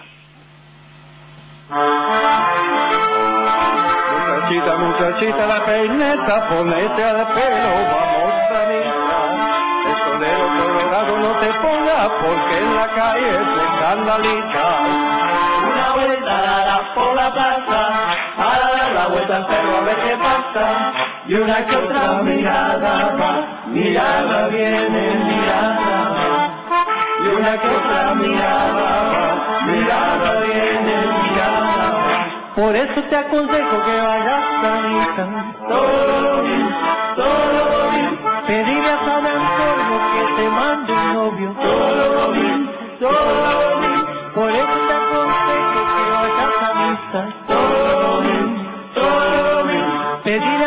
Muchachita, la peineta, ponete al pelo, vamos a misa. El solero colorado no te ponga, porque en la calle se escandaliza. Una vuelta dada por la plaza, para dar la vuelta al perro a ver qué pasa, y una que otra mirada va, mirada viene, mirada va, y una que otra mirada va, mirada viene, mirada va. Por eso te aconsejo que vayas a misa, todo bien, pedirle a San Antonio que te mande un novio, todo bien, por eso te aconsejo que vayas a misa, todo bien, pedirle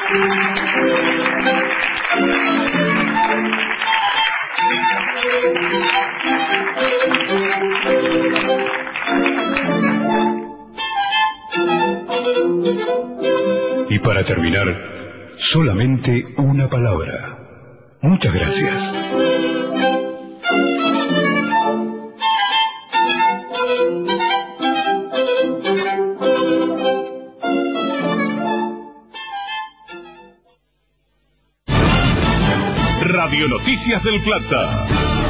Y para terminar, solamente una palabra. Muchas gracias. Radio Noticias del Plata.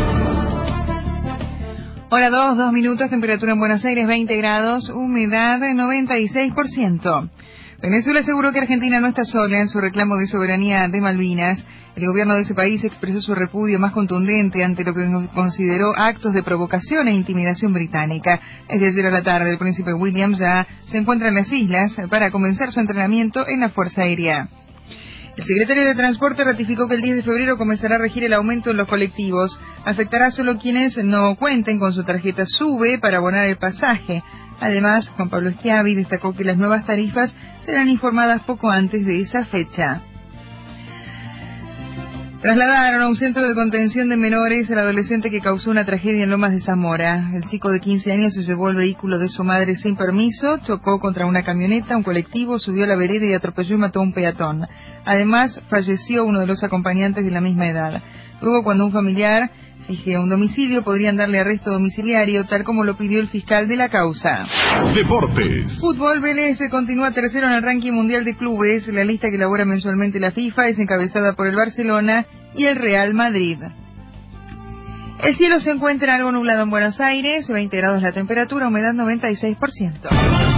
Hora 2 minutos, temperatura en Buenos Aires 20 grados, humedad 96%. Venezuela aseguró que Argentina no está sola en su reclamo de soberanía de Malvinas. El gobierno de ese país expresó su repudio más contundente ante lo que consideró actos de provocación e intimidación británica. Desde ayer a la tarde, el príncipe William ya se encuentra en las islas para comenzar su entrenamiento en la Fuerza Aérea. El secretario de Transporte ratificó que el 10 de febrero comenzará a regir el aumento en los colectivos. Afectará solo quienes no cuenten con su tarjeta SUBE para abonar el pasaje. Además, Juan Pablo Schiavi destacó que las nuevas tarifas serán informadas poco antes de esa fecha. Trasladaron a un centro de contención de menores al adolescente que causó una tragedia en Lomas de Zamora. El chico de 15 años se llevó el vehículo de su madre sin permiso, chocó contra una camioneta, un colectivo, subió a la vereda y atropelló y mató a un peatón. Además, falleció uno de los acompañantes de la misma edad. Luego, cuando un familiar exige un domicilio, podrían darle arresto domiciliario, tal como lo pidió el fiscal de la causa. Deportes. Fútbol. Vélez continúa tercero en el ranking mundial de clubes. La lista que elabora mensualmente la FIFA es encabezada por el Barcelona y el Real Madrid. El cielo se encuentra algo nublado en Buenos Aires, 20 grados la temperatura, humedad 96%.